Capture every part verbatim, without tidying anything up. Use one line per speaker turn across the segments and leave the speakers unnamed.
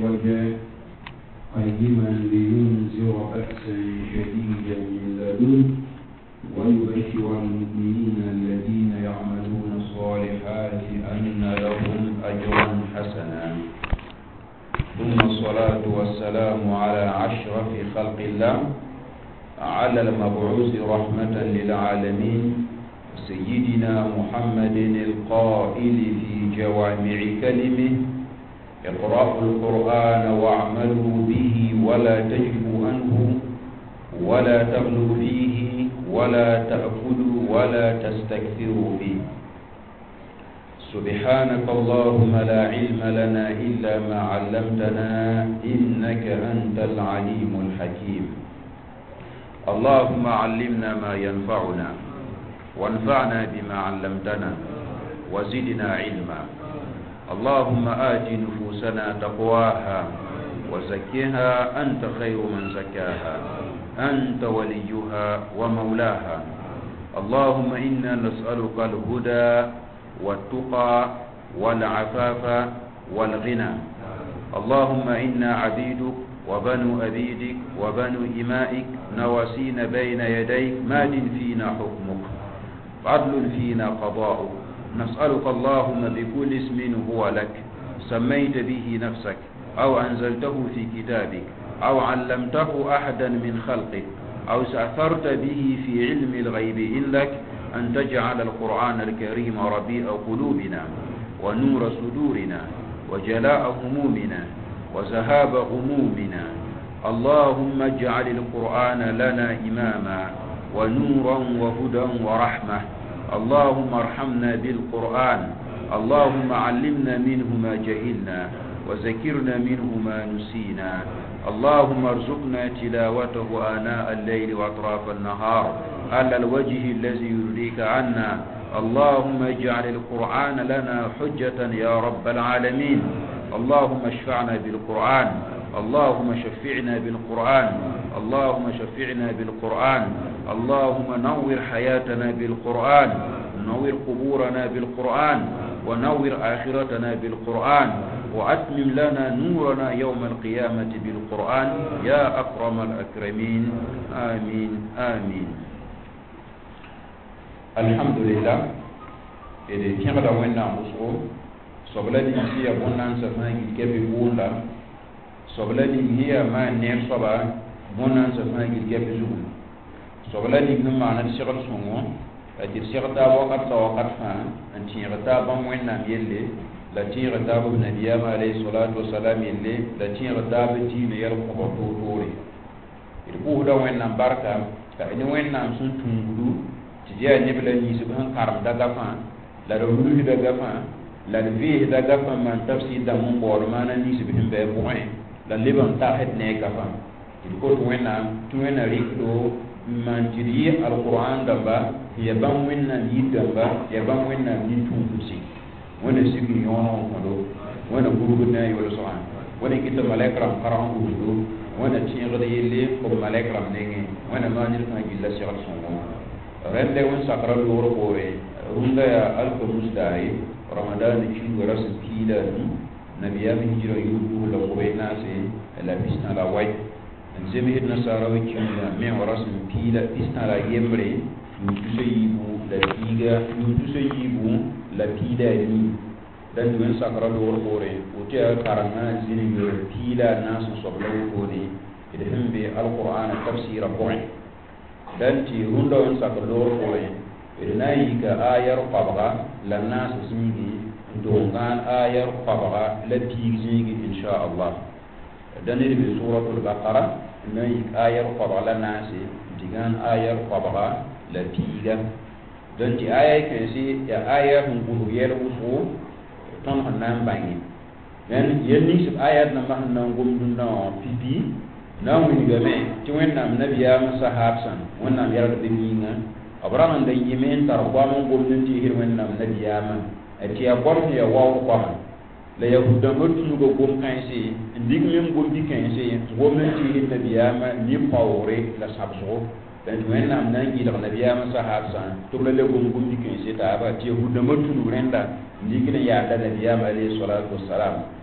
وجاء قيما لينذر بأسا شديدا من لدنه ويبشر المؤمنين الذين يعملون الصالحات أن لهم أجرا حسنا. ثم الصلاة والسلام على أشرف خلق الله على المبعوث رحمة للعالمين سيدنا محمد القائل في جوامع كلمه: اقرأوا القرآن واعملوا به ولا تجفوا عنه ولا تغلوا فيه ولا تأكلوا ولا تستكثروا به. سبحانك اللهم لا علم لنا إلا ما علمتنا إنك أنت العليم الحكيم. اللهم علمنا ما ينفعنا وانفعنا بما علمتنا وزدنا علما. اللهم آت نفوسنا تقواها وزكها أنت خير من زكاها أنت وليها ومولاها. اللهم إنا نسألك الهدى والتقى والعفاف والغنى. اللهم إنا عبيدك وبنو أبيدك وبنو إمائك نواسين بين يديك ماد فينا حكمك عدل فينا قضاؤك. نسألك اللهم بكل اسم هو لك سميت به نفسك أو أنزلته في كتابك أو علمته أحدا من خلقك أو سأثرت به في علم الغيب إنك أن تجعل القرآن الكريم ربيع قلوبنا ونور صدورنا وجلاء همومنا وذهاب غمومنا. اللهم اجعل القرآن لنا إماما ونورا وهدى ورحمة. اللهم ارحمنا بالقرآن. اللهم علمنا منه ما جهلنا وذكرنا منه ما نسينا. اللهم ارزقنا تلاوته آناء الليل وأطراف النهار على الوجه الذي يرضيك عنا. اللهم اجعل القرآن لنا حجة يا رب العالمين. اللهم اشفعنا بالقرآن. اللهم شفعنا بالقرآن. اللهم شفعنا بالقرآن. اللهم نور حياتنا بالقرآن، نور قبورنا بالقرآن، ونور آخرتنا بالقرآن، وأتمم لنا نورنا يوم القيامة بالقرآن يا أكرم الأكرمين. آمين آمين. الحمد لله. إذا كان لنا مصر صبلني هي بنان سفاهي كيف يقول صبلني هي ما نير صبا بنان سفاهي كيف يقول صبلني نما نشغل سمو أتي سيرتا وقت وقت فان أنتي غتا بموينا يلي لا تيغتا بالنبي عليه الصلاة والسلام يلي لا تيغتا بتي ليرقو بطوري يقول دا وين نباركا كأني وين نامسون تنغلو تجاه نبلا يسبحان كارم دغا فان لا رولو دغا فان la vie da gafa man tafsir da mun bor mana ni sibin be point la liban ta het ne gafa il ko to wena to wena rikdo man jiri alquran da ba ya ban wenna ni da ba ya ban wenna ni tun kusi wona sibi yono ko do wona gurgu na yo so an wona kitta malaikram qaran ko do wona tiira da yelle ko malaikram ne wona manir ka gilla shiral songo rende won sakra loro bore runda ya alko musdai Ramadan ci wara su kila ni nabiya min jiro yubu la ko na se la bisna la way en zemi hit nasara wi ci me wara su kila bisna la yembre ni tuso yibu la tiga ni tuso yibu la tida ni dan duen sakara do wor bore o te karana zini yo kila nasu sobla ko ni ide hembe alquran tafsir ko dan ti hundo en sakara do wor bore إرناي كآير قبغة للناس زيجي دونغان آير قبغة لتيج زيجي إن شاء الله. دنير بسورة البقرة إرناي آير قبغة للناس ديغان آير قبغة لتيجا. دنتي آية كنسي يا آية هم بقولوا يلوسو تون هنام بانين. يعني يلني سب آية نما هنام قوم دنا بيبي نام من جماعة توين نام نبيا مسحابسن ونام يرد بنينا. Abraham da yimen tar kwamon gwamnati hirwen nam na diyama a tiya gwamnati ya wawo kwamon la yahuda mutu go gom kanse ndig mem gom di kanse gwamnati hin na diyama ni pawre la sabso dan wen nam nan gi da na diyama sahabsan to la le gom gom di kanse ta ba tiya yahuda mutu renda ndig ne ya da na diyama alayhi salatu wassalam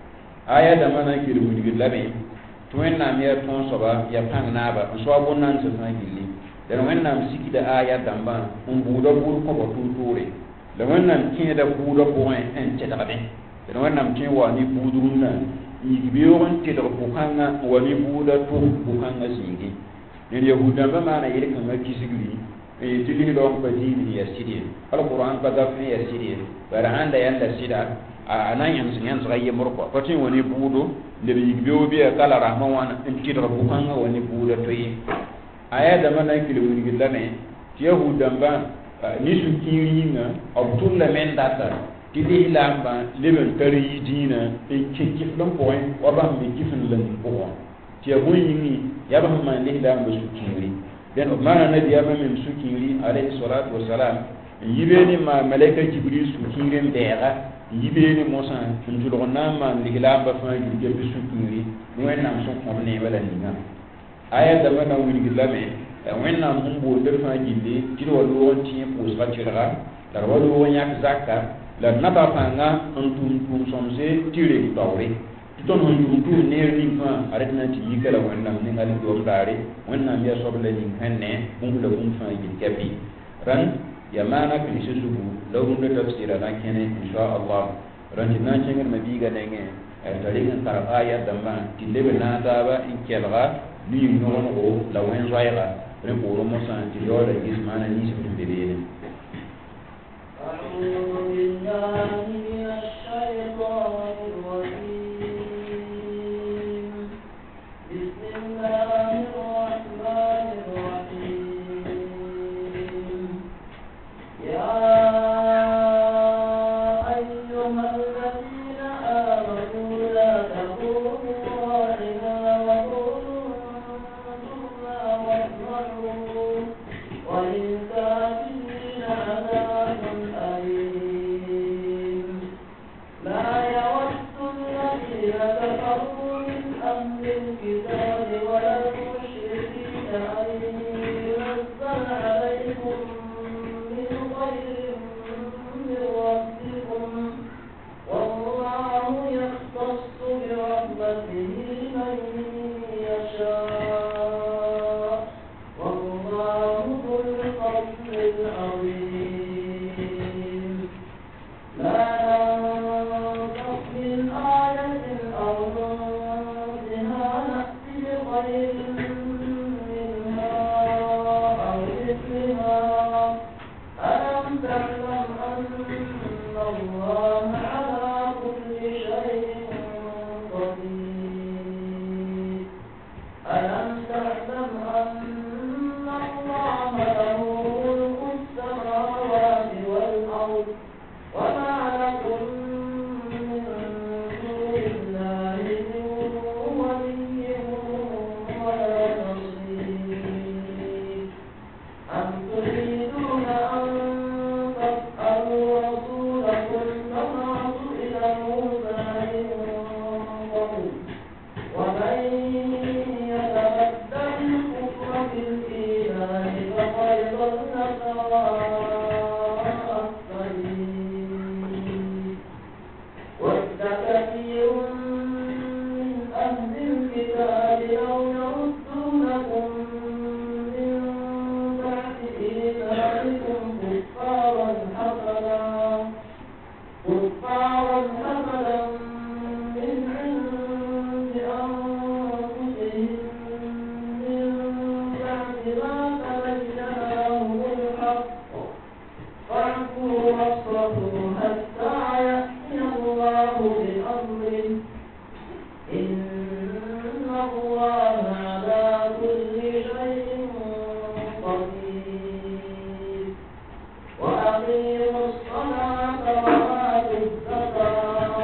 aya da mana ki ru ni labe to wen nam ya ton so ba ya pang na ba so abun nan so na gilli da wen nam siki da aya damba um bu do bu ko ba tu tore da wen nam kin da bu do ko en te da be da wen nam kin wa ni bu durun na ni biyo on te da ko kanga wa ni bu da to bu kanga singi ne yahuda ba mana yire kan ga kisigri e tilini do ko dini ya sidi alquran ka da fi ya sidi bara anda yanda sida anan yan sun yan tsaye murko ko tin wani budo da bi biyo biya kala rahman wana in ti da bukan wani budo to yi aya da mana kilwin gillane yahuda ba ni su kiringa abdulla men data tidi lamba leben tari dina in kikif lan point wa ba mi kifin lan ko ti abun yini ya ba man ne da mu su kiri den mana nabi ya ba min su kiri alayhi salatu wassalam yibeni ma malaika jibril su kirin da yibeni mosa njulgo nama ligla ba fa ju je bisu kuri wen nam so ko ne wala ninga aya da mana wini gilame wen nam humbo de fa jinde tiro walo wonti po sa tira la walo wonya zakka la naba fanga antum tum somse tire tawre ton hon ju tu ne ri fa aretna ti yikala wen nam ne ngali do dare wen nam ya sobla ni hanne bum da bum fa jin kapi ran yamana kan shi subu lawun da tafsira na kenan insha Allah ran na cengel mabiga nenge taringa tar aya damma tilebe na daba in kelga ni non o lawen zaiga ren ko mo san ti yore ismana ni su bibele a'udhu billahi minash shaytanir rajim bismillahir rahmanir rahim ya وأقيموا الصلاة وآتوا الزكاة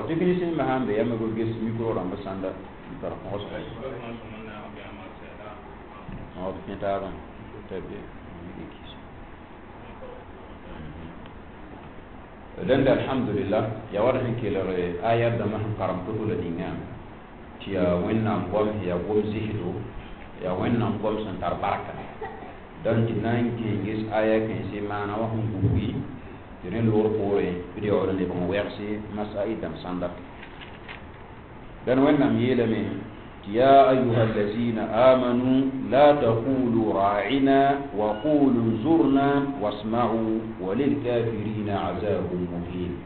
technicien ma hambe ya me go ges micro ram sanda tar ko so oh pinta ba tabi dan alhamdulillah ya warhin kelare ayat da ma karam to la dinga tiya wannan gom ya gom zihdo ya wannan gom san tar baraka dan tinan ke gis aya kan se mana wa hum buwi tiren lor pore video le bon wersi masai dam sanda dan wannan yelame ya ayyuhal ladzina amanu la taqulu ra'ina wa qulu zurna wasma'u walil kafirina azabun muhin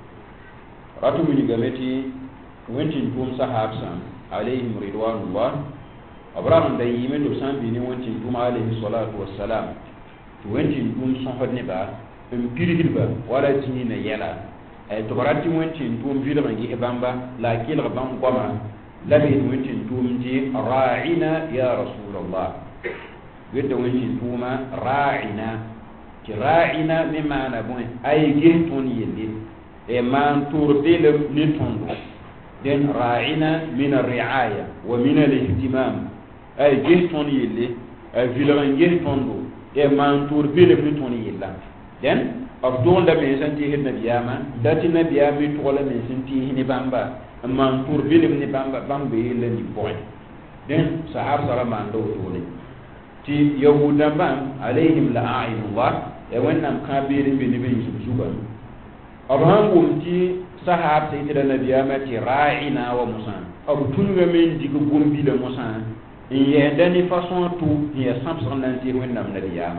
ratu min gameti wentin tum sahabsan alaihim ridwanullah abraham da yime to sambi ni wentin tum alaihi salatu wassalam to wentin tum son hodne ba um pirihilba wala tini na yala ay to barati wentin tum vidra ngi bamba la kil bam goma labi wentin tum ji ra'ina ya rasulullah wedda wentin tuma ra'ina ki ra'ina mi mana bon ay gehton yende e man turdele ni tondo den ra'ina min ar-ri'aya wa min al-ihtimam ay gehton yelle ay vilran gehtondo e man turdele ni tondo yella den abdon da me santi hedna biyama dati na biyami to wala me santi ni bamba man turdele ni bamba bambe yelle ni boy den sahab sara man do to ne ti yahudan bam alaihim la'inullah e wannan kabiri bi ni bin suba abraham wumti sahab sai tira nabiya mati ra'ina wa musa abu tunga men diga gombi da musa in ye dani façon tout ya samson nan ti wannan nabiya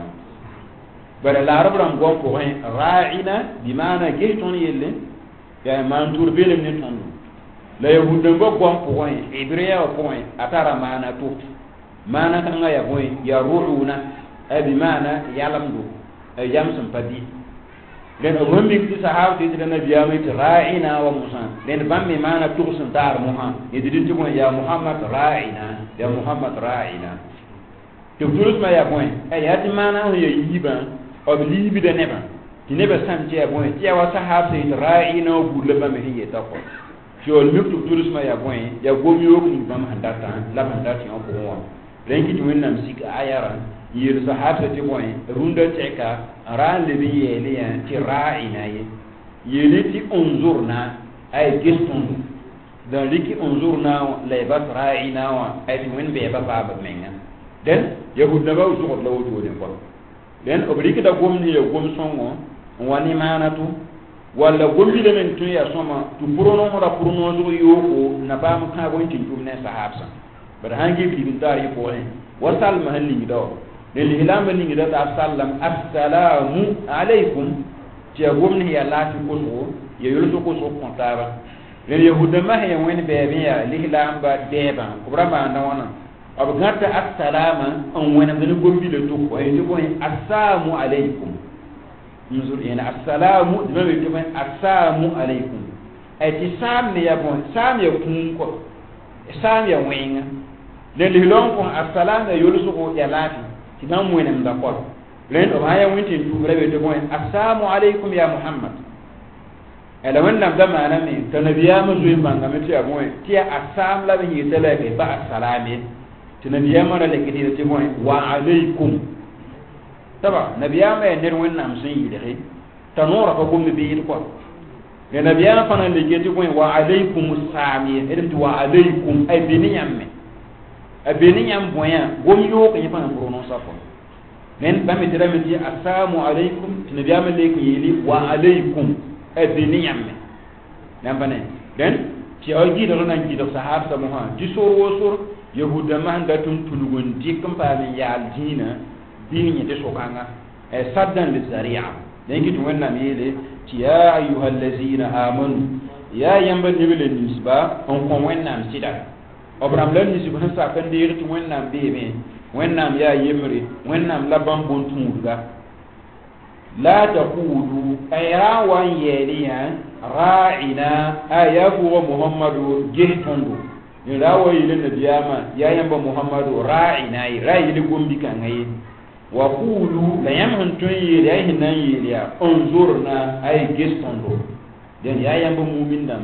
bara la arabram gon ko hen ra'ina bi mana gehton yelle ya man turbele ni tondo la yahudan go gon ko hen hebreya ko hen atara mana tout mana kan ya go ya ruhuna abi mana yalamdu yamsum padi den abun mi ti sahaba ti da nabiya mai ra'ina wa musa den ban mi mana tursun dar muha yidin ti ko ya muhammad ra'ina ya muhammad ra'ina to turus ma ya point ay ya ti mana ya yiba obli bi da neba ti neba sam ti ya point ti ya wa sahaba ti ra'ina wa bulle ba mi ye ta ko jo mi to turus ma ya point ya gomi yo ni bam handata la handata on ko wa den ki ti wennam sika ayara yir sahaba ti boy runda cheka ran le bi yele ya ti ra'ina ye yele ti unzurna ay geston dan liki unzurna la ba ra'ina wa ay ti wen be ba ba ba menga den yahudna ba usu ko lawo to den ko den obriki da gomni ye gom songo wani manatu wala gombi le men tu ya soma tu purono mo ra purono zo yoko na ba mu ka gon tin tum ne sahabsa bar hangi bi bin tari ko ne wasal mahalli mi daw للهلام اللي قد أسلم السلام عليكم تيغمني يا لاتي كسو يلسو كسو كنتابا لليهود ما هي وين بيبيا لهلام با ديبا كبرما نوانا أبغانت السلام أن وين من قبي لتوك ويجبون السلام عليكم نزول يعني السلام دم يجبون السلام عليكم أتي سام يبون سام يكون كو سام يوين للهلام كون السلام يلسو يا لاتي tinam wenem da ko len o haya wintin tu rebe de boy assalamu alaikum ya muhammad ela wannan da mana me to nabiya mu zuin banga me ti aboy ti assam la bi tele be ba assalame ti nabiya mara le kidi ti boy wa alaikum taba nabiya me ner wannan sun yi de tanora ko gumbi bi ko le nabiya fa nan le kidi boy wa alaikum assami edem ti wa alaikum ay biniyamme abeni nyam boya gom yo ko yifa ngoro non safo nen bami dira mi di assalamu alaikum nabi amale ko yeli wa alaikum abeni nyam nan bane den ci o gi do nan gi do sahab sa mo ha di sor wo sor yahuda ma hanga tun tulugon di kam pa mi ya dina dini ni de so kanga e saddan li zari'a den gi to wannan yele ci ya ayyuhallazina amanu ya yamba ni bele nisba on ko wannan sida Abraham lan ni subhan sa kan de tu wennam be me wennam ya yemri wennam laban bon tumuga la taqulu ayra wan yeliya ra'ina ayafu wa muhammadu jehtondo ni rawo yile nabiyama ya yamba muhammadu ra'ina ra'ili gombi kan ngayi wa qulu la yamhun tun yeli ay hinan yeliya unzurna ay gestondo den ya yamba mu'min damba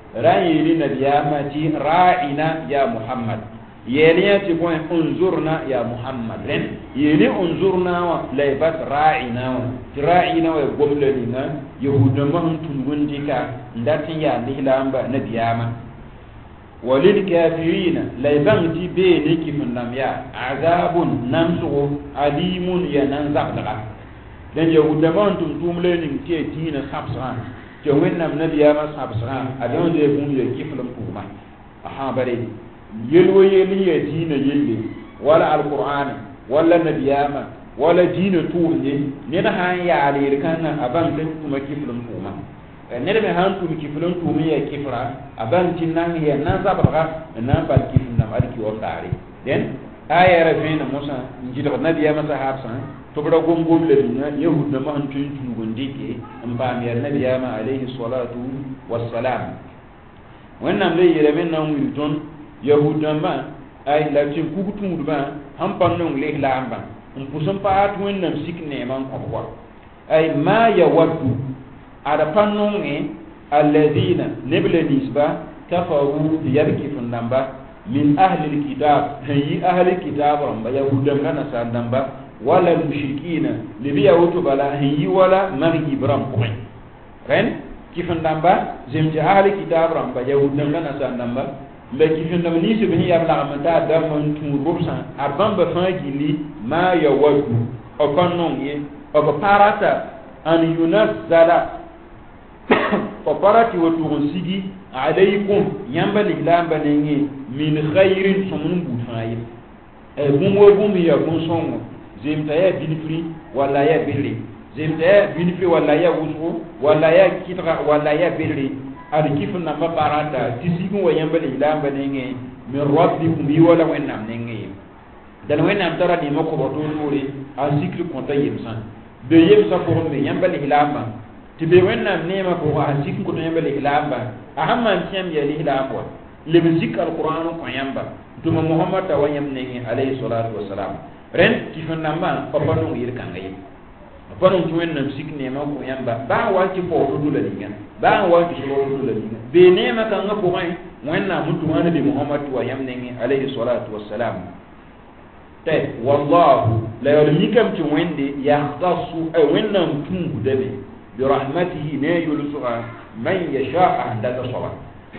ra'yili nabiyama ti ra'ina ya muhammad yeliya ti ko unzurna ya muhammad ren yeli unzurna wa laybat ra'ina wa ra'ina wa gomlelina yahuda man tungundika ndatin ya lilamba nabiyama walil kafirina layban ti be ne kifundam ya azabun namsu alimun ya nan zabdaga dan yahuda man tumtumlenin ke tina sabsa ke wennam nabiyama sabsa adon de bum ye kiflum kuma aha bare yelwo yeli ya dina yelle wala alquran wala nabiyama wala dina tuunye ne na han ya ale kan aban den kuma kiflum kuma ne da han tum kiflum kuma ya kifra aban tinnan ya nan sabra na bal kiflum na alki o tare den aya rafina musa njida nabiyama sahabsa to bra gom gom le dunya yahud na man tun tun gondike am ba mi nabiyama alayhi salatu wassalam wannan le yele men nan wilton yahudan ba ay la tin kugutum ba han pannon le lamba um pusum pa atwen nam sikne man ko ko ay ma yawaddu ada pannon e alladina nibla nisba kafaru yabki fundamba min ahli alkitab hayi ahli alkitab ramba yahudan kana sandamba wala mushrikina libiya wutu bala hayi wala mari ibram ko ren kifundamba zemja ahli kitab ramba yahudan kana sandamba la kifundam ni se bini yabla amata da man tun rubsa abamba fangili ma yawaddu o konnon ye o parata an yunazzala o parati watu sigi alaykum yamba lilamba nengi min khairin sumun bufayi e bumwo bumi ya bonsongo zemta ya binfri wala ya birri zemta ya binfri wala ya wusu wala ya kitra wala ya birri arikifun na maparata tisigun wa yamba lilamba nengi min rabbikum bi wala wennam nengi dan wennam tara di mako boto nuri a sikri konta yemsan de yemsa ko me yamba lilamba tibe wennam nema ko a sikri ko yamba lilamba ahamman tiyam ya lilamba le zik alquran ko yamba tuma muhammad ta wanyam nengi alayhi salatu wassalam ren kifun namba ko banu yir kangayi banu tuwen nam sikne ma ko yamba ba wa ci ko do la linga ba wa ci ko do la linga be ne ma kan ko mai wanna mutu wani bi muhammad wa yamne alayhi salatu wassalam te wallahu la yulmikam ci wende yahtasu ay wannan tun gudabe bi rahmatihi ne yulsuha man yasha ahda tasawwa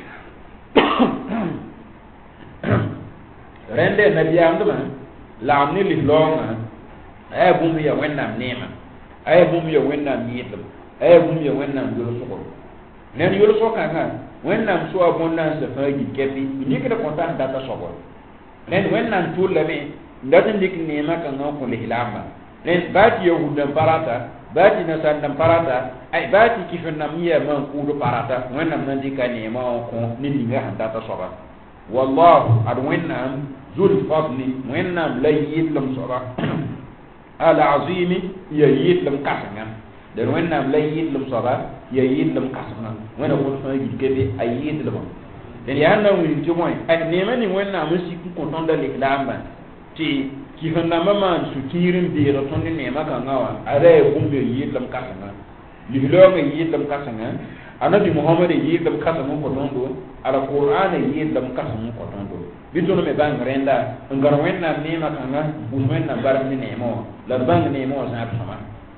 rende nabiyam dama lamni li longa ay bum ya wannan nema ay bum ya wennam yidum ay bum ya wennam yoro soko nen yoro soka kan wennam so abonnan sa fagi kebi ni kada kontan data soko nen wennam tullame ndatin dik nema kan ko le hilama nen bati yahudan parata bati nasan parata ay bati kifnam ya man kudo parata wennam nan dika nema ko nini nga data soko wallahu ad wennam zul fadli wennam layyidum soko al-azimi ya yidlum kasanga dan wennam lay yidlum soba ya yidlum kasanga wena ko fa gidkebe ay yidlum dan ya na wini to moy ay nema ni wennam si ko tonda liklamba ti ki fanda mama su kirin bi ro tondi nema ka ngawa are bumbe yidlum kasanga liblo me yidlum kasanga anabi muhammad yidlum kasanga ko tondo ala qur'an yidlum kasanga ko tondo bitono me bang renda ngar wenna nema kanga busmenna baram ni nemo la bang nemo sa sama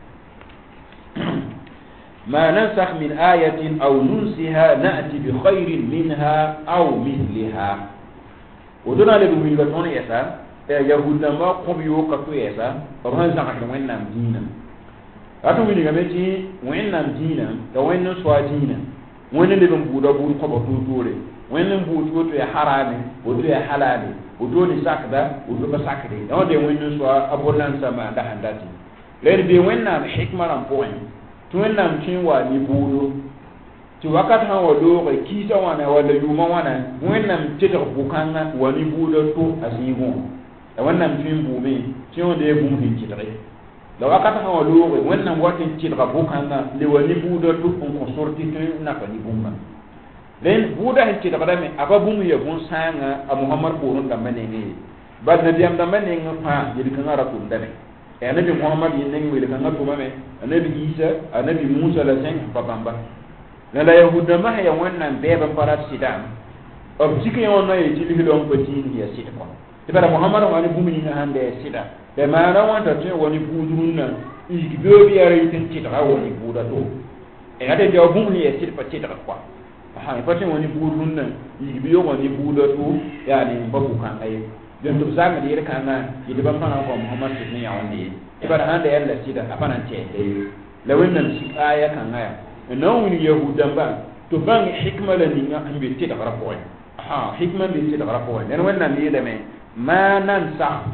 ma nansakh min ayatin aw nunsiha na'ti bi khairin minha aw mithliha odona le dum ga tono yesa e yahuda ma ko biyo ka to yesa ran sa ka wenna dina atu wini ga meji wenna dina da wenna swa dina wenna le dum buda bu ko ba to tore wannan butu to ya harami butu ya halali butu ni sakda butu ba sakde don de wannan so abonan sama da handati le bi wannan hikma ran point to wannan cin wa ni budu to wakat ha wado ga kisa wana wala yuma wana wannan tita bukanga wani budu to asigo da wannan cin bube cin da ya bum hin kitare da wakat ha wado ga wannan watin tita bukanga le wani budu to ko sorti to na ka ni bumma len buda hin tida kadame ababum ya gun sanga a muhammad borun da mane ne bad na diam da mane ngapa yidi kan ara kun dane e nabi muhammad yin ngi wele kan ngatu mame nabi isa nabi musa la sen babamba la la yahuda ma ya wannan be ba parat sidam ob jike on na yi li hilon ko tin ya sida ko te bara muhammad wani bumuni na hande sida be ma ran wanta te woni budurun na igi do bi yare tin ti da woni buda to e ade jaw bumuni ya sida pa ti da ko ha e patin woni budurun na igi bi yo woni buda to ya ni babu kan ai don to zanga di yere kana yi da ban fana ko muhammad ne ya wani e bara hande yalla sida apana te dai la wannan shi aya kan aya non woni yahudan ba to bang hikma la ninga ambe ti da rapo ha hikma bi ti da rapo den wannan ni da me ma nan sa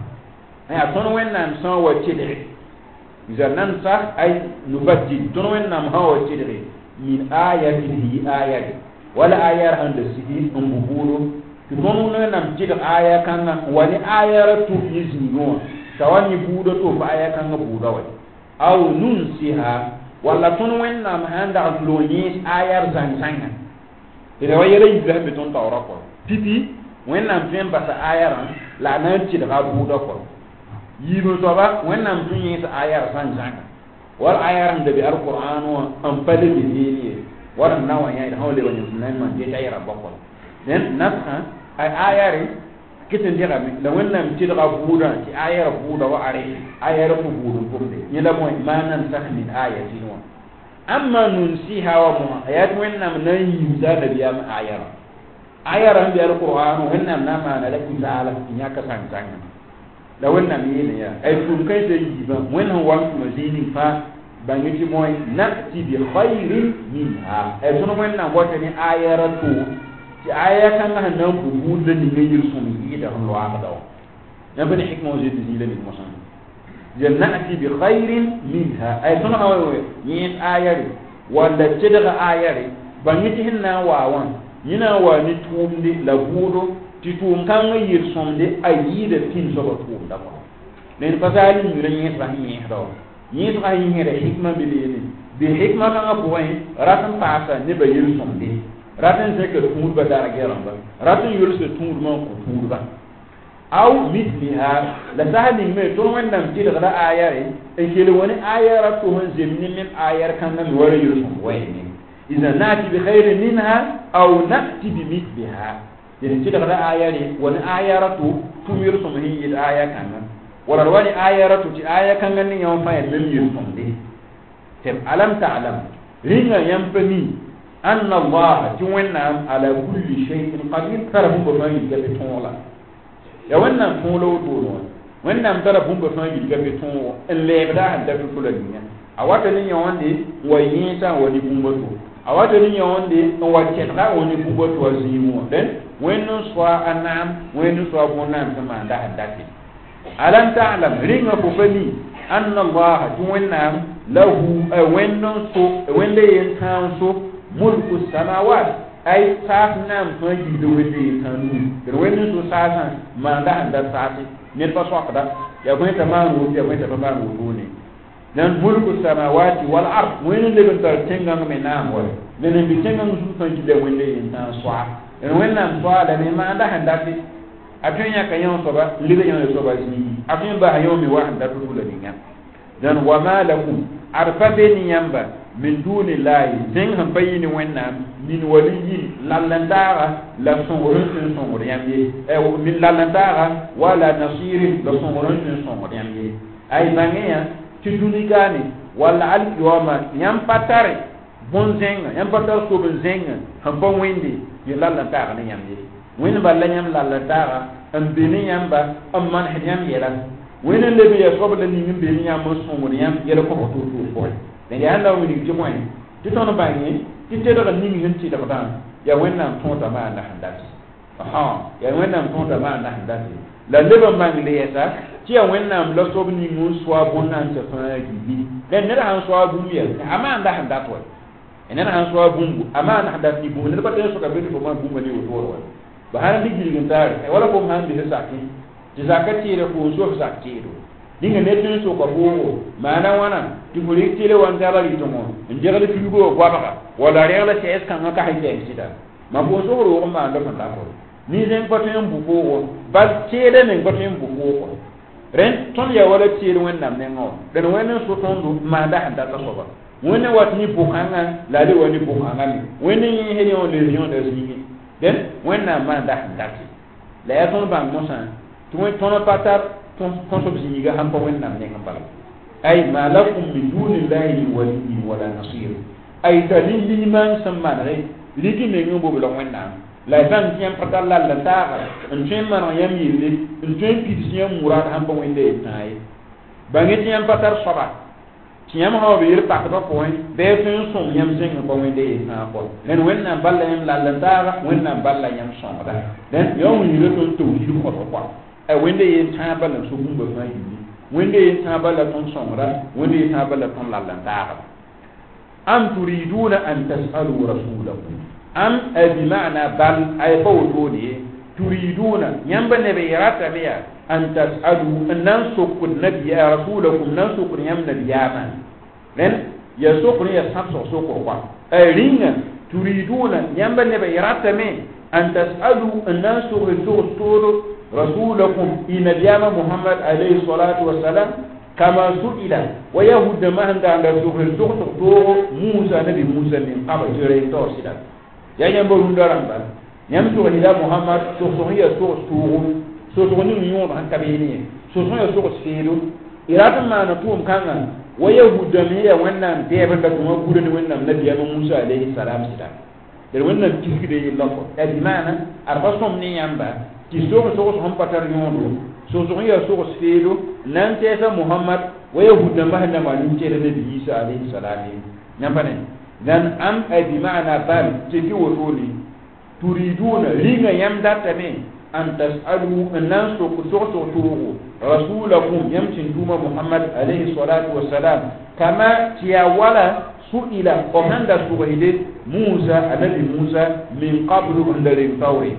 ya ton wannan so wa ti de iza nan sa ay nubaddi ton wannan ha wa ti de min ayatin hi ayat wala ayar anda sihi umbubulu to ton wannan ti da aya kan wani ayar tu izino tawani budo to ba aya kan budo wa aw nunsiha wala ton wennam handa afloni ayar zangsanga ire wayere ibrahim beton tawra ko pipi wennam fen basa ayaran la nan ci daga buda ko yibo to ba wennam tun yi sa ayar zangsanga wal ayaran da bi alquran wa am pale bi ni wala nawa yayi hawle wani sunan man je tayara bakko den nafha ay ayari kitin dira mi da wannan ci daga buda ci ayar buda wa are ayar ku budu kumde yela moy manan sakh min ayatin wa amma nunsiha wa mu ayat wannan nan yuda da biya mu ayar ayaran bi alquran wannan na ma na lakin ta'ala nya ka san san da wannan ne ya ay kun kai da yi ba wannan wa mu zini fa bangi ci moy nati bi khairin minha ay sunu wannan wata ne ayaratu ci aya kan nan bubu da ni ngir sun yi da hulu aka dawo ya bani hikma wajid ni le min musan jannati bi khairin minha ay tuna awe yin ayari wala tidga ayari bangi hinna wawan yina wa ni tumdi la budo ti tum kan yir somde ayi da tin so ba tum da ko nen fasali ni ren yin sahi ni dawo ni to ayi ni da hikma bi le bi hikma kan abu wai ratan pasa ne ba yir somde ratan sai ka tumur ba da geran ba ratan yul se tumur ma ko tumur ba aw mithliha la sahli me to wannan ti da ayare e kele woni ayara to man zemni min ayar kan nan wara yul som wai ne idan nati bi khairin minha aw nati bi mithliha yin ti da ayare wani ayara to tumur som hin yi aya kan nan wala wani ayara to ti aya kan nan ne yawan fa yadin yul som de tem alam ta'lam ringa yampani أن الله جوانا على كل شيء قدير ترى هم بفهم يجيب تولا يا وانا فولو تولا وانا ترى هم بفهم يجيب تولا اللي يبدأ هذا في كل الدنيا أواتني يواندي وينسى ودي بومبتو أواتني يواندي واتشترا ودي بومبتو وزيمو then when سوا أنام when سوا بونام كمان ده هذا ألم تعلم رينا بفني أن الله جوانا له when سو when they ينتهون mulku samawat ay safnam to jido wede tanu derweni so sasan manda handa sati ne pa sokda ya ko ta manu ya ko ta manu duni dan mulku samawati wal ard wene le tar tenga me nam wala ne bi tenga su to jido wede tan swa en wenna swa da ne manda handa ti atunya kanyon so ba libe yon so ba ni afin ba hayo mi wa handa to la dinga dan wa ma lakum arfabeni yamba min duni lahi zeng han bayini wenna min waliyi lallandara la songoron sun songoron yamye eh min lallandara wala nasiri la songoron sun songoron yamye ay bangeya ci duni gani wala al yoma yam patare bon zenga yam patar ko bon zenga han bon windi ye lallandara ne yamye wen balla yam lallandara am bini yamba am man hiyam yelan wen le be ya sobla ni min bini yam songoron yam yela ko to to boy ne ya ndaw ni ci moy ci tono bañi ci te do ni ngi ci dafa tan ya wenna tonta ma na handati aha ya wenna tonta ma na handati la leba mangi le yesa ci ya wenna la sob ni mu swa bonan ta fa gibi den ne han swa bu ya ama nda handato ene na han swa bumbu ama na handati bu ne ba te so ka be ko ma bumbu ni o to ba han di gilgin tar wala ko han bi sakki ci zakati re ko so sakki do dinga ne tun so ko bo mana wana ti buri tile wan dala li tomo njegal fi go gwaba wala rela ci es kan ka hayde sida ma bo so ro ma ndo fa ko ni zen ko ten bu ko ba tile ne ko ten bu ko ren ton ya wala tile wen nam ne ngo den wen so ton du ma da handa ta so ba wẽnna wat ne pʋgãngã la le wa ne pʋgãngã me wẽnna yẽ he yõ le yõ da zĩige den wẽnnaam maan da sẽn date la yaa tõnd bãng mosã tɩ wẽ tõnd pa tar tõsb zĩiga sãn pa wẽnnaam ne sẽn bala ay ma lakum min dunillahi min waliyyin wala nasir ay t'a liman sẽn manege rɩk meng n bobla wẽnnaam la bãng tɩ yãmb pa tar lall n taaga n tõe n maneg yãmb yelle n tõe n pids yãmb murad sãn pa wẽnda ye tãa ye bãnge tɩ yãmb pa tar soaba tɩ yãmb sã wa be yel pakdã pʋgẽ bɩ tõe n sõng yãmb zẽng pa wẽnda ye tãa kɔ rẽnd wẽnnaam balla yãmb lall n taaga wẽnnaam balla yãmb sõngda rẽnd yã wilga tõnd tawhid kõsg kɔa a wẽnda ye tãa bala n so bũmba fãa yĩndi wẽnda ye tãa bala tõnd sõngda wẽnda ye tãa bala tõnd lall n taaga am turiduna an tasalu rasulakum am a bima'na bal ay pa wotone turiduna yãmb neb y ratame yaa an tasalu n na n sokd nabiya rasulakum na n sokd yãmb nabiyaamã rẽnd ya sokd ya sãbsg sokr kɔa a rĩnga turiduna yãmb neb y ratame an tasalu n na n sokd sogs tooro rasulakum i nabiyaamã muhammad alayhi salatu wasalam kama su'ila wa yahudda ma handa anda sokd sogsg tooro musa nabi musa min qaba jere to sida ya yãmb rũndã rãmba yãmb sog hila muhammad sogsg ya sogs toogo sogsg ning yõod sẽn ka beene ye sogsg ya sogs feelo y rat n maana tʋʋm kãngã wa yahudda me ya wẽnnaam dɛɛbenda tɩ wã gura ne wẽnnaam nabiyaamã musa alayhi salam sɩda d wẽnnaam kisgde yella kɔ a bimaana ad pa sõm ne yãmba tɩ sogs sogs sẽn pa tar yõodo sogsg ya sogs feelo na n tɛɛsa muhammad wa yahudda mbasã dãmba nin tɛɛsa nabi isa alayhi salam ye yãmpa ne dan am a bima'na bal tɩ wotone turiduna ringa yam datame an tasalu an nan so ku so so turugo rasulakum yam tin duma muhammad alayhi salatu wassalam kama tiya wala su'ila o handa suwaide musa anabi musa min qablu andare tawri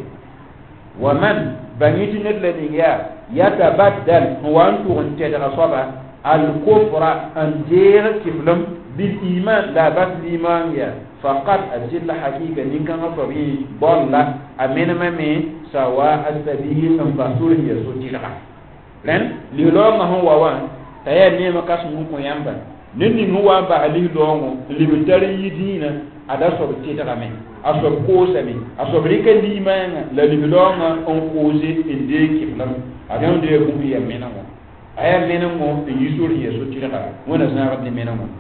wa man bangiti nedle ya yatabaddal wa antu ante da saba al kufra an dir kiflam bil iman da bas liman ya faqad ajilla haqiqa nin kan afabi bolla amena mame sawa asabihi am basul ya so tilaka len li lo ma ho wawa taya ne maka sun ko yamba nin ni huwa ba ali dongo li bitari yidina ada so tilaka me aso ko sami aso rika liman la li donga on koze inde kiblam adan de ko ya mena mo aya mena mo yisuri ya so tilaka wona zara de mena mo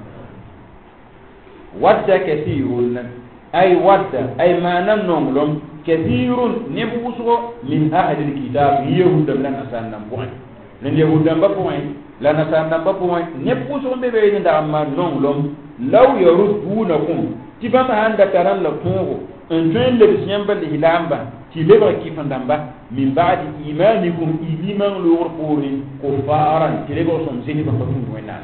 wadda kathirun ay wadda ay manan nonglom kathirun nebuso min ahli alkitab yahuda lan asanna point len yahuda ba point lan asanna ba point nebuso be be ni da ma nonglom law yarudunakum tibata handa taran la tungo en tren le siyamba li hilamba ti leba ki fandamba min ba'di imanikum iman lor pori kufaran ti leba som zeni ba tun wena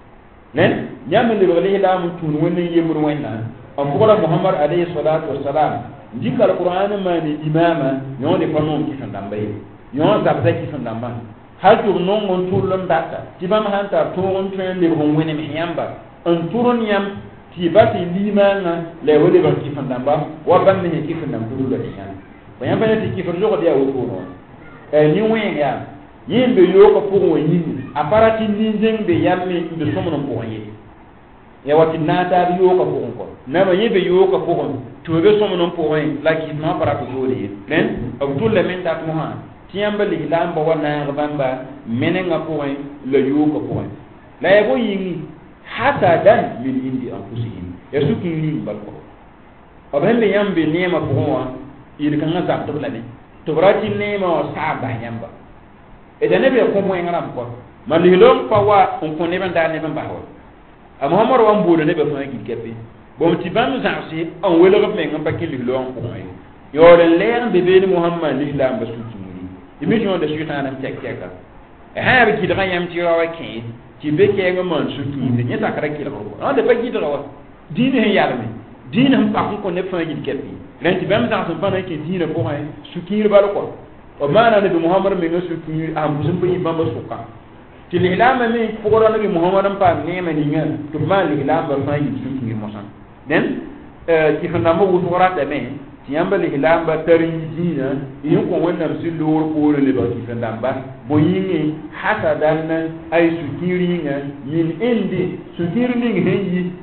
len nyam le wala ila mun tun wona yemur wena am ko muhammad alayhi salatu wassalam ndika alquran ma ni imama nyone panon ki fandamba yi nyon zabza ki fandamba hal to non mon tulon data tibam hanta to on tren le hon wena mi yamba on turun yam tibati limana le wole ba ki fandamba wa ban ne ki fandamba dulu da yan bayan bayan ti ki fandamba ko dia wo ko e ni wenga yimbe yoko pour wonyini aparati ninjeng be yamme de somono ko wonye ya wati nata bi yoko pour ko nama yimbe yoko pour to be somono pour wonye la ki ma para ko jodi len abdul men ta mo ha tiyamba li lamba wana rabamba menenga pour wonye le yoko pour wonye la yabo yingi hasadan min indi anfusihim yasuki ni balko abende yambe nema pour wa il kan ngata to la ne to brati nema o saba yamba et ne be ko moy ngaram ko man li lom pa wa on ko ne ban da ne ban ba ho am homor wa mbudo ne be fa ngi kepi bom ti bam zansi on welo ko me ngam pa ki li lom ko moy yo le leer be be ni muhammad l'islam ba su tumi émission de sultan am tek tek e ha be ki da yam ti rawa ki ti be ke ngam man su tumi ne ta kara ki ko on de pa ki da wa dine he yalme dine am pa ko ne fa ngi kepi len ti bam zansi pa na ki dine ko hay su ki ba ko o mana nabi muhammad me no suki am busum bi bamba suka ti lilama mi fukoro nabi muhammad pa ne ma ni ngal to ma lilama fa yi suki mo san den euh ti fana mo wusura da me ti yamba lilama tari dina yin ko wannan sin lor ko le ba ti fana ba bo yingi hasadan ay sukiri nga min indi sukiri ni ngi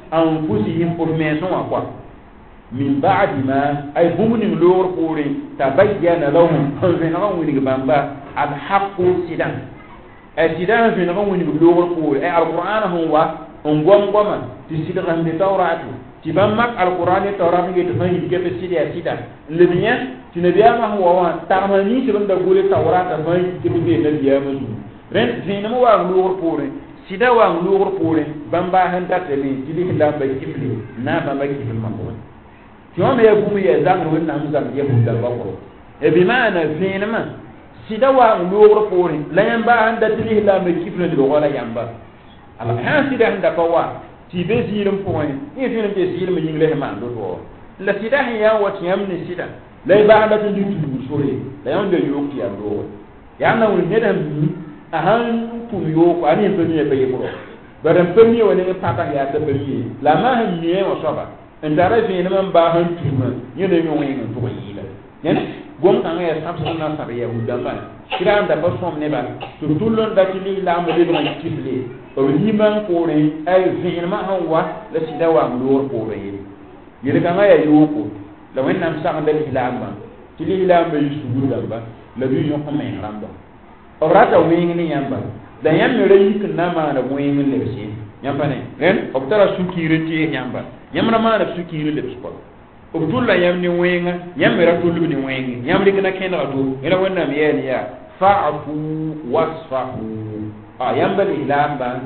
anfusihim pour maison quoi min ba'di ma ay bumuni lor pore tabayyana lahum hanzina woni bamba al haqqu sidan ay sidan hanzina woni lor pore ay alquran huwa on gom goma ti sidan de tawratu ti bammak alquran tawrat ngi to fayi ke sidan sidan le bien ti nabiya ma huwa wa tamani ti banda gole tawrata fayi ke be nabiya ma ren zina mo wa lor pore sida wa lor pore bamba han tateli ti li handa ba kifli na ba ba kifli mambo يوم يقوم يزعم وإنهم زعم يهود البقرة بمعنى فينما سدوا نور فوري لا ينبع عند تليه لا مكيف ندلوا ولا ينبع على هذا سيدا عند قوا تبزيرم فوري يفهم تبزيرم ينقله ما عنده لا سيدا هي وتيام نسيدا لا يبع عند تليه سوري لا ينبع يوك يندوا يعني ونهدم أهم تيوك أنا يبني بيبرو بدن بني وني باتان يا تبني لا ما هم نيه وصابا ndara fene man ba han tuma yene yo wen to yila yen gom kan ya sabso na sabe ya hudamba kiran da ba som ne ba to tullon da tili la mo de ba kifle o ni man ko re ay fene ma han wa la sida wa mlor ko re yele kan ya yoko la wen nam sa ngam hilamba tili hilamba yusu hudamba la bi yo ko men ramba o rata wen ni yamba da yam re yik na ma na wen le bisi yamba ne ren o tara sukirete yamba yamra ma na sukiri le bisko o tulla yamni wenga yamra tullu ni wenga yamri kana kena do ila wanna mi yani ya fa'fu wasfahu a yamba ilamba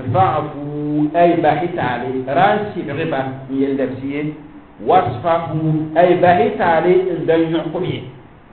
fa'fu ay bahitali ransi riba yenda siye wasfahu ay bahitali indan yuqbi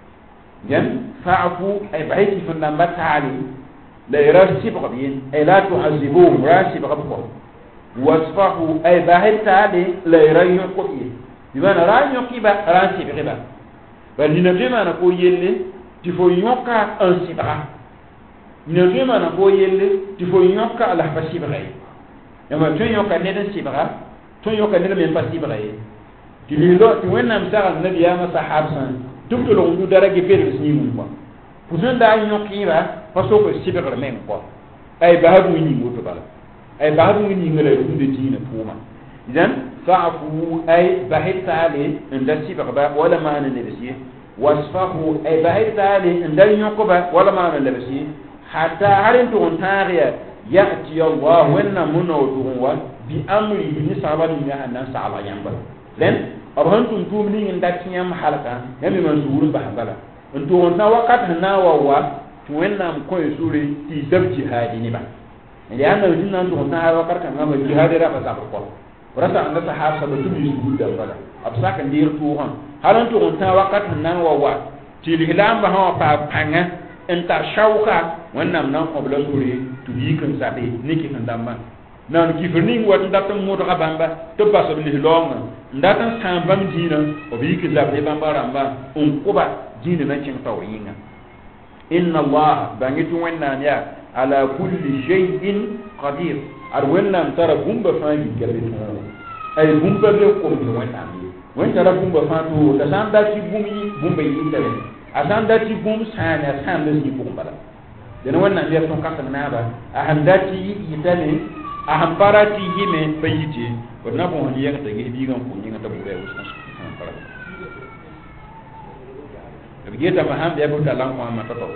yan fa'fu ay bahiti funna matali la yarsi bqabin ay la tu'azibuhum rasi bqabqo wasfahu ay bahita de la rayu ko yi bimana rayu kiba ransi biba bal ni nema na ko yelle ti fo yoka un sibra ni nema na ko yelle ti fo yoka ala fasibra yama to yoka ne den sibra to yoka ne men fasibra ti li do ti wenna msara nabi ya masahabsan tumto lo ndu darage fel ni mun ko pusen da yokiba paso ko sibra men ko ay bahabu ni moto bala ay baadu ni ngale dunde diina puma idan fa'fu ay bahita ali inda sibaba wala ma na lebsi wasfahu ay bahita ali inda yuqba wala ma na lebsi hatta harin to tariya ya'ti Allah wa inna munawduhu wa bi amri ni sabani ya hanan sa'ala yamba den abhan tun tum ni inda tiyam halaka yami man zuuru bahbala nto on na wakat na wa wa to wenna ko suri ti dab jihadi ni ba لأن الجنة تقولنا هذا وكرك أنهم الجهاد لا بس أبقى ورث عند الصحابة سبتم يسجود البلد أبصاك ندير توهم هل أنتم قلنا وقت هنا ووا تلهلام بها فابحنا أنت شوكا وأنا من قبل سوري تبيكن سبي نيكي فندما نان كيفرنين وقت داتم موت غبامبا تبص بالهلام داتم سامبام جينا وبيك زبدي بامبا رامبا أنقبا جينا نشين توينا إن الله بانيتو وين يا على كل شيء قدير أرونا ترى بومبا فاني كبير أي بومبا بيقوم بوين عمي وين ترى بومبا فانتو تسان داتي بومي بومبا ينتبه أسان داتي بوم سان أسان داتي بومبا دنا وين نبي أسون كاسن نابا أهم داتي يتاني أهم باراتي يمين بيجي ونبغى هنيا كتير بيجان كوني كتبوا بيوسنا بيجي تفهم dia pun dalam Muhammad tahu.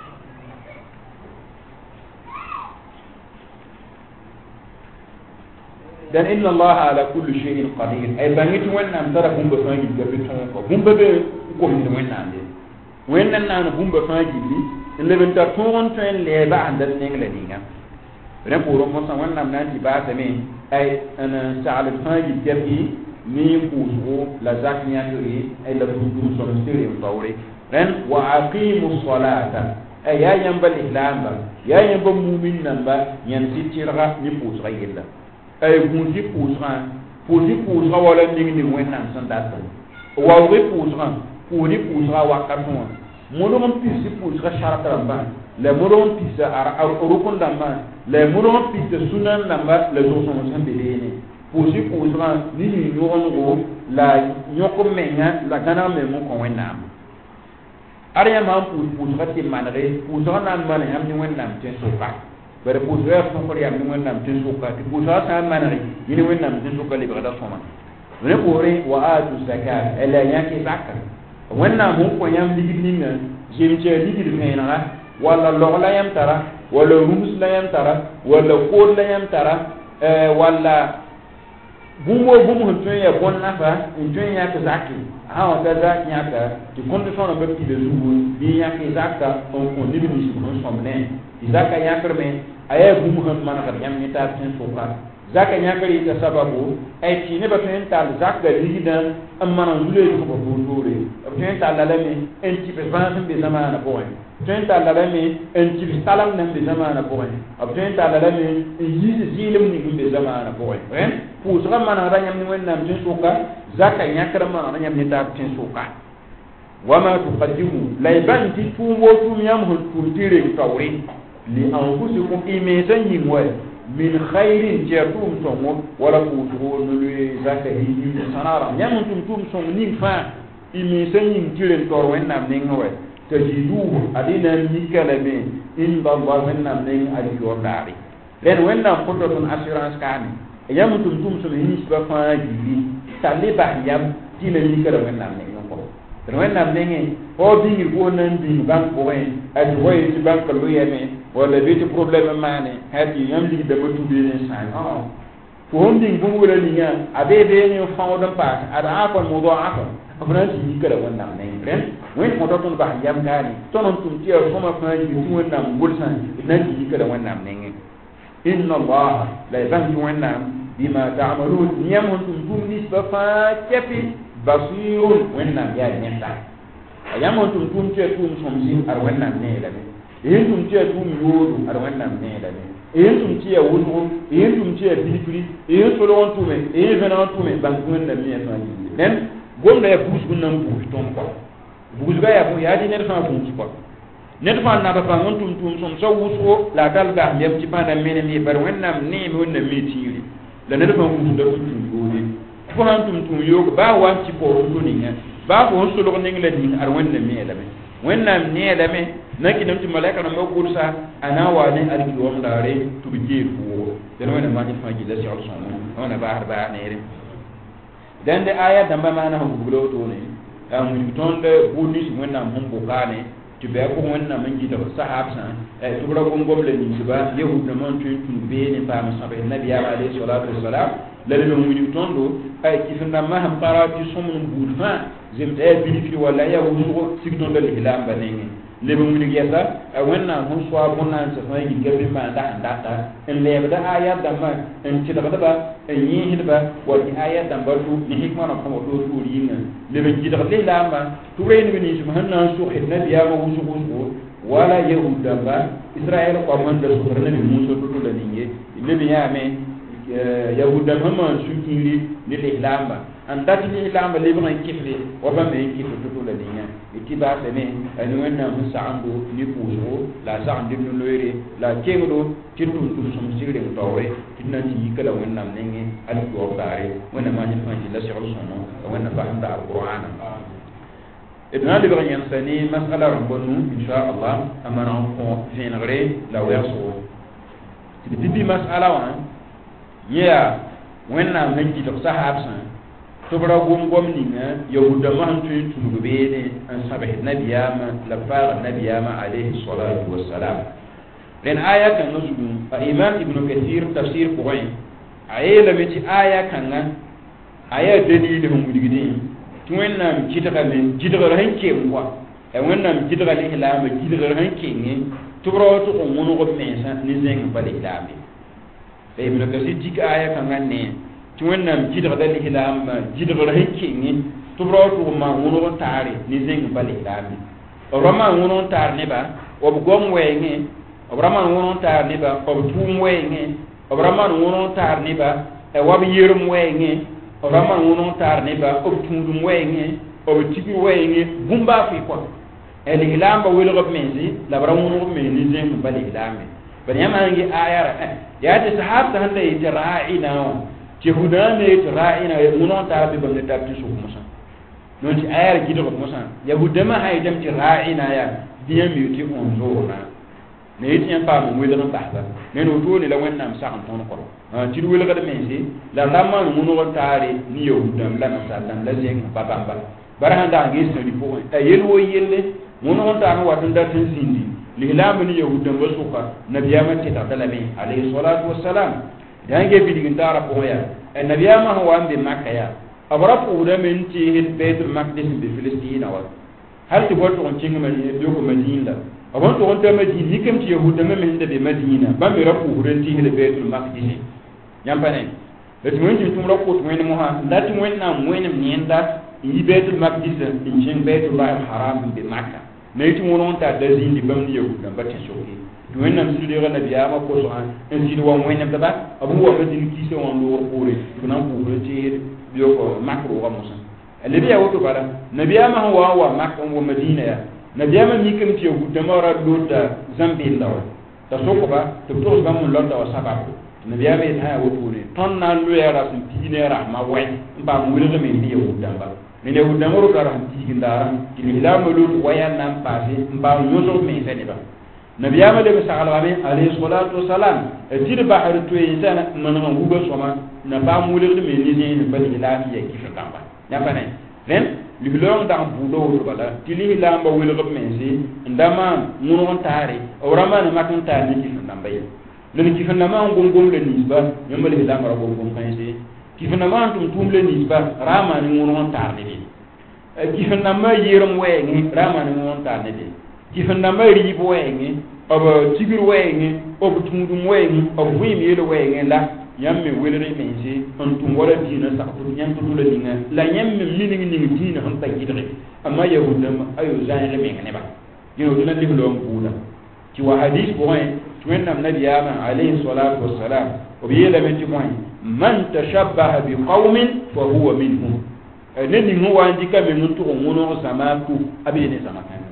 Dan inna Allah ala kulli shay'in qadir. Ay bangit wannan tara bumba fangi gabe ton ko. Bumba be ko min wannan de. Wannan nan bumba fangi li le ben ta ton ton le ba andal ne ngala dinga. Ren ko ron mo wannan nan ti ba ta me ay ana sa'al fangi gabe ni ko la zakniya yuri ay la budu so sire tawre. Ren wa aqimu salata. Ay ya yamba islam ba. Ya yamba mu'min nan ba yan sitira ni ko so yilla. Ay bunti pusran puti pusra wala ning ni wenna sandata wa we pusran pudi pusra wa karton modon pisi pusra sharata ba le modon pisa ar rukun damba le modon pisa sunan namba le zo son san bedene pusi pusra ni ni nyon go la nyoko menga la kana me mo ko wenna ariya ma pu pusra ti manare pusra nan man yam ni wenna ten so ba bare pu zo fon ko yam ni wonnam tin suka ti pu sa sa manari ni wonnam tin suka li bada soma ne pore wa atu zakat ela yake zakka wonnam mo ko yam ligid ninga jim che ligid meena wala logla yam tara wala rumus la yam tara wala kod la yam tara eh wala bumbo bumu hunto ya bonna fa hunto ya ka zakki ha wa ka zakki ya ka ti condition no be de zubu bi ya ka zakka on ko ni bi su ko somne zakka ya perme aya bumu hun man ka yam ni ta tin soka zakka ya ka ri ta sababu ay ti ne ba tin tal zakka ligidan amma na zule ko ko dore tin tal la me en ti be ban be zamana boy tin tal la me en ti be salam nan be zamana boy tin tal la me yi zilim ni be zamana boy hein pour sera mana ranyam ni wennam tin suka zaka nyakra mana ranyam ni ta tin suka wama tuqaddimu layban ti tumbo tum yam hul kultire tawri li anfusikum imesan yimwa min khairin jatum tongo wala kutu no le zaka hi sanara nyam tum tum song ni fa imesan yim tire tor wennam ni ngwe tajidu adina nikala be in ba ba wennam ni ali yordari len wennam ko ton assurance kani yam tum tum so ni ba fa ji taliba yam dina ni kala wennam ne ko to wennam ne o bi ko nan bi bank ko en at hoye ci bank lu yeme wala bi ci problème mané hadi yam li da batu bi ne sa ah to hondi bu wala ni nya abe be ni fa o dan pa ada apa mo do apa afran ci kala wennam ne ren wen mo do ton ba yam gani tonon tum ci o ma fa ji tu wennam gol san nan ci kala wennam ne inna allah la yabantu wennam bima ta'malun niyam huntum tum nisba fa kefi basirun wennam ya nyanta ayam huntum tum ce tum somsi ar wennam ne labe yin tum ce tum yodu ar wennam ne labe yin tum ce wudu yin tum ce bilibili yin solo won tume yin vena tume ban wennam ne fa ni den gomna ya bus gunam bu ton ko bus ga ya bu ya di ne fa bu ko net fa na ba fa ngon tum tum som so wuso la dal ga yem ci panda mene mi bar wennam ne mi wonnam mi tiri la ne fa mu da ko tum gode ko han tum tum yo ba wa ci ko to ni nga ba ko so lo ne ngla din ar wonnam mi la me wennam ne la me naki nam ci malaika na ko sa ana wa ne ar ki wam dare to bi je fu de no ne ma ci fa ji la ci al son ona ba har ba ne re dan de aya damba mana hu bulo to ne am ton de bonus wennam hum bo kane ti be ko wonna man ji da sahab san e to bra ko ngom le ni ba yahud na man tun tun be ne ba ma sabe nabi alayhi salatu wassalam la le mo ni tondo ay ki fanda ma ham para ti somun budfa zem te bi fi wala yahud ko signon de l'islam ba ne le mo ni gesa wonna hon so abonna sa fa gi gabe ma da da da en le da aya da ma en ti da ba en yi hidba wa di aya da ba tu ni hikma na ko do tu ringa le be ji da le la ma tu re ni ni subhana su khidna biya ma wusu wusu wala yahuda ba israel ko man da su rene ni muso to da ninge le be ya me yahuda ma su kiri ni le lamba an dati ni lamba le be ngi kifle wa ba me kifle to da ninga itiba sene ani wenna musaandu ni puzo la sa'and ibn loyre la kemdo tintum tum sum sigre tawre tinna ti kala wenna nengi ali do dare wenna ma ni fanji la shi'ul sunno wenna ba handa alqur'ana ibn ali ba yan sani mas'ala rabbunu insha Allah amana ko finre la werso ti bi mas'ala wa ya wenna nangi do sahabsan to bara gom gom ni nga yahuda man tu tu be ne an sabah nabiyama la fara nabiyama alayhi salatu wassalam len aya kan nusu fa imam ibn kathir tafsir qur'an aya la meti aya kan nga aya dalil hum digidi to wenna kitaka men jidara hanke ngwa e wenna jidara le hilama jidara hanke ngi to bara to ko mono ko mensa ni zeng bale hilami e ibn kathir dik aya kan nga ne ti wennam jidra dal hilam jidra hakki ni to bro to ma wono taari ni zeng bali dami rama wono taar ne ba o gom wenge o rama wono taar ne ba o tum wenge o rama wono taar ne ba e wabi yerum wenge o rama wono taar ne ba o tum wenge o tibi wenge bumba fi ko el hilam ba welo gob menzi la bra wono me ni zeng bali dami bani yamangi ayara ya ta sahab ta handa yitra'ina Jehuda ne ra'ina ya munon ta bi ban da tafi su musa non ti ayar gido ko musa yahuda ma hay dem ti ra'ina ya biya mi ti on zona ne yiti en pa mo wele no bahba ne no to ne la wannam sa kan ton ko ti wele ga de mensi la ramma no no tare ni yahudam la nasalam la zeng babamba barahanda ngi so di po e yel wo yelle mo no ta no wadun da tin sindi lihlam ni yahudam wasuka nabiyama ti ta dalami alayhi salatu wassalam dange bidigin tara po ya e nabiyama ho wambe makka ya abarapu da men ti hit baitul maqdis bi filistina wa hal ti boto on cinga mali do ko madina abon to on ta madina hikam ti yahuda men da be madina ba mi rapu hudan ti hit baitul maqdis nyampane da ti wonji tum rapu to men mo ha da ti wen na mo en nienda yi baitul maqdis in cin baitul haram bi makka ne ti wonon ta da zindi bam ni yahuda ba ta shoki to wen nam su de ga nabiya ma ko so han en ti wa mo en da ba abu wa madina ki se won lo ko re to nan ko ti biyo ko makro wa musa alibiya wato bara nabiya ma wa wa makka wa madina ya nabiya ma mi kam ti yu da mara do da zambi ndaw ta soko ba to to ga mun londa wa sababu nabiya be ta wato ne ton na lu ya ra sun ti ne ra ma wai ba mu wuri me ndi yu da ba ne ne da maro da ran ti ginda ki la mo lu waya nan pa se ba yo so me se ne ba nabiya ma de sa alwami alayhi salatu wassalam ti de bahar to yi sana man ma gugo soma na ba mu le me ni ni ba ni la mi ki fa kamba ya fa ne ren li long da bu do bala ti li la mba wele ko me si ndama mun on tare o rama na makon tare ni ki fa namba yi le ki fa nama ngom ngom le ni ba nyamba le la mara ngom ngom kan si ki fa nama tum tum le ni ba rama ni mun on tare ni ki fa nama yirum we ni rama ni mun on tare ni ki fa nama ri bo we ni aba tigir we ni ob tumdum we ni ob wi mi le we ni la yamme welere mense on tum wala dina sa ko nyam to la dinga la yamme mining ning dina han tagidre amma yahudam ayo zaire me ne ba yino dina li lo mbula ci wa hadith bo hay tuwenna nabi ama alayhi salatu wassalam o bi yela men ci moy man tashabbaha bi qaumin fa huwa minhum ne ni huwa ndika men to ngono sama ku abi ne sama kan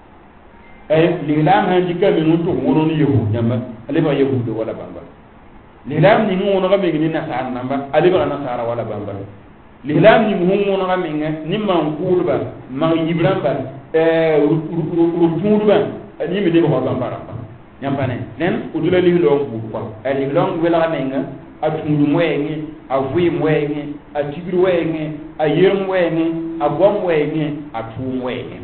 ay li lam han ndika men to ngono ni yahudam ale ba yahudu wala bamba lihlam ni ngono ga megi na sar namba ali ba na sara wala bamba lihlam ni ngono ga megi ni man kulba ma yibran ba eh rutuba ni me de ba bamba nyampane nen udula lihlo bu ko ali long wela ga megi atundu moyengi avui moyengi atigru moyengi ayirm moyengi agom moyengi atu moyengi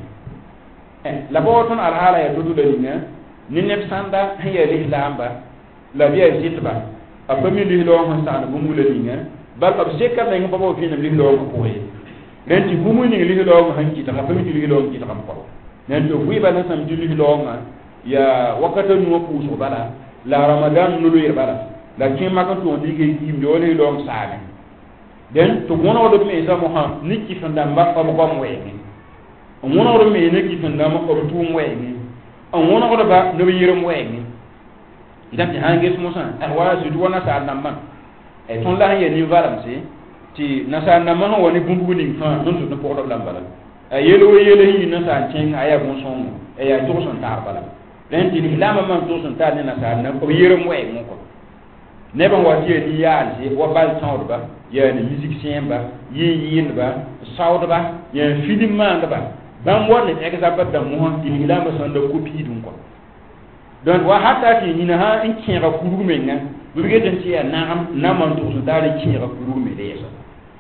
eh la boton al hala ya dudu dalina ni ne sanda ya lihlamba la biya jitba a famille lo han sa bu mu le linga ba ka se ka ne ba bo fi ne li lo ko e ren ti bu mu ni li lo han ki ta ka famille li lo ki ta kam ko nen to wi ba na sam di li lo nga ya wakata nu ko so bala la ramadan nu lu bala la ki ma ka to di ke ki do li lo sa ne den to gono do me sa mo ha ni ki fanda ba ko ko mo e ni gono do me ne ki fanda ma ko tu mo e ni gono ko ba no yirum mo e ni idan ti hange smo san ahwa su duwana sa namman e ton la ye ni varam si ti nasa namman woni bumbu ni fa non to ko do lambala e yelo yelo yi nasa chen aya bon son e ya to son tar bala len ti ni lama man to son tar ni nasa na ko yero mo e mo ko ne ban wati ni ya si wa bal sound ba ya ni musicien ba yi yin ba sound ba ya film man ba ban woni exemple da mo ti ni lama son da copie dun ko donc wa hatta ti ni na ha in kira kuru men na burge den ci na am na man to so dare kira kuru me de so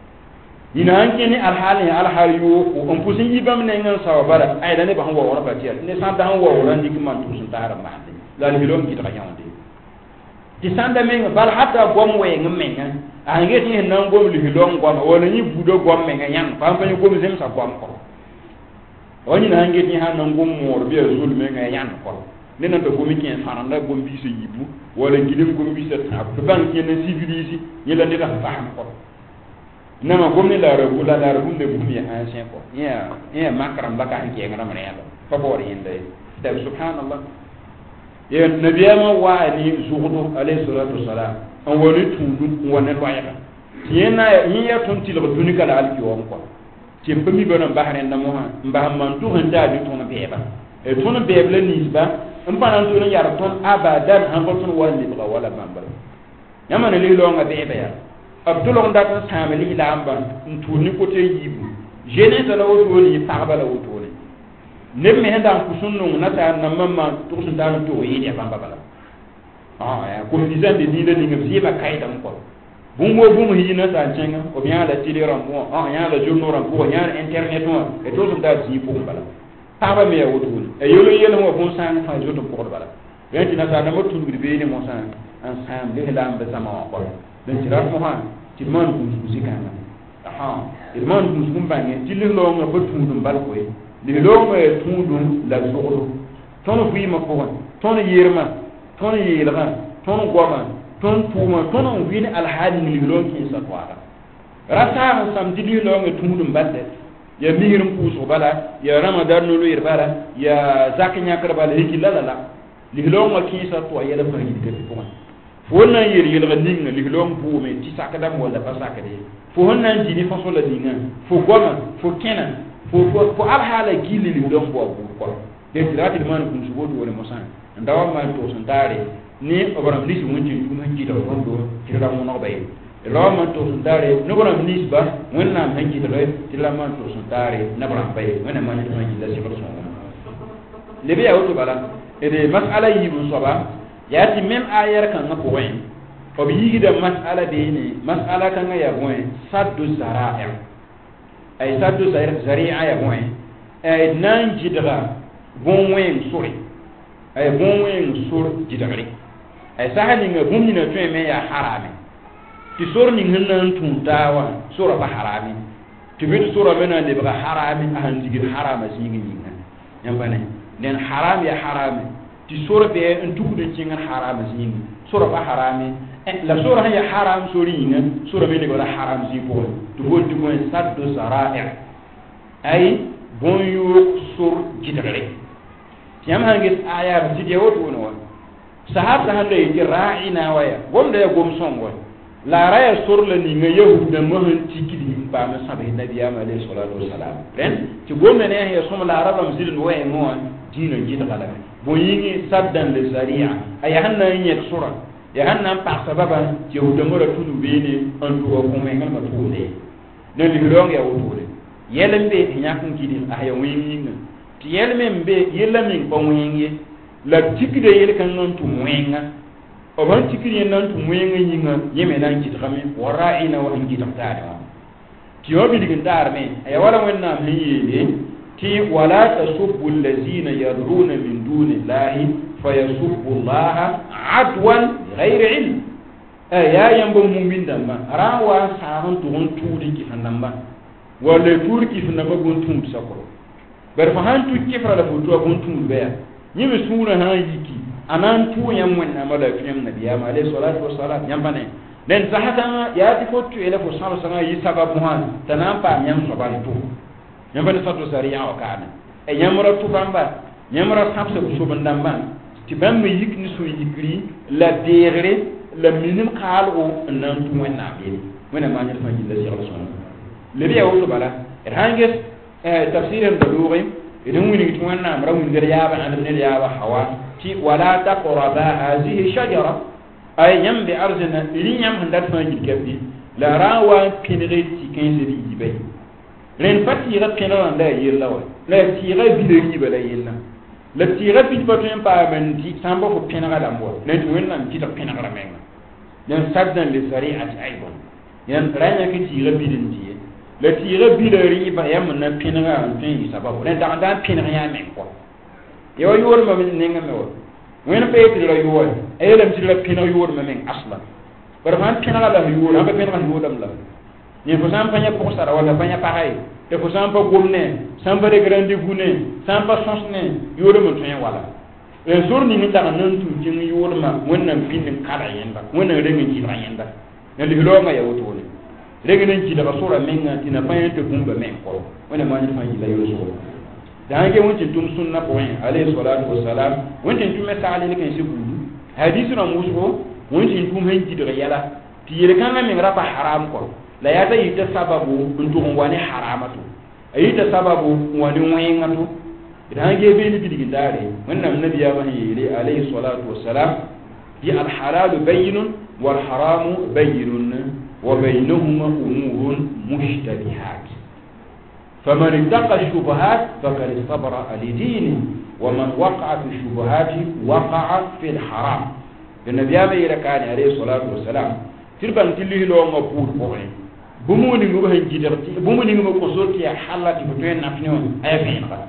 ni na an kini al hali al hali yo ko on pusin yibam ne ngan sawa bara ay da ne ba han wo wona ba ti ne san da han wo wona ni man to so dare ma de la ni lo ngi ta yande ti san da men bal hatta gom we ngam men ngan a ngi ti nan gom li lo ngom wala ni budo gom men ngan yan pa pa ni gom zem sa gom ko woni na ngi ti han nan gom mor bi zul men ngan yan ko nena to gomi ken faranda gombi so yibu wala gidem gombi so ta to ban ken civilisi yela ndita faham ko nama gomni la rabu la la rabu de bumi ancien ko ya ya makram baka hanke ngara mane yalla fa bor yinde ta subhanallah ya nabiyama wa ali zuhudu alayhi salatu wassalam an woni tundu wona wayata yena yiya ton tilo dunika la alki won ko ci pemi bono bahare ndamo ha mbahamman tu handa bi ton beba e ton bebla nisba en panan to yar ton abadan han ko ton wali ba wala bamba yama ne li lo nga be be ya abdullah ndat sameli ila amba ntuni ko te yibu jene to la woto ni parba la woto ni ne me handa ku sunnu na ta na mamma to sun da to yi ne ban babala ah ya ko ni zan de ni de ni ngi ba kai dan ko bungo bungo yi na ta cenga o bien la télé rampo ah ya la journaux rampo ya internet mo e to sun da ji ko bala ta ba me ya wutu e yolo yelo mo bon san fa joto ko bala yanti na ta na mutu bi be ni mo san ensemble la mbe sama ko den tirar mo ha ti man ku musikana aha il man ku kumbange ti le lo nga batu dum bal ko le lo nga tundum la zoro ton fu ma ko ton yirma ton yilma ton goma ton puma ton wini al hali ni lo ki sa kwara rasa sam ti le lo nga tundum balde ya mihirum ku so bala ya ramadan no lo yirbara ya zakinya karbala hikilla la la li lo nga ki sa to ya da fa yi ke ko fona yir yil ga ninga li long bu me ti sakada mo la pasaka de fo honna jini fa so la ninga fo goma fo kena fo fo al hala gili li long bo bu ko de tirati man kun su bodu wala mosan ndawa ma to son tare ni obaram ni su munji ku man jita on do tira mo no bay lo man to son tare no boram ni ba wonna man jita do tira man to son tare na boram bay wonna man man jita si ko so le be ya to bala e de masala yi bu soba yati même ayar kan nga point o bi yigida mas'ala de ni mas'ala kan nga ya point saddu zara'i ay saddu zari'a ya point ay nan jidra bon wen suri ay bon wen sur jidagri ay sahali nga bum ni na to me ya harami ti sur ni hinnan tuntawa sura ba harami ti bi sura mena de ba harami ahan digir harama sigi ni nyambane den haram ya harami ti sura be en tukude cingan haram zini sura ba harami la sura ya haram sura yinga sura be ne go haram zi ko to go to mo saddu sara'i ay bon yu sur jidare yam hangis aya bi de woto no sahab da hande yi ra'ina waya wonda ya gom songo la raya sur la ni nga yahuda mo han tikidi ba ma sabe nabi ya alayhi salatu wassalam ren ti gom ne ya som la arabam zilin waye mo dino jidala boyingi saddan le zaria ay hanna yek sura ya hanna pa sababa je udamura tudu bene andu ko ko mengal ma tude ne li long ya wutude yelembe nyakun kidil ay wingi ti yelme mbe yelamin ko wingi la tikide yel kan non tu wenga o ban tikide non tu wenga yinga yeme nan ki tame wara'ina wa ingi tamtare ti obi digin darme ay wala wenna mi yele ti wala tasubbu allazina yadruna min dunillahi fayasubbu allaha adwan ghayri ilm ya yamba mu'min damba rawa sahan to on tuudi kifandamba wala tuur kifandamba gon tum sakoro ber fa han tu kifra la futu gon tum be ni mi sura ha yiki anan tu yam wonna mala fiyam nabiya ma alayhi salatu wassalam yambane den sahata ya ti fotu ele fo sala sala yi sababu han tanampa nyam soban tu nyambane sadu sariya o kana e nyamra tu bamba nyamra sapse ko sobandamba ti bambe yikni so yikri la degre la minim khalo nan tu wonna be wona ma nyal fa jilla shi rasul le biya wulo bala ranges eh tafsiran da lughi idan wini tu wonna amra mun der yaba an der yaba hawa ti wala taqraba hadhihi shajara ay nyam bi arzina li nyam handat fa jikki la rawa pinire ti kense di jibe ren pati ra pinira nda yella wa la tira bideri bala yella la tira bid bato pa man di sambo ko pinira da mo ne tu wenna ti ta pinira menga dan saddan li sari'ati aibon yan ranya ki tira bidin di la tira bideri ba yam na pinira an tin sababu ren da da pinira ya men ko yo yor ma min nenga me wo wen pe ti la yo e lam ti la pinira yor ma men aslan bar man pinira la yo la ba pinira yo dam la ni ko sam panya pour sara wala panya pareil te ko sam pa gomne sam pa de grande gune sam pa sonsne yoro mo tuen wala e sur ni ngita nan tu jing yoro ma wannan pinin kala yenda wannan rengin ji yenda ne li lo ma ya woto ne rengin ji da basura menga tina panya te gumba men ko wannan ma ni fa yi la yoro so da hange wancin tum sunna ko en alayhi salatu wassalam wancin tum sa ali ne kan shi gudu hadisi na musu wancin tum han ji da yala ti yele kan men rapa haram ko la yata yita sababu untu wani haramatu ayita sababu wani wayngatu idan ge be ni bidigi dare wannan nabi ya bani yele alayhi salatu wassalam bi al halal bayyinun wal haramu bayyinun wa bainahuma umurun mushtabihat فمن اتقى الشبهات فقد استبرأ لدينه ومن وقع في الشبهات وقع في الحرام. النبي عليه الصلاة والسلام تربان تليه لو مبور بوين بموني نغو هنجيدرتي بموني نغو كسوتي حالة بتوين نفنيون أي فين غا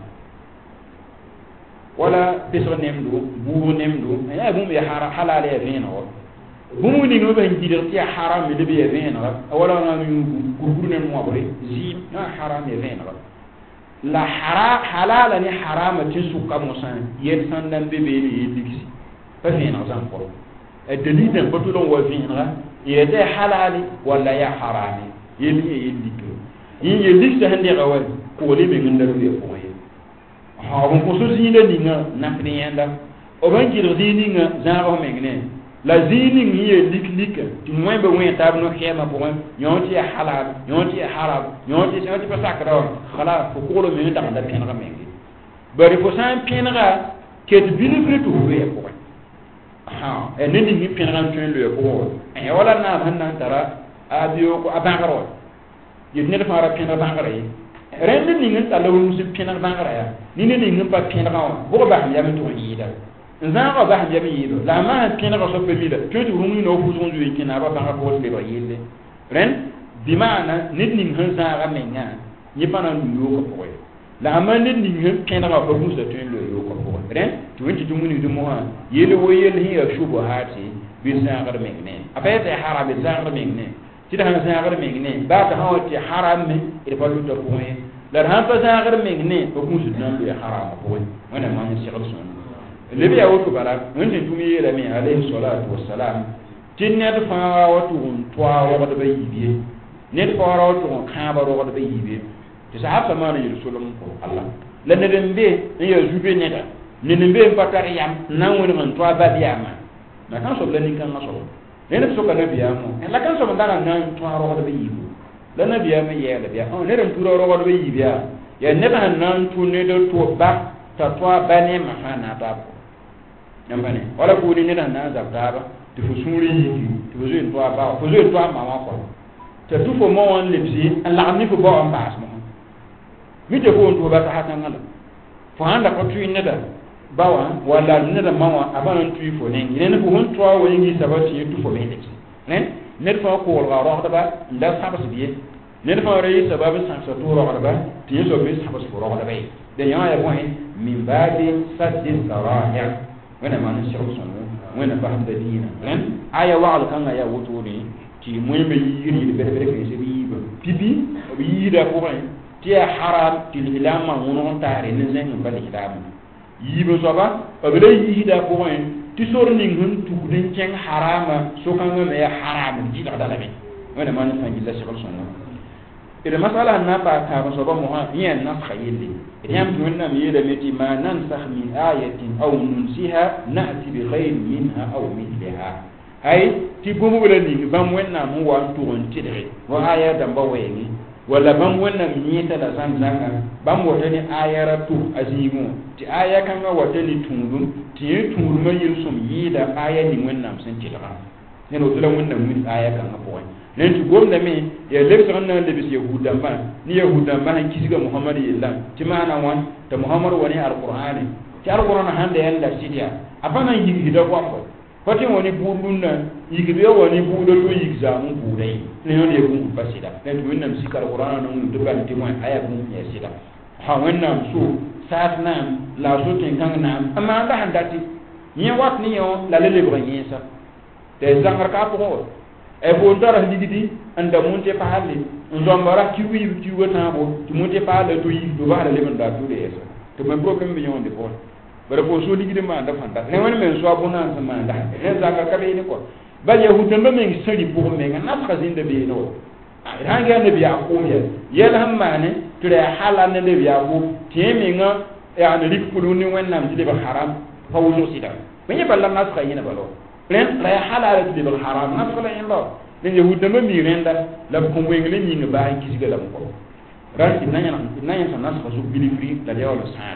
ولا بسر نمدو بو نمدو أي بوم يحرى حلال أي فين غا بموني نغو هنجيدرتي حرام يدبي أي فين غا ولا نغو كبرون الموابري زيب نا حرام أي فين غا لا حرام حلال ني حرام تسوكا موسان يدسان دم بيبيلي يدكسي ففين غا زنفرو الدليل بطلون وفين غا يدي حلالي ولا يا حرامي يلي يليك يليك سهندي غوال كولي من ندرو يفوي ها بون كوسو زينا نينا نافنياندا اوبان جيرو زينينا زارو ميغني لا زينين هي ليك ليك تي موين با وين تابنو خيما بون يونتي حلال يونتي حرام يونتي سنتي بساكرا خلاص فكولو مين دا دا بينغا ميغي بري فوسان بينغا كيت بينفري تو وي بون ha e nini ni pinran tun le ko e wala na hanna tara abiyo ko abangaro yidne da fara pinran bangaro yi rende ni ngin ta lawu musu pinran bangaro ya ni ne ni ngin pa pinran bo ba ya mi to yida nza ko ba ya mi yido la ma pinran so pe mida to to rumu no fu zon juyi kina ba bangaro ko be ba yinde ren bi maana nit ni ngin za ga menga ni pana ndu ko ko la ma nit ni ngin pinran ba musu tun le yo ko ko ren tuwinti tumuni dumo ha yele wo yele hiya shubuhati bi sa'ar mengne abete haram bi sa'ar mengne tida han sa'ar mengne ba ta hawti haram me ila balu to point la han pa sa'ar mengne ko musu nan bi haram ko wana ma ni shigar sun le bi awu bara wonti tumi yele mi alayhi salatu wassalam tinne da fa watu hun twa wa da bayibiye ne da fa watu hun ka ba ro da bayibiye ti sahaba ma ni rasulullah ko allah la ne dembe ne ya jube ne da nini be patari yam nan woni man to abadiama na kan so blani kan so ne ne so kan biamo en la kan so ndana nan to ro do yibu la na biama ye la bia on ne ren turo ro do yibia ya ne ba nan tu ne do to ba ta to abane ma fa na ta ko nyambane wala ko ni ne na za ta ba tu fu suri yi tu fu zo to ba fu zo to ma ma ko ta tu fo mo on lepsi an la ni fu bo on bas mo mi te ko on to ba ta hatan ngala fo handa ko tu ne da bawa wala ne da mawa abanan tu fo ne ne ne ko hon to wa yi sabati tu fo me ne ne fa ko wala ro da ba la sabas biye ne fa re sababu san sa to ro da ba ti so be sabas ro da ba de ya ya ko min badi saddi saraya wana ma ne shi sun wana ba hamda dina ne aya wa al kan ya wuto ne ti moy be yiri de bere bere ke se bi pipi bi yida ko ba ti haram ti ilama wono tare ne zen ba ilama yibe soba abele yida ko en ti sorni ngun tukudin ken harama so kan me ya haram ji da dalabe wala man fa gilla shi kal sunna ida masala na ba ka ba soba mo ha yen na khayili yam tunna mi yida meti ma nan sakh min ayatin aw nunsiha na'ti bi khayrin minha aw mithlaha hay ti bomu wala ni bam wenna mu wa turon tidre wa aya damba wayni wala ban wannan miyeta da san zanga ban wata ni ayara tu azimu ti aya kan ga wata ni tundum ti tundum man yusum yida aya ni wannan sun tilga ne no dole wannan mun aya kan ga boy ne ti gomda me ya lebsa wannan da bis yahuda ma ni yahuda ma han kisiga muhammad illa ti mana wan ta muhammad wani alqur'ani ti alqur'ana hande yalla sidia abana yi hida ko ko fati woni bulunna yigibe woni budo to yigzamu budai ne yon ye gun basida ne to winnam sikar qur'ana non to ban timo aya gun ya sida ha wannan so satnam la so tin kan nam amma da handati ni wat ni yo la lele bro yesa te zangar ka ko e bo ndara digidi anda munte pa halle ndombara kiwi kiwi tambo to munte pa halle to yi do ba halle men da to de yesa to men problem bi yon de ko bare ko so digidi ma da fanda ne woni men so abuna sama da ne zangar ka be ni ko ba yahudan ba men sari bo men na khazin da be no ranga ne biya ko ya yel hammane to da halan ne biya ko teminga ya ne rikulu ni wannan jide ba haram fa wuzo sida men ya ballan nas khayina balo len la halala jide ba haram nas kala yin lo ne yahudan ba mi renda la ko ngwe ni ngi ba kisiga la ko ran inanya inanya sa nas khazu bili free la ya wala sa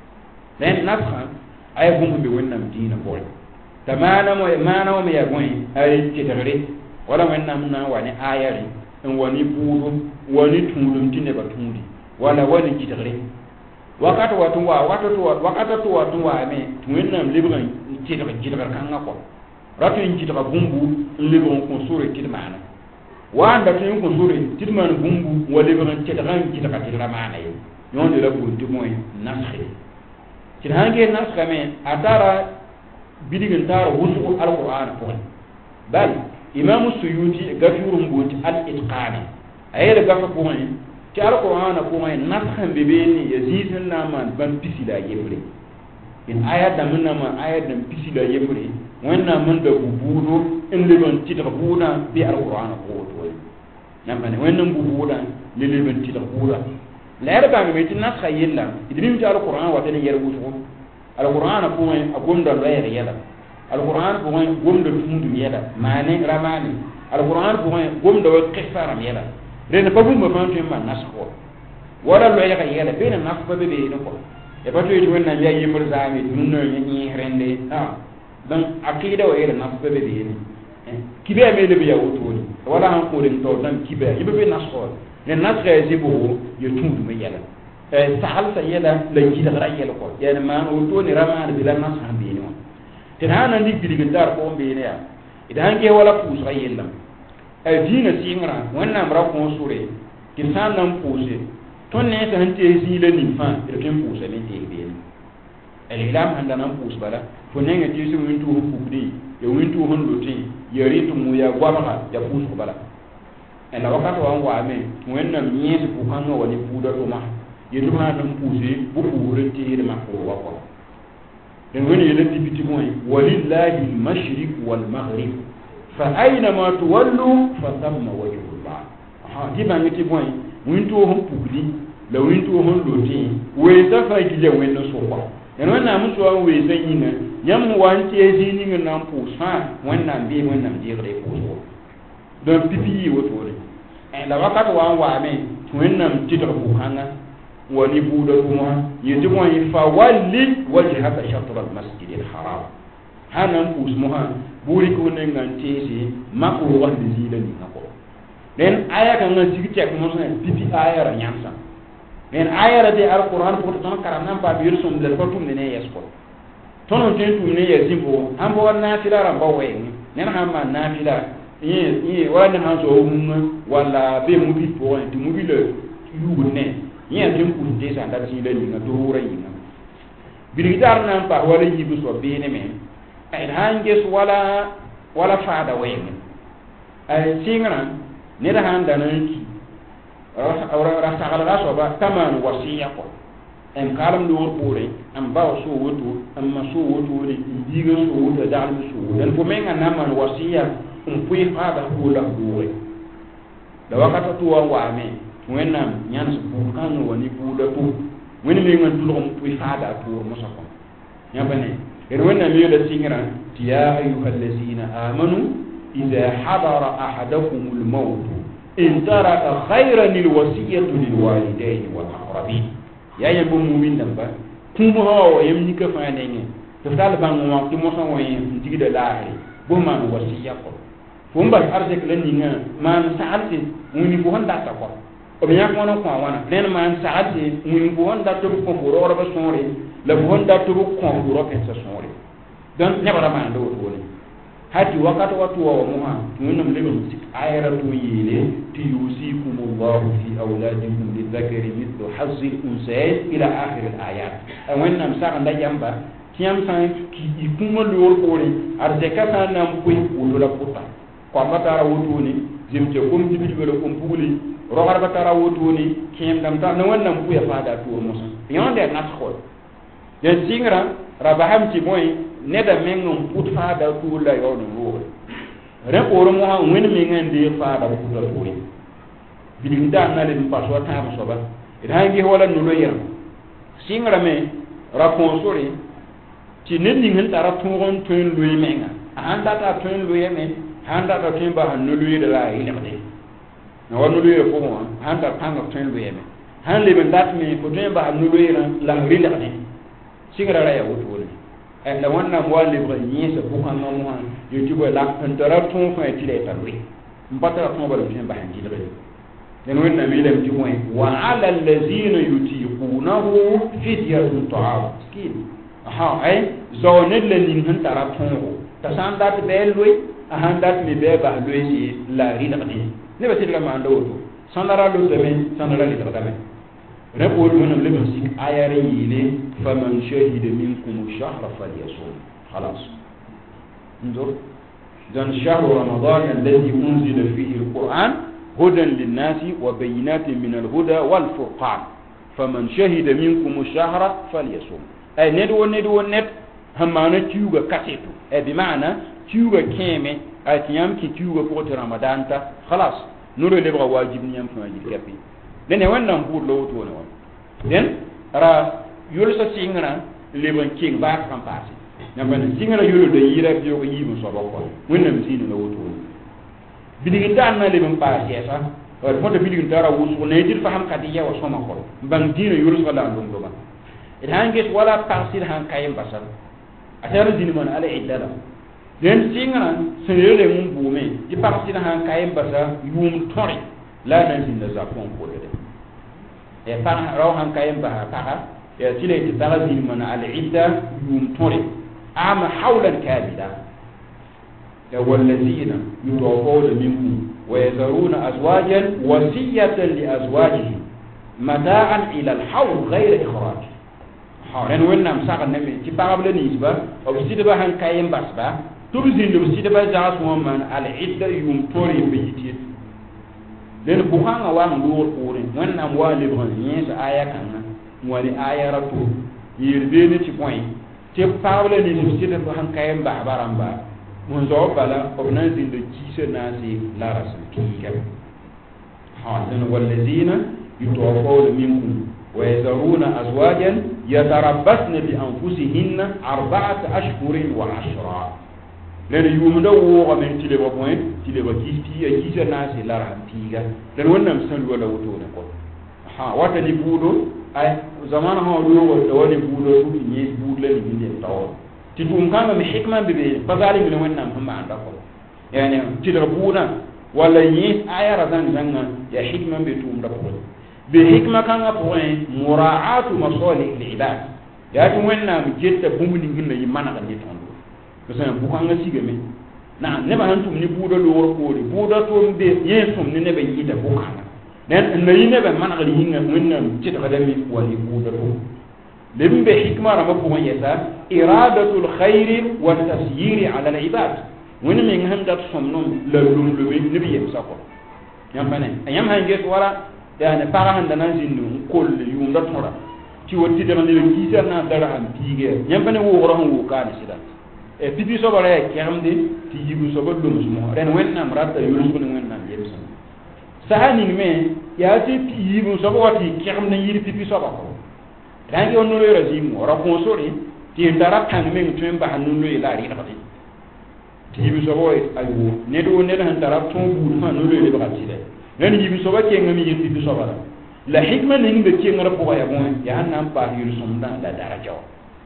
len nas khan ay gumbu be wannan dina boy tamana mo mana mo ya goyi ay kitare wala wannan na wani ayari en wani buru wani tulum tine ba tundi wala wani kitagre wakata watu wa wakata to wakata to watu wa me tuwennam libran kitagre kitagre kanga ko ratu in kitagre bumbu libran ko sure kitmana wanda to in ko sure kitmana bumbu wala libran kitagre kitagre kitagre mana yo non de la buntu moy nasxi ci hange nasxa me atara bidigin tara wusu alquran ko bal imam suyuti gafirum buti al itqani ayela gafa ko ci alquran ko may nasxan bebeni yazidun naman ban pisila yebre in ayat da mun nama ayat da pisila yebre wannan mun da bubudo in libon ci da buna bi alquran ko to nan bane wannan bubuda libon ci da buna leer ba mi tin nas khayilla idrim ci alquran wa tan yer wusu alquran ko may agumda leer yela alquran ko may gumda tundu yela mane ramani alquran ko may gumda wa qifaram yela rena pa bumba fa tin man nas ko wala lo yela yela be na nas ba be be no ko e ba to yi wonna ya yimur zami dunno ni rende ah dan akida wa yela nas ba be be ni kibe me le be ya wutu wala han ko den to dan kibe yibe be nas ko ne nasra zibu yo tundu me yala e sahal sa yala la jida gara yala ko yana ma o to ni rama de la nasra be ni te hana ni bidiga dar ko be ne ya idan ke wala ku sa yalla e dina singra wannan ra ko sure ki sanan pose ton ne ta hante zile ni fa de ken pose ne te be ni el ilam handa nan pose bala fo ne ngati su wintu hu kubdi yo wintu hon loti yari tu mu ya gwama ya pose ko bala en la wakati wa ngwa ame wenna miezi kukanga wali puda tuma yetu ma nan pusi bu pure tire ma ko wa ko den woni yele dibiti moy walillahi al-mashriq wal maghrib fa ayna ma tuwallu fa thamma wajhullah ha diba ngiti moy winto hon pugdi la winto hon loti we ta fa gije wenno so ko en wonna muso wa we sayina yam wanti ezini ngam pusa wonna bi wonna dire puso don pipi woto en la wakati wa wa me tuennam tito ko hanga woni budo kuma yiti mo yifa walli wajhaka shatr al masjid al haram hanan usmuha buri ko ne ngantisi mako wandi zila ni ngako den aya kan ngan sigiti ak mo sen pipi aya ra nyamsa den aya ra de al qur'an ko ton karam pa bir sum le ko tum ne yesko tonon ten tum ne yesimbo ambo na tira ra bawe ne na ma na tira ye ye wala na so mun wala be mu bi po en mu bi le yu ne ye en ku de sa da si le ni na do ra yi na bi dar na pa wala yi bu so be ne me ay hange so wala wala faada we ay singra ne da handa nan ki ora ra sa gala so ba taman wasiya ko en kalam do pore am ba so woto amma so woto ne diga so woto da al so dan ko me ngana man wasiya um pui fada kula duwe da wakata tuwa wa me wenna nyan su bukan woni buda tu woni me ngan tulo um pui fada tu musako nyabane en wenna mi yoda singira ya ayyuhallazina amanu idha hadara ahadakumul maut in taraka khayran alwasiyatu lilwalidayni wal aqrabin ya yambu mu'min namba kumu hawa yamni ka fa ne to dal bangu wa ki mo so woyi digida laari bo man wasiya ko fumba arzek len ninga man saalti muni ko honda ta ko o biya ko non ko wana len man saalti muni ko honda to ko ko ro ba sonre la ko honda to ko ko ro ke sa sonre don ne bara man do to ni hati wakati watu wa muha tunna mlebe musik ayara to yele ti yusikumullahu fi auladikum lidhakari mithlu hazzi unsayd ila akhir alayat awanna msaka nda jamba tiam san ki ikuma lor ko ni arzeka sa nam ko ko la puta ko matara wotuni jimte kom tibi wala kom puguli rogar batara wotuni kiem dam ta no wannan ku ya fada to musa yonde nas khol ya singra rabaham ti moy neda mengum put fada to la yono ro re ko mo ha wen mi ngande fada ko to ro bilinda na le paso ta mo soba ida ngi wala no yer singra me ra konsori ti nendi ngin tara tungon tun luy menga anda ta tun luy me handa ta tun ba hanu luy de la ile de na wonu luy ko mo handa tanga tun luy me han le ben dat me ko tun ba hanu luy la rile de singra ra ya wutu wala en la wonna mo wali ba nyesa ko kan no mo yo ti bo la en tara tun fa ti le ta luy mbata tun ba le tun ba han ji de yen wẽnnaam yeelame tɩ bõe wa ala allazina yutiqunahu fidyatun ta'am miskin aha ay zo ne le ning han tara tõogo t'a sã n dat bɛɛ loe a sãn dat me bɛɛ bas loeese la rɩdgde nebã tɩdga maanda woto sãn la ra lotame sãn la ra rɩdgdame rẽ poor wẽnnaam leb n sik aya rẽ yeele faman shahida minkum shahra falyasum خلاص انظر ذن شهر رمضان الذي أنزل فيه القرآن هدى للناس وبينات من الهدى والفرقان فمن شهد منكم الشهر فليصوم أي ندو ندو ند همانا تيوغا كاسيتو أي بمعنى تيوغا كيمي أي تيام كي تيوغا فوت رمضان تا خلاص نورو لبغا واجب نيام فما جيل كابي لأن وانا نقول لو تونا وانا لأن را يولسا سيغنا لبن كيغ باك كامباسي nyambana singra yoro da yira biyo ko yibu so bako wonnam sinu na woto bidigin tan na lebam pa yesa wal foto bidigin tara wusu ne dir faham kadiya wa soma ko bang dino yoro so la ndum do ba it hanges wala pasir han kayem basal atara dinu man ala idala den singra sele mum bume di pasir han kayem basa yum tori la nan sin da zapon ko de e pa raw han kayem ba pa ya sile ti tara dinu man ala idda yum tori عام حولا كاملا والذين يتوفون منكم ويذرون أزواجا وصية لأزواجهم متاعا إلى الحول غير إخراج حورين وين مساق النبي تبقى بلا نسبة أو سيدبا هن كاين بسبا تبزين لو سيدبا جاس ومن على عدة يوم توري بيتي لأن بخان وان دور قورين وين نموال لبغن ينس آية كان موالي آية رتو يردين تبوين te pawle ni ni sita ko han kayem ba baramba mon zo bala ko nan din de kise na si la rasul ki ka ha dan walladina yutawafawna minkum wa yazaruna azwajan yatarabbasna bi anfusihinna arba'ata ashhurin wa ashra len yumda wo ko men tile ba point tile ba kisti ya kise na si la ran tiga dan wannan san wala wuto ne ko ha wata ni budo ay zamana ha do wo do woni budo su ni budle ni ni taw ti dum kanga mi hikma be bazali mi wannan hamba anda ko yani ti da buna wala yi ayara zan zanga ya hikma be tum da ko be hikma kanga point mura'atu masalih al-ibad ya ti wannan jetta bumuni nginna yi mana kan ni tondo ko san bu kanga sigame na ne ba hantum ni budo do wor ko budo to be yesum ni ne be yita bu kanga nen nayine be man gali hinga munna ci ta dami wali budatu limbe hikma rama ko yesa iradatul khair wa tasyir ala al ibad woni min handa somnon la lum lumi nibi yem sako yam bane ayam hange wala da ne para handa nan jinnu kol yum da tora ci wotti de man le kisa na dara am tige yam bane wo woro han wo ka sida e pipi so bare kemde ti yibu so boddo musmo ren wenna mrata yulu ko wenna yem sa sahani me ya ti yibu so wati kem na yiri pipi so ba ko rangi onno le razim ora ko sori ti ndara tan me mtum ba hanu lo ila ri rabati ti yibu so boy ayu ne do ne dan ndara ton bu fa no le ba ti de nan yibu so ba ke ngami yiri pipi so ba la hikma ne ngi ke ngara ko ya bon ya nan pa yiru som da da daraja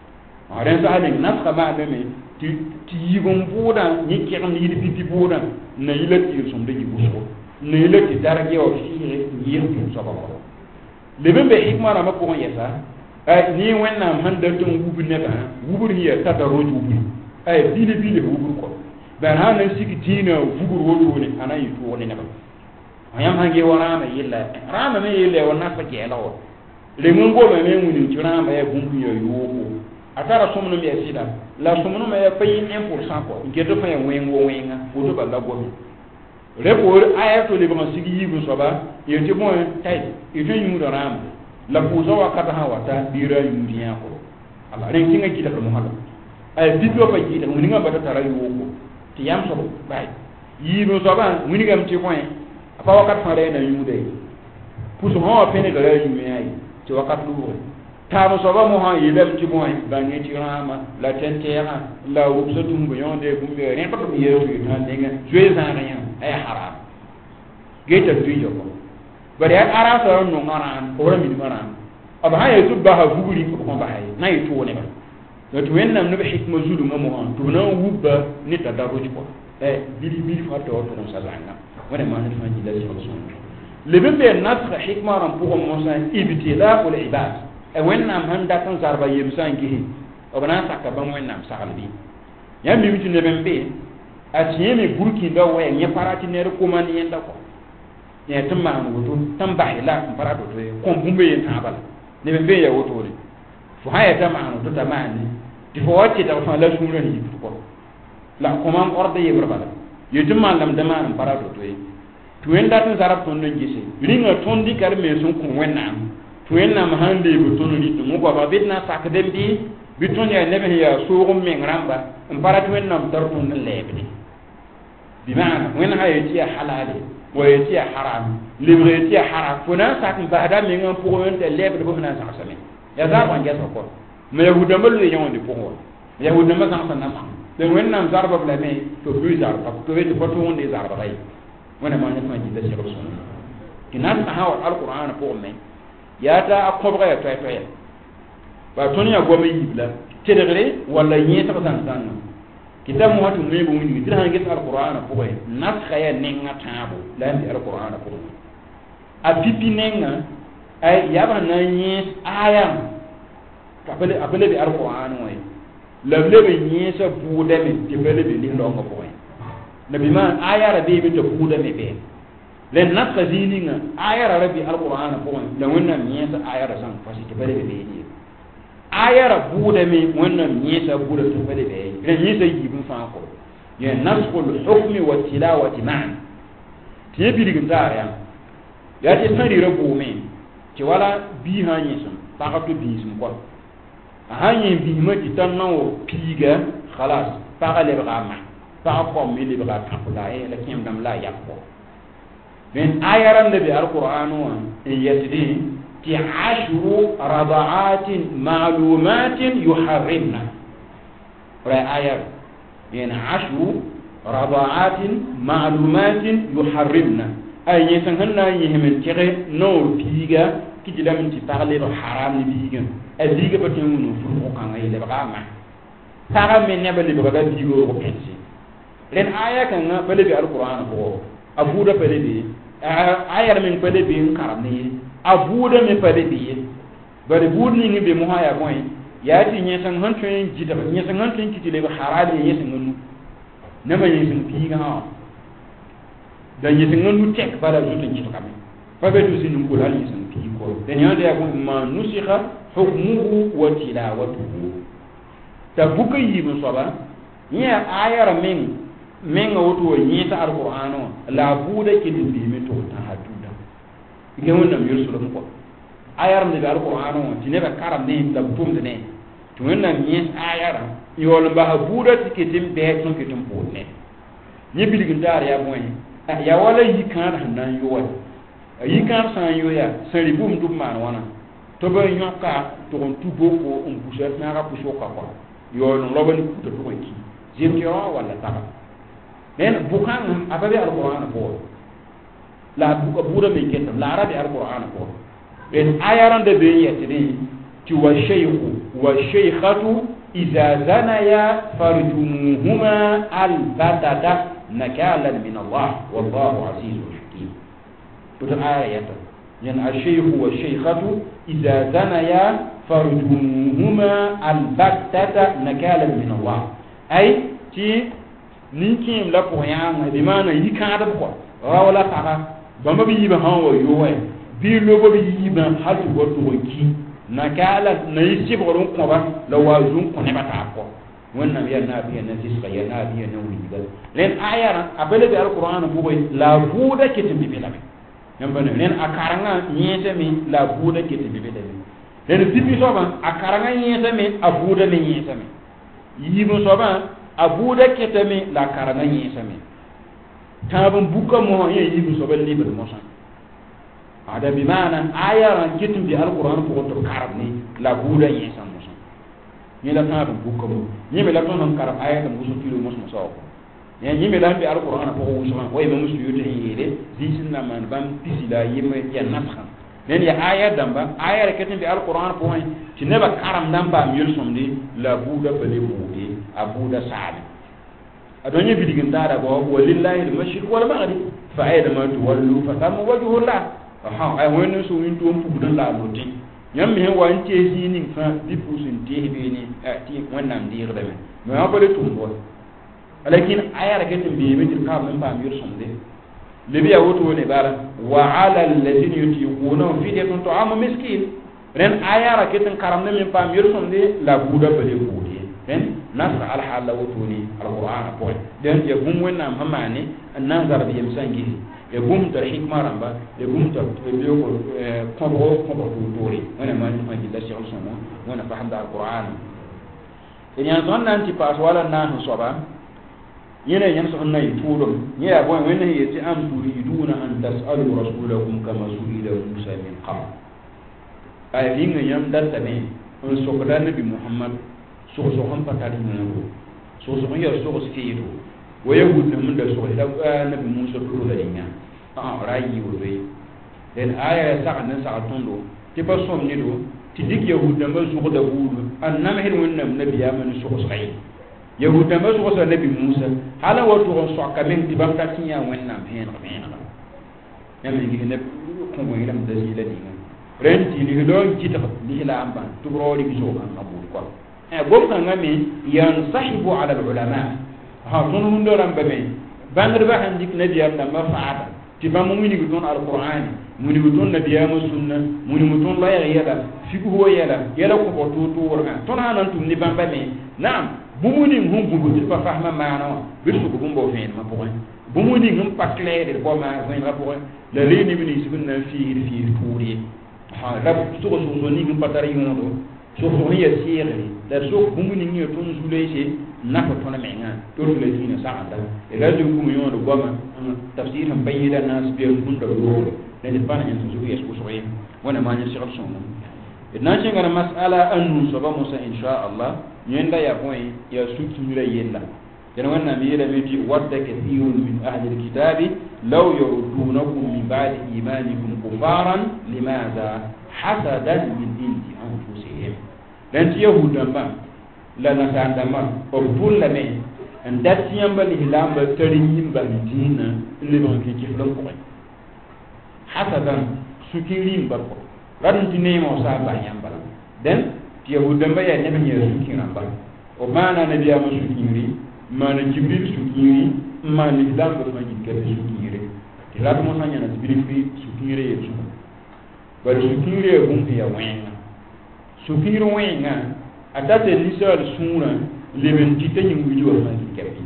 o ren sahani nafqa ma be me ti ti yibu buda ni ke ngam yiri pipi buda na yila yiru som de yibu so ne le ti darage o fi yir tu sababa le bembe hikma na mako yesa ay ni wenna man da tun gubu ne ba gubu ni ya ta da roju gubu ay bili bili gubu ko ban hana siki tina gubu roju ne ana yitu woni ne ba ayam hange wara ma yilla rama me yille wona fa ke lawo le mun go me mun ni jura ma ya gumbu yo yo atara somno mi asida la somno ma ya payi one percent ko ngedo fa ya wengo wenga oto ba la go repor ayato le ba sigi yibu soba yete mo tay ito yimu ram la puzo wakata ha wata dira yuriya ko ala ren kinga kita ko mohalo ay bibyo pa kita muni nga bata tara yuko ti yam so bay yibu soba muni gam ti point apa wakat fa re na yude puzo ho pene ga yimu ay ti wakat lu ta mo soba mo ha yelem ti point ba ni ti rama la tentera la wubso tumbo yonde bumbe ren pa to yeru tan denga jwe zan rien ay haram geta tuyo ko bari ara so no ngaran ora mi ngaran aba haye to ba ha buguri ko ko ba haye na yi to ne ba to to wennam no be hikma zulu mo mo to na wubba ni ta daruj ko e bili bili fa to to sa zanga wala ma ni fanji da so so lebin be nasra hikma ram pour mosa ibtila ul ibad e wennam handa tan zarba yemsan gihi obana sakka ban wennam sagalbi ya mi mitu ne bembe a tiye mi burki da waya nya parati ne ko man yenda ko ne tumma an wuto tambahila parato to ko bumbe yen tabal ne bembe ya wuto ne fo haya tamanu to tamani ti fo wacce ta fa la sumre ni ko la ko man orde yebre bala yetumma lam dama parato to to wenda tan zarab ton non gise ringa tondi kar me sun kun wennam to wennam hande bu ton ni to mo baba bitna sakdem bi biton ya nebe ya surum me ngramba mpara to wennam dartun lebni bi maana wen hayati halali wa yati haram libreti haram fona sak baada me ngam pour wente lebre bo na sak same ya za ban gesa ko me yahuda malu yon di pour yahuda ma kan sana ma de wennam zarba blame to bu zarba to wete foto wonde zarba ray wana ma ne ma jidda shi rasul kinan ta hawa alquran pour me ya ta akobra ya tay tay ba toni ya gome yibla tedere wala yeta ko san san kitab mu hatu me bu ni dira ngit alquran pour me nas khaya nenga tabo la bi alquran pour me a pipi nenga ay yaba na nyes ayam kapele apele bi alquran way lable be nyesa bu de me tibele bi li longo pour me nabi ma ayara be be to buda me be len nakka zininga ayara rabbi alquran ko la wonna nyesa ayara san fasi to bare be ni ayara buda me wonna nyesa buda to bare be len nyesa yibun fa ko ya nasqul hukmi wa tilawati ma'an tiye bidigin dara ya ti sari rabu me ci wala bi ha nyesa ba ka to bi sum ko ha nyi bi ma ti tan nawo piga khalas pa ka le ba ma pa ko mi li ba ta ko la e la kim dam la ya ko ben ayaran de bi alquran wa yatdi ti ashru rada'atin ma'lumatin yuharrimna ra ayar ben ashru rada'atin ma'lumatin yuharrimna ay ni san hanna yi hemen tere no piga ki di lam ti parle do haram ni biga e biga patin nu fu ko kan ay le ba ma sara men ne ba le ba ga bigo ko pensi len aya kan na bele bi alquran ko abuda bele bi aya men bele bi karami abuda me bele bi bare budni ni be mo haya koy ya ti nyen san han tren jida nyen san han tren kitile ba harali nyen san ngunu na ma nyen san pi ga da nyen san ngunu tek bala du tin jito kami fa be du sinu ko la nyen san pi ko de nyen de ko ma nusikha hukmuhu wa tilawatuhu ta bukayi mun soba nya ayara men menga woto nyita alqur'ano la buda ke dimbi mi to ta hatuda ke wonna mi yusul ko ayar de alqur'ano tine ba karam ne da tum de ne to wonna mi ayara yol ba buda ke dim be ton ke tum bonne ni biligin dar ya moy ya wala yikan hanan yo yikan san yo ya sari bum dum man wana to ba nyoka to on tubo ko on busha na ga busho ka ko yo no lobani to to ki jim yo wala ta nen bukan ababe alquran ko la buka bura me ketam la arabi alquran ko en ayaran de be yetini ti wa shaykhu wa shaykhatu idza zanaya farjumuhuma albatata nakalan min Allah wallahu azizun hakim to da ayata yan ash-shaykhu wa shaykhatu idza zanaya farjumuhuma albatata nakalan min Allah ay ti ninkim la pour yanga di mana yikada ko wala taka bamba bi yiba hawo yowe bi lobo bi yiba hatu goto ki nakala na yisi borun ko ba la wazun ko ne bata ko wannan ya nabi na tis ya nabi na wuri gal len ayara abele bi alquran bu boy la buda kitim bi la yamba len akaranga nyete mi la buda kitim bi la len bibi soba akaranga nyete mi abuda ni nyete mi yibo soba abuda ketami la karanga nyesame tabun buka mo ye yibu so bel libe mo san ada bi mana ayaran kitum bi alquran ko to karabni la buda nyesam mo san ni la tabun buka mo ni me la ton karab ayatan musu tiro mo so ne ni me la bi alquran ko wo so way mo musu yote yele disin na man bam pisila yime ya nafkha nen ya aya damba aya ketum bi alquran ko way ci neba karam damba mi yulsumdi la buda bele buudi abuda saali adonye bidigin dara go walillahi al-mashriq wal maghrib fa ayda ma tuwallu fa tam wajhullah aha ay wonno so win to pu la lotin yam me wa nte zini fa di pusin te be ni ti wannan dir da me me ha bale tumbo lakin ayara ketin be me dir ka mun ba mir sonde le biya woto ne bara wa ala alladhina yutiquna fidyatun ta'am miskin ren ayara ketin karam ne min ba mir sonde la buda bale budi ren nasra al hal woto ni alquran ko den ya gum wannan hamane annan zarbi yamsangi e gum tar hikma ramba e gum tar biyo ko ko ko ko tori wana ma ni fangi da shekh sama wana faham da alquran en yan son nan ti pas wala nan so ba yene yan so nan tudum ye ya bon wena ye ti am turiduna an tasalu rasulakum kama suila musa min qabl ay linga yam datta ne on so ko dan nabi muhammad so so han patali no so so ya so ko fiido ويقول من ده سؤال لو النبي موسى تقول لنا آه رأيي وبي لأن آية ساعة نساعة تندو تبى صوم ندو تديك يهود ما سوق داوود أنما هن وين النبي آمن سوق صحيح يهود ما سوق النبي موسى هلا وتوه سوق كمين تبى تكيا وين نام هن كمين يا من يجي نب كم وين نام دزيل دينا رنتي لهدون كتاب لهلا أمبان تبروري بسوق أمبور كوا eh bom kan ngami yansahibu ala ulama ha ton hundo ram babe bandar ba handik nabiyam da mafaada ti ba mu mini gudon alquran muni gudon nabiyam sunna muni mutun la ya yada fiku ho yada yada ko ko to to worga ton hanan tum ni bamba me naam bu muni hum bu ti fa fahma maana bir su bu mbo fen ma poin bu muni hum pakle de bo ma fen ra poin la leni mini sunna fi fi turi ha rab su ko so ni hum patari yondo so so ya sire da so bu muni ni to zulese na ko tona menga to to le dina sa anda e ga du ku yo do goma tafsir han bayyida nas bi mun do do ne de bana en so yes ko so yi wana ma ni shi al sunna idan shi ngara mas'ala annu so ba musa insha Allah yenda ya point ya suki mira yenda yana wannan mi da miji wadda kathirun min ahli alkitabi law yurudunakum min ba'di imanikum kufaran limadha hasadan min indi anfusihim dan yahudan ba la nasanda ma o bulla me en datiyam ba ihlam ba tarin yimba dina le bon ki kiflon ko hasadan sukirin ba ko radun tinne mo sa ba yamba den yahudan ba ya ne ban yesu kiran ba o mana nabiya mo sukiri mana jibril sukiri mana ihlam ba ma jikere sukiri tilatu mo sanya na jibril fi sukiri yesu ba sukiri bum ya wenga sukiri wenga atate lisal sura leben titani wujo fa kebi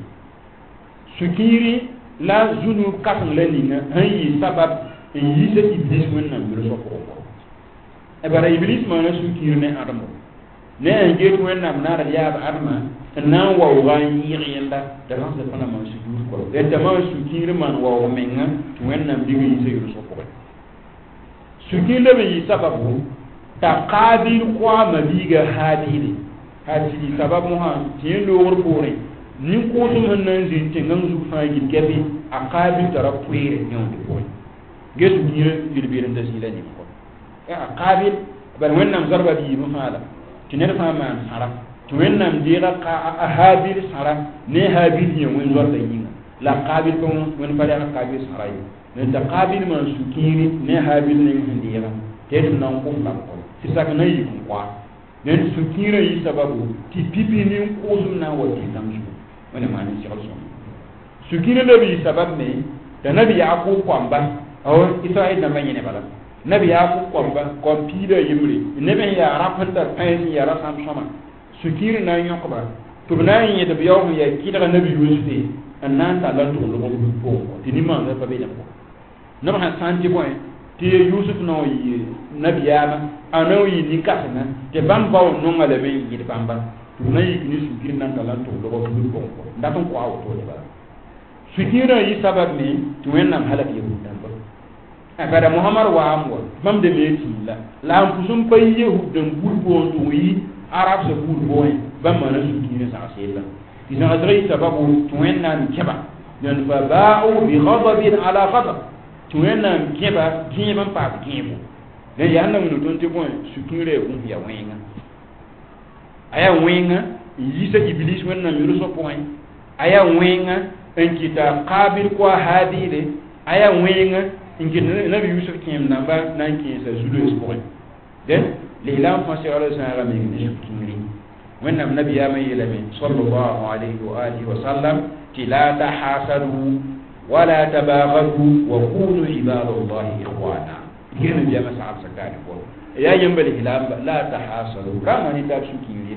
sukiri la zunu kafin leninga hayi sabab en yise iblis wannan mi so ko e bara iblis ma na sukiri ne adamo ne en get wannan na da ya adama na wa wa yiyenda da ran da fana ma sukiri ko de da ma sukiri man wa menga wannan diga yise yo so ko sukiri le bi sababu taqabil kwa mabiga hadili hadili sababu ha tiendo worpore ni ko tum hanan zin tengan su fa gi kebi aqabil tarapuire nyondi ko gesu gire dilbire ndasila ni ko e aqabil bar wannan zarba bi mu fala tiner fa man sara to wannan dira ka ahabil sara ne habil ne won zorda yin la qabil ko won fa da qabil sara yi ne taqabil man sukiri ne habil ne ndira tedu nan ko fa ko fisaka na yi kwa ne sukira yi sababu ti pipi ni ko na wati tamsu wala ma ni shirso sukira da bi sabab ne da nabi yaqub kwamba aw isra'il na manyene bala nabi yaqub kwamba kompida yimri ne ben ya rapanta pain ya rasam sama sukira na yokoba to na yin da biyo ya kidara nabi yusuf annan ta lan to lo ko tini ma na fa be na ko na ma santi point ti yusuf no yi nabiyama ano yi ni kasana te bamba o no ngale be yi de bamba tu na yi ni sukir nan kala to do ko du ko ndaton ko awo to de ba sukira yi sabab ni tu wenam halak yi dan ba akada muhammad wa amwa mam de meti la la am kusum pay yehudan burbo to yi arab se burbo en ba mana sukira sa sella ina adrai sababu tu wenam keba dan fa ba'u bi ghadabin ala ghadab tu wenam keba kiman pa kibo ne ya na mu don te bon sukure ku ya wenga aya wenga yisa iblis wannan mi ruso point aya wenga en kita qabil ko hadile aya wenga إنك نبي يوسف كيم نبا نانكي سزولو إسبوعين den l'islam fa sala sala mi ni shukiri wannan nabi ya mai ilami sallallahu alaihi wa alihi wa sallam la tahasadu wa la tabaghadu wa kunu ibadallahi ikhwana yin biya masa sakani ko ya yamba l'islam la tahasadu kama ni ta shukiri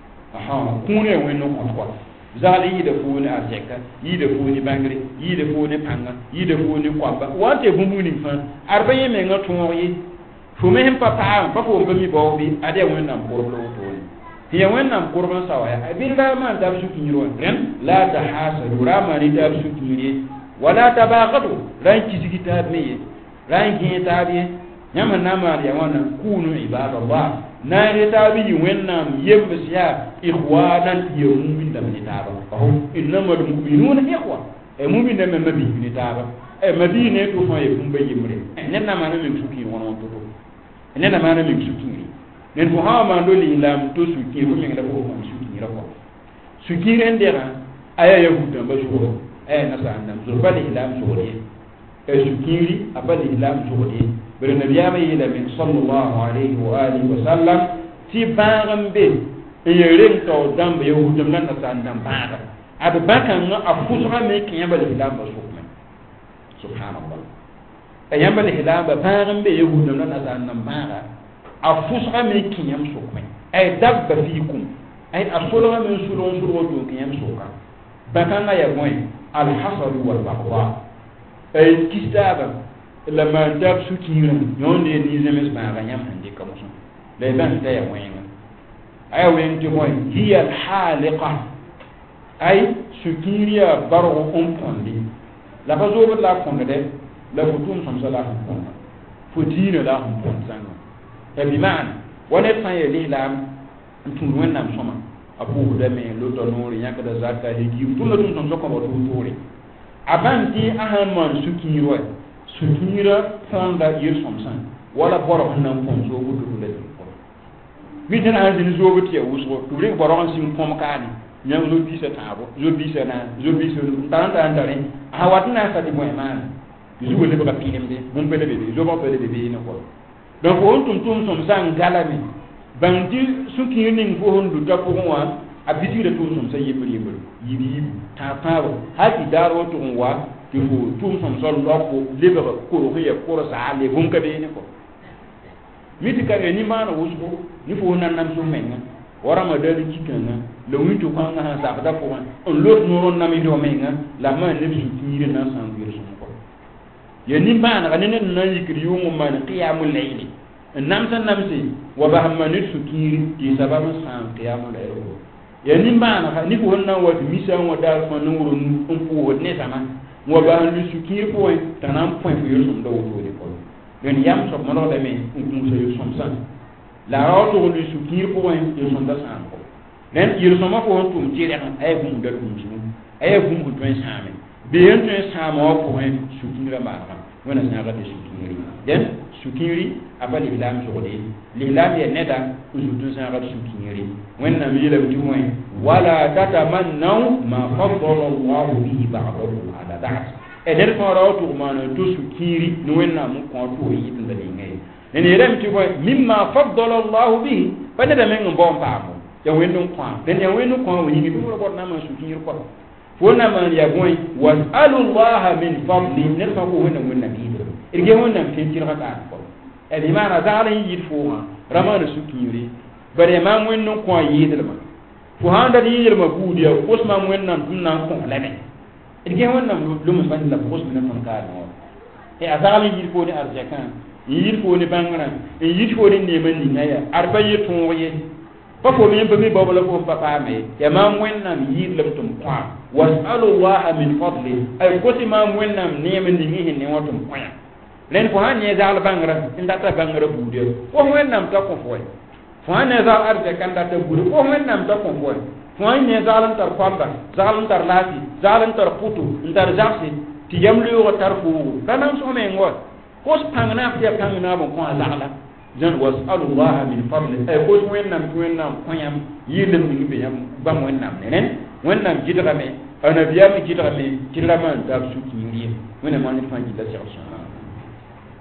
aha kunu wannan ko ko zali yi da funi arjeka yi da funi bangre yi da funi panga yi da funi kwamba wate bumuni fa arbaye me ngato yi fume him papa pa ko ngami bo bi ade wonnam korbo to ni ya wonnam korbo sawaya abinda man da su kiniro ren la tahasadu ramani da su kinire wala tabaqadu ran kisigita me ran ki tabi nyama nama ya wannan kunu ibadallah na re tabi wonnam yembsiya ikhwanan yawmin da ni taba oh innamal mu'minuna ikhwa e mu'min da men mabi ni taba e madine to fa e kumbe yimre nen na mana min suki wonon to nena mana mi sukiri nen fo ha ma do li lam to sukiri ko mi ngada ko ma sukiri ko sukiri ndera aya yahuda ba so aya nasa andam so ba li lam so de e sukiri abali lam so de bere nabiya mai ila min sallallahu alaihi wa alihi wa sallam ti bagam be e yeren to dambe yahuda nan nasa andam baga ad bakan afusra me kinya ba li lam ba so subhanallah ayamba le hilaba param be yahuda nan azan nan mara afusra me kinyam sokme ay dabba fikum ay asola men sulon sulon do kinyam soka bakanga ya moy al hasad wal baqwa ay kistaba lama dab sukira yonde ni zemes ba ganyam hande kamuso le ban ta ya moy ay wen to moy hiya al haliqa ay sukiriya baro on pondi la bazo la fonde la futum som sala hum futine la hum pon sanga e bi man wonet san ye l'islam tun wonnam soma abu da me lo to nori nyaka da zakka hiji tun tun som soko bo tun tori abanti ahamman sukiro sukira fonda yir som san wala boro nan pon so gudu le ko mi tan an din zo gutu ya wuso to ri boro an sim pom kaani nyang lo bi sa tabo zo bi sa na zo bi sa tan tan tare a watna sa di moy man zuwa le ba pilemde mon pele bebe zo ba pele bebe ina ko donc on tum tum som sang galami bandi suki ning fo hondu ta ko wa abiti de tum som sa yebri yebri yibi ta tawo ha ti daro to wa ti fo tum som sol lokko lebe ko ko ye ko sa ale bun ka be ne ko miti ka ni mana wusbo ni fo nan nam so menga wara ma dali cikana le winto ko nga ha sa da ko on lot no non nami do menga la ma ne su tire na san bir so yani bana ganin nan yikri yungu man qiyamul layli nam san namsi wa bahamanit sukiri ti sababu san qiyamul layli yani bana ni ko wonna wa mission wa dal fa nuru um ko ne sama wa bahamanit sukiri ko tanam point fu yusum do to de ko den yam so mo do me um so yusum san la rato lu sukiri ko yusum da san ko den yusum ko tum tire ay gum da tum ay gum ko tun same be yentun sama ko hen sukiri ma wana nyaga de sukiri den sukiri abali islam sogode l'islam ya neda usudu nyaga de sukiri wanna mi la tumoy wala tatamannu ma faddala Allah bihi ba'dahu ala ba'd eder ko rawtu man to sukiri no wanna mu ko to yi tunda de ngay en yerem ti ko mimma faddala Allah bihi bane da men ngom pa mo ya wennu kwa den ya wennu kwa woni ni ko ko na ma sukiri ko fona man ya goy was'alullaha min fadli ner fa ko wona wonna bido irge wonna ken kiraka ko e bi mana zala yi fo ramana sukiri bare ma wonno ko yidalma fo handa di yidalma budiya usma wonna dunna ko lene irge wonna lumu ban la usma nan man ka no e azala yi fo ni arjakan yi fo ni bangara yi fo ni ne man ni ngaya arba yi to ye pa ko mi be bo la ko papa me ya ma wonna yidlam tum kwa was'alu Allah min fadli ay koti ma wonnam nemen ni ngi ne watum koya len ko han ne zal bangra inda ta bangra bude ko wonnam ta ko foy fo han ne zal arde kan da ta bude ko wonnam ta ko foy fo han ne zal tar kwamba zal tar lati zal tar putu ndar jaxi ti yamlu ko tar fu tanam so me ngol ko spangna fi pangna mo ko azala jan was'alu Allah min fadli ay ko wonnam wonnam koyam yidem ni be yam bam wonnam nenen wannan jidrame anabiyam jidrame jidraman da su kiri wannan man fa ji da sirsa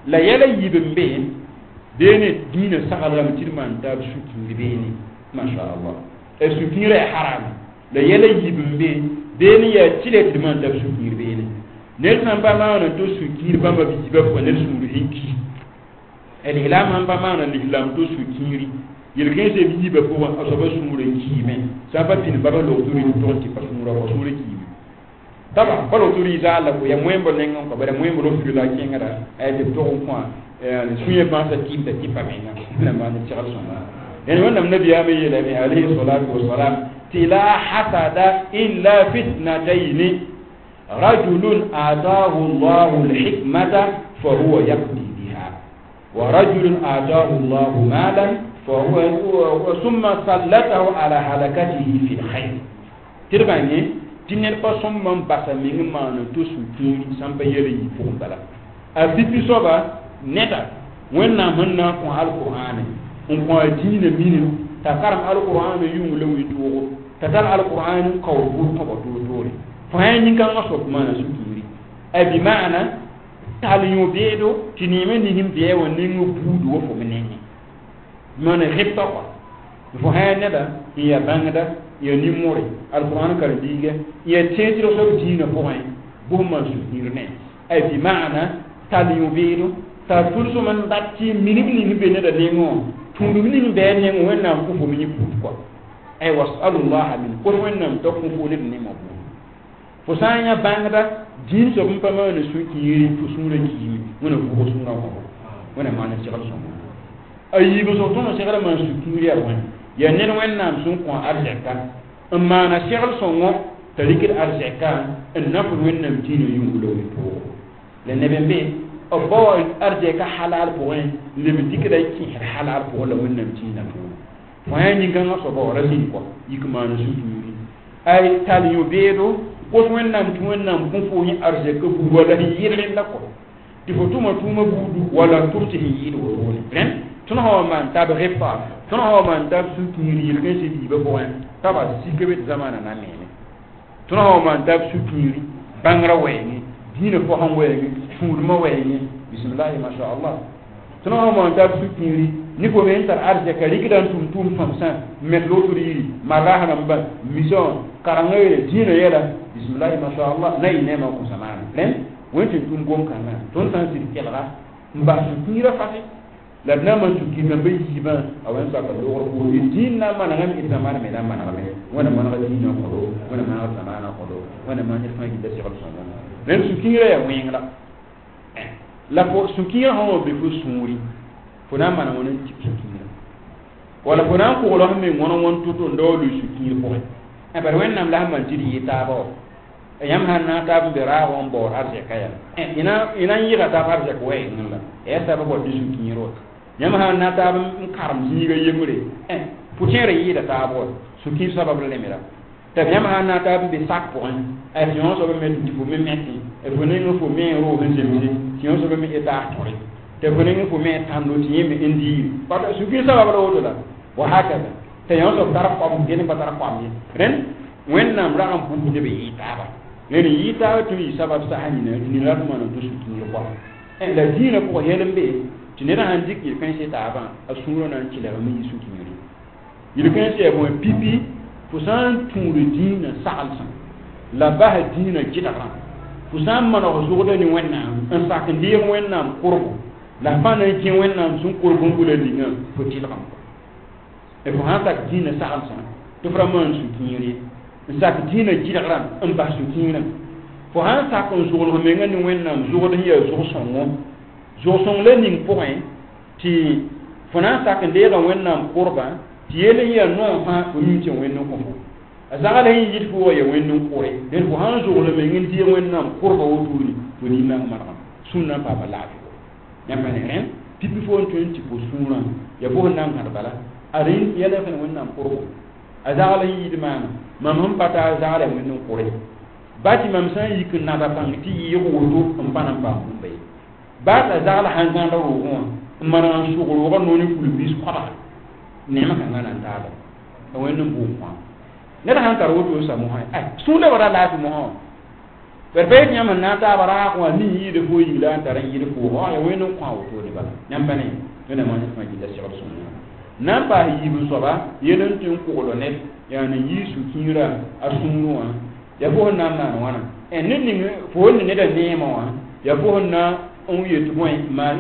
la yala yibembe dene dina sagala mutirman ta sukiri bene masha Allah e sukiri haram la yala yibembe dene ya tile tirman ta sukiri bene ne san ba ma na to sukiri ba ma bi ba ko ne suru hinki el hilam han ba ma na hilam to sukiri yel ken se bi ba ko wa asaba suru kime sa ba tin ba ba lo turi to ti pa suru ko suru kime taba ba lo turi za la ko ya mwembo lengon ko ba mwembo lo fi la kengara ay de to ko suye ba sa tim da tipa menga na ma ni chal sona en wannan nabi ya mai yele alayhi salatu wassalam tila hasada illa fitnatayn rajulun ataahu Allahu al-hikmata fa huwa yaqdi biha wa rajulun ataahu Allahu malan fa huwa thumma sallatahu ala halakatihi fi al-khayr tirbani tinel pa somman basa mingi mana to su turi samba yele yi fo bala a pipi soba neta wenna manna ko alqur'ani on ko diina minu ta karam alqur'ani yungu lewi to ta tal alqur'ani ko bu ko to to fa yin kan aso kuma na sukuri e bi maana tal yu beedo tinime ni him be won ni ngu budu wo fo meneni mana hepta ko fo hayne da ya bangada ya ni more alqur'ani kar diga ya tetiro so diina ko hay bu ma sukuri ne e bi maana tal yu beedo ta tulso man datti minibni ni be ne da lengo tundu ni be ne mo wenna ko fo mi put ko ay wasallallahu min ko wenna to ko fo ne ni mo fo sanya bangada din so bum pama ne su ki yiri fu sura ki wona ko sura ko wona ma ne ci xal so ayi bo so to no segala man su ki yiri arwan ya ne wenna sun ko arjaka amma na segala so ngo tarikir arjaka en na ko wenna dino yungulo to le ne be o boy arje ka halal po en le mi dikira ki halal po la wonnam ci na to fa ni ganga so bo rabi ko yikma na su turi ay tal yo bedo ko wonnam tu wonnam kun fo ni arje ko bu wala yirle la ko di fo tuma tuma budu wala turti hi yido woni ren tun hawa man tab repa tun hawa man tab su turi yirle se di ba ko en taba sikebe zamana na mene tun hawa man tab su turi bangra wayni dina fo han wayni furma wayni bismillah ma sha Allah tuno mo ta sukiri ni ko men tar arje ka rikidan tum tum famsan met loturi malaha namba mission karangere dina yela bismillah ma sha Allah nay ne ma ko samana len wonti tum gon kana ton tan sir kelra mba sukira fati la na man sukiri na be yiba awan sa ka do ko dina man ngam ita man me na man ngam wana man ngam dina ko wana man ngam samana ko wana man ngam fa gida sigal samana len sukira ya wingra la po sukira ho be fu suri fona mana wonen ci sukira wala fona ko lo me wono won tuto ndolu sukira ko e bar wennam la man tiri yita bo e yam hanna ta be ra won bo arje kaya e ina ina yira ta arje ko e ngala e ta bo di sukira yam hanna ta be karam ji ga yemure e putere yida ta bo sukira sababu le mera ta yam hanna ta be sak po e yon so be met di fo me metti e fone ngo fo me ro ben jemji yon so be me eta tori te fone ngo fo me tando ti yemi indi pa su ki sa ba ro da wa hakada te yon so tar ko ngene ba tar ko am ren wen nam ra am bu de be ita ba ne ni ita to yi sabab sa hani ne ni la ma no to su ki ko e la dina ko helen be ti ne ran dikki kan se ta ba asuro nan ci la mi su ki ni yi kan se bo pipi fusan tun de dina salsa la ba dina jidara fusan mana ko zuwa ni wannan an saka ndiye wannan qurbu la fana ki wannan sun qurbun gule dinga ko tilram e ko hanta dina salsa to vraiment su kiri saka dina jidara an ba su kiri fo hanta ko zuwa ko me ngani wannan zuwa ni ya zuwa songo zuwa song le ning point ti fona saka ndiye ga wannan qurba ti yele ya no ha ko min ci wannan ko azagala yi yit fo ya wennun kore den ko han zo le men ngi wennam kurba woturi to ni na mara sunna pa bala ya mane ren pipi fo twenty ko sunna ya bo nan har bala arin ya da kan wennam kurba azagala yi yit man mam hum pata azagala wennun kore bati mam san yi kun na da pang ti yi ko woto am panam pa mbe ba azagala han kan da ro mara su ko ko no ni kul bis kwata ne ma kan nan ta da wennun bu kwa ne da hankar wodo sa mo hay ay su le wara la mo Berbet nyam na ta bara ko ni yi de fo yi la tara yi de fo ha ya wenu kwa o to ni ba nyam bane ne ma ni ma ji da shi rasul nan ba yi bu so ba yenen tin ko lo net ya ni yi su kira asunwa ya fo na na wana en ni ni fo ni ne da ne ma wa ya fo na on yi to ma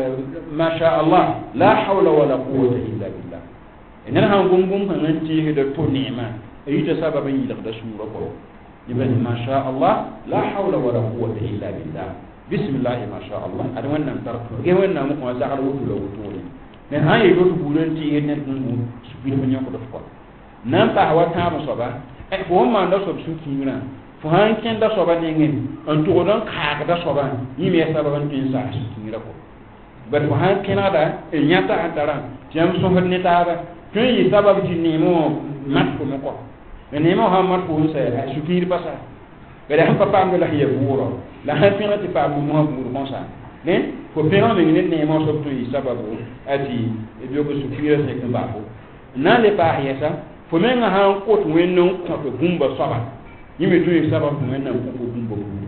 ma sha Allah la hawla wala quwwata illa billah en han gum gum kan nan ci da to ne ma yi da sababan yi da sura ko يبقى ما شاء الله لا حول ولا قوة إلا بالله بسم الله ما شاء الله أنا وانا مترك جوانا مقوى زعل وطول وطول لأن هاي يقول بولن تيجي نتنو سبيل من يوم كده نام تهوى تام صبا فهم ما عنده صب سكينا فهان كان ده صبا نيجي أن تقولن كعك ده صبا يمي سبب أن تنسى سكينا كو بس فهان كان هذا النياتا عندنا جام سوهر نتابع كن يسبب جنيمو مات كمكو ne ma ha mar ko sa ya sukir pasa bere ha papa am la hiya buro la ha fina ti pa bu mo bu mo sa ne ko pera me ne ne ma so to yi sababu ati e bi ko sukir se kan ba ko na le pa ya sa fo me nga ha ko to wen no ko to bumba saba ni me to yi sababu men na ko bumba bu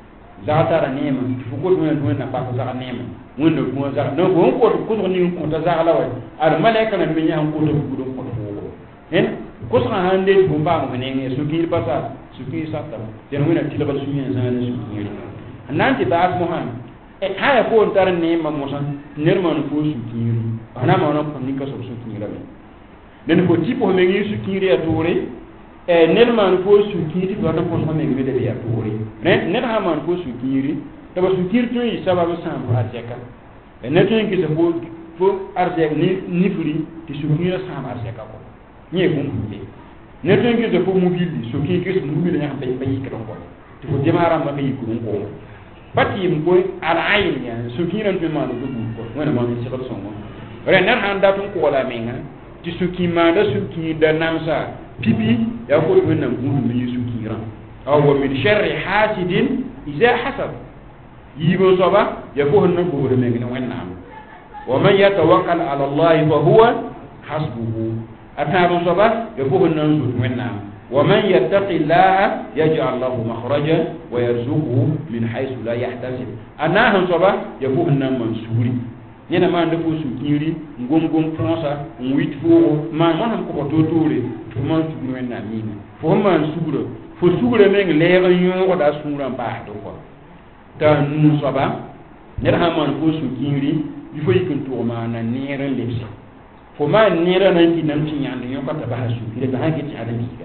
za ta ra ne ma fu ko to wen na pa ko za ne ma wen no ko za no ko ko to ko ni ko ta za la wa ar malaika na me nya ko to bu do ko to hen kusa hande bumba mo ne sukir pasa sukir sata den wona tilaba sunya zana sukir nanti baas mo han e haya ko tar ne ma mo san nerman ko sukir ana ma no ko ni ka so sukir be den ko tipo me ngi sukir ya tore e nerman ko sukir do ta ko so me ngi de ya tore ne ne ha man ko sukir ta ba sukir to yi sababu sam ba teka e ne to ngi se fo fo arje ni ni furi ti sukir sam arje ka ko ni e kun be ne to ngi de fo mobile so ki ki mu bi nya bay bay ka don ko to fo demara ma bay ko ko pati im ko al ayn ya so ki ran be ma do ko wona ma ni sikal songo re nan han da tun ko la menga ti so ki ma da so ki da namsa pipi ya ko do nan gudu mi so ki ran aw wa min sharri hasidin idha hasad yibo soba ya ko nan ko do menga wonna wa man yatawakkal ala allah fa huwa hasbuhu أتابع صبا يفوه النزول منا ومن يتقي الله يجعل له مخرجا ويرزقه من حيث لا يحتسب أنا هم صبا يفوه النام منسوري نينا ما ندفو سكيري نقوم قوم فرنسا نويت فوق ما ما هم كبتوتوري فما نسوق منا مين فهم نسوق فسوق من ليه يوم ودا سورة بعد وقا تانو صبا نينا هم نفو سكيري يفوه يكنتو ما نيرا لبسي foma nira nan ki nan tin yande yo kata ba su kire ba hanke ti adam biga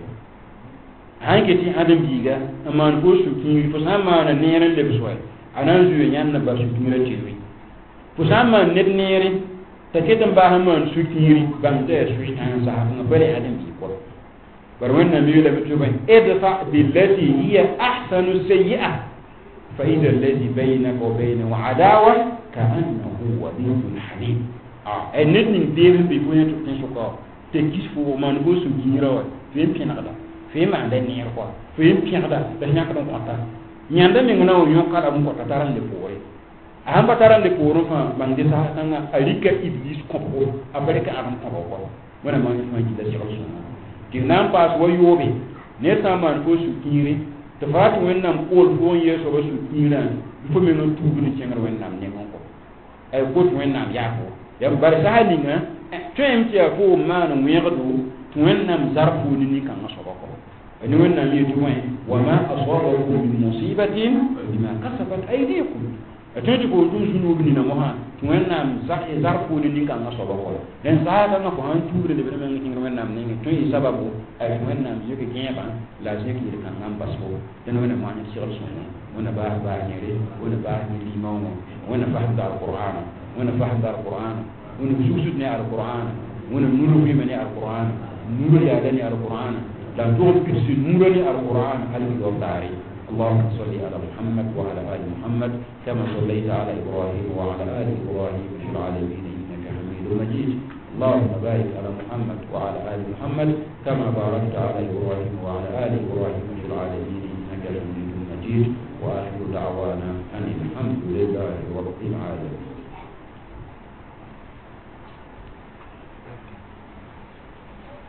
hanke ti adam biga aman ko su ki fo sama na nira le biswai anan zu yan na ba su kire ti wi fo sama net niri ta ketan ba haman su kiri ban da su tan sa na bare adam bi ko bar wannan mi da mutu ban idfa billati hiya ahsanu sayyi'ah fa idha alladhi bainaka wa bainahu adawa ka'annahu waliyyun hamim ah e net ni debe be ko yeto tin soko te kis fo man go su gira wa fe pinada fe ma da ni ko fe pinada da nya ka don ko ta nyanda mi ngona o nyoka da mo ko taran de pore a hamba taran de pore fa bangde sa tanga alika iblis ko ko abareka aram ko ko wala ma ni ma ji da jiro sunna ti nan pas wo yobe ne ta man ko su kiri to fatu wannan ko ko yeso ba su kira fo me no tubu ni cengar wannan ne ko ay ko wannan ya ko ya bar sahalinga tem ti afo man nguyado tuwannam zarfu ni kan asabako ani wannan mi tuwai wa ma asabakum min musibatin bima kasabat aydikum atati ko dum sunu bi na moha tuwannam zakhi zarfu ni kan asabako den sahaba na ko an tuure de be men ngi wannan ni to yi sababu ay wannan yuke geba la zeki de kan ngam basko den wannan ma ni sirr sunna wannan ba ba ni re wannan ba ni limawo wannan fahim da alquran وانا فهم القرآن وانا بسوسدني على القرآن وانا نور في مني على القرآن نور يادني على القرآن لا تقول كتس نورني على القرآن هل يقول داري اللهم صل على محمد وعلى آل محمد كما صليت على إبراهيم وعلى آل إبراهيم في العالمين إنك حميد مجيد اللهم بارك على محمد وعلى آل محمد كما باركت على إبراهيم وعلى آل إبراهيم في العالمين إنك حميد مجيد وآخر دعوانا أن الحمد لله رب العالمين.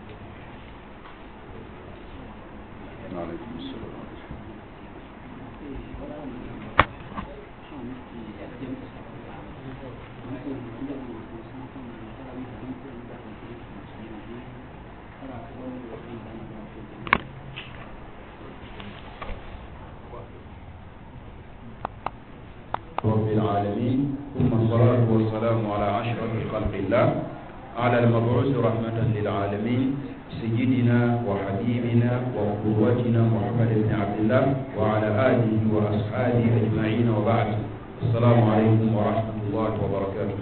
عليكم السلام. رب العالمين ثم الصلاة والسلام على أشرف خلق الله على المبعوث رحمة للعالمين سيدنا وحبيبنا وقدوتنا محمد بن عبد الله وعلى آله وأصحابه أجمعين وبعد السلام عليكم ورحمة الله وبركاته.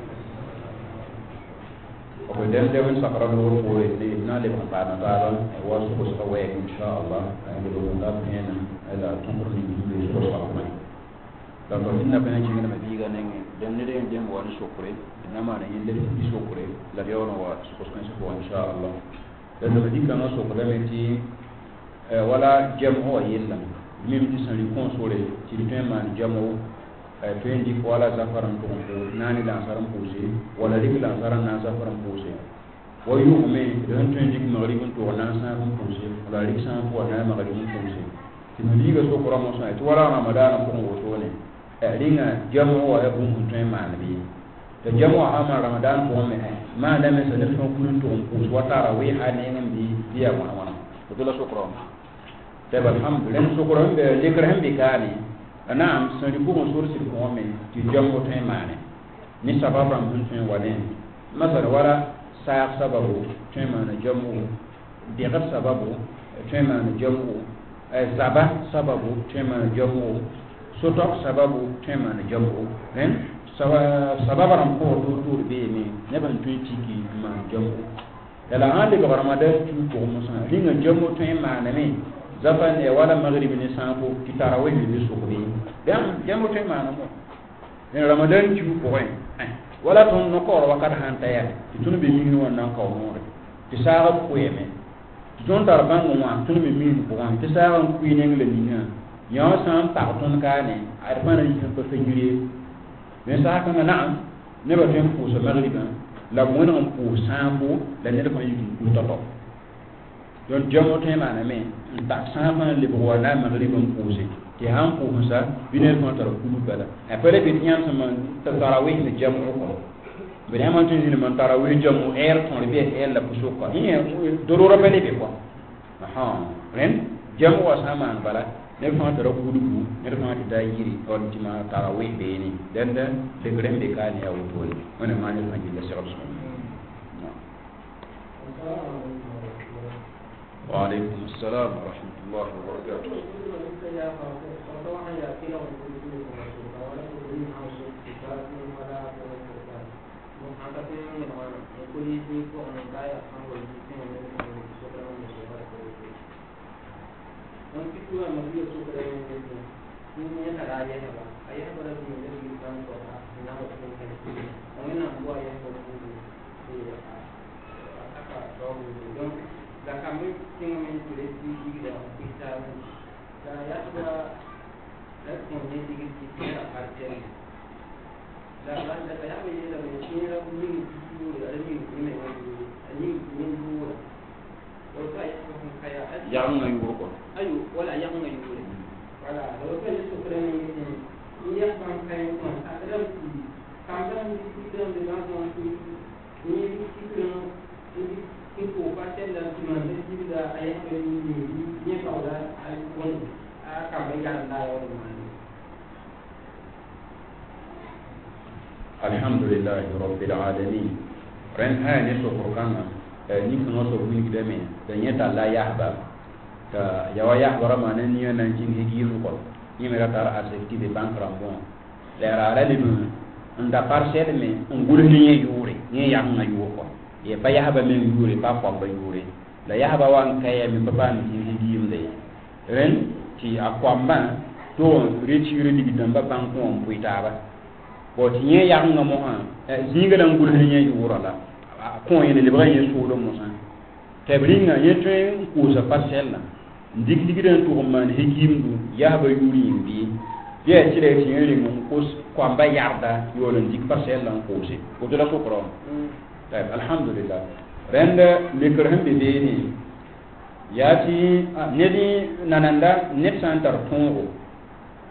وبدأ دون سكر النور ولدنا لمن بعد تعالى وسوس قوي إن شاء الله أقول الله هنا إلى تمر من سوس donc inna bena jingina ma biga nenge dem ne dem dem wani sokre nama na yende di sokre la yawna wa sokos kan so insha Allah dan do dikka no sokre meti wala jamu yilla mim di san kon sore ci di man jamu to indi wala zafaran to ko nani la saram pose wala dik la saran na zafaran pose wa yu me dan to indi maghribun to na saram pose wala dik san ko na maghribun pose tin diga sokra mo sa to wala ramadan ko woto ne ringa jamu wa yabu mutun manabi to jamu ama ramadan ko me ma da me sa da fon kun to ko wata rawi hane ngam bi biya wana wana to la shukran te alhamdulillah shukran be likram bi kani anam so di ko sur si ko me ti jamu tay mane ni sababa mun tun walen masala wala sa sababu tay mane jamu bi ga sababu tay mane jamu zaba sababu tay mane jamu sotok sababu tema na jambo nen sababa ram ko do do be ni ne ban tu tiki ma jambo dala hande ko ramadan tu ko mo sa ringa jambo tema na me zafan e wala maghrib ni sanko kitara we ni so ko ni dan jambo tema na mo en ramadan tu ko en wala ton no ko wakata hanta ya tunu be mi ni wannan ko mo ti sara ko yeme ton tar bango ma tunu be mi ko an ti sara ko ni ngale ni na ya san ta ton ka ne arfana yi ko fejuri me sa kan na ne ba tem ko so magriba la mo na ko sambo la ne ko yi ko to to don jamo tema na me ta sama le bo na magriba ko se ti han ko sa bine ko tar ku bala e pere bi nyam sama ta tarawih ne jamo ko be ne man tin ni man tarawih jamo er ton le be er la ko so ko ni dorora be ne be ko aha ren jamo wa sama bala ne fa tara kudugu ne fa ta dayiri on tima tarawih be ni den den de grembe ka ni awu tole wona ma ni fa ji la sirab so wa alaykum assalam wa rahmatullahi wa barakatuh non ti cura ma io so che non mi sarà ya ba ayah pada di negeri kan ko na ko ko ke ni na ko ayah ko ko ni aka do don da kami ting men tu le di da kita da ya ba da ko ni di ki ki ra parte da la da ya ba ye da ni ni ra ni ni da ni ni me ni ni ni yang ngai ko ayu wala yang ngai ko wala do ko ni sukre ni ni ya kan kai ko ada ki kamera ni ki do de na ko ni ni ki do ni ki ko pa ten da ki ma ni ki da ay ko ni ni ka wala ay ko a ka ba ya da yo ma alhamdulillah rabbil alamin ren ha ni so ko kana ni kan so ni gidame da nyata la yahba ka yawa yahba ma nan ni nan jin higi ko ni mera tar aseti de bank rambon le rara le mu nda parcelle me ngul ni yure ni ya nga yu ko ye ba yahba me yure ba ko ba yure la yahba wan kay mi papa ni higi yimde ren ti akwamba to retire di bidamba bank ko on buitaba ko ti ye ya nga mo ha zinga dan ngul ni yure la ko yene le braye so do mo san tabringa yetre ko sa parcelle ndik digiren to man hekimdu ya ba yuri indi ye tire tire mo ko ko amba yarda yo le ndik parcelle lan ko se ko de la ko krom tab alhamdulillah rende le kerham be ni yati nedi nananda net santar tongo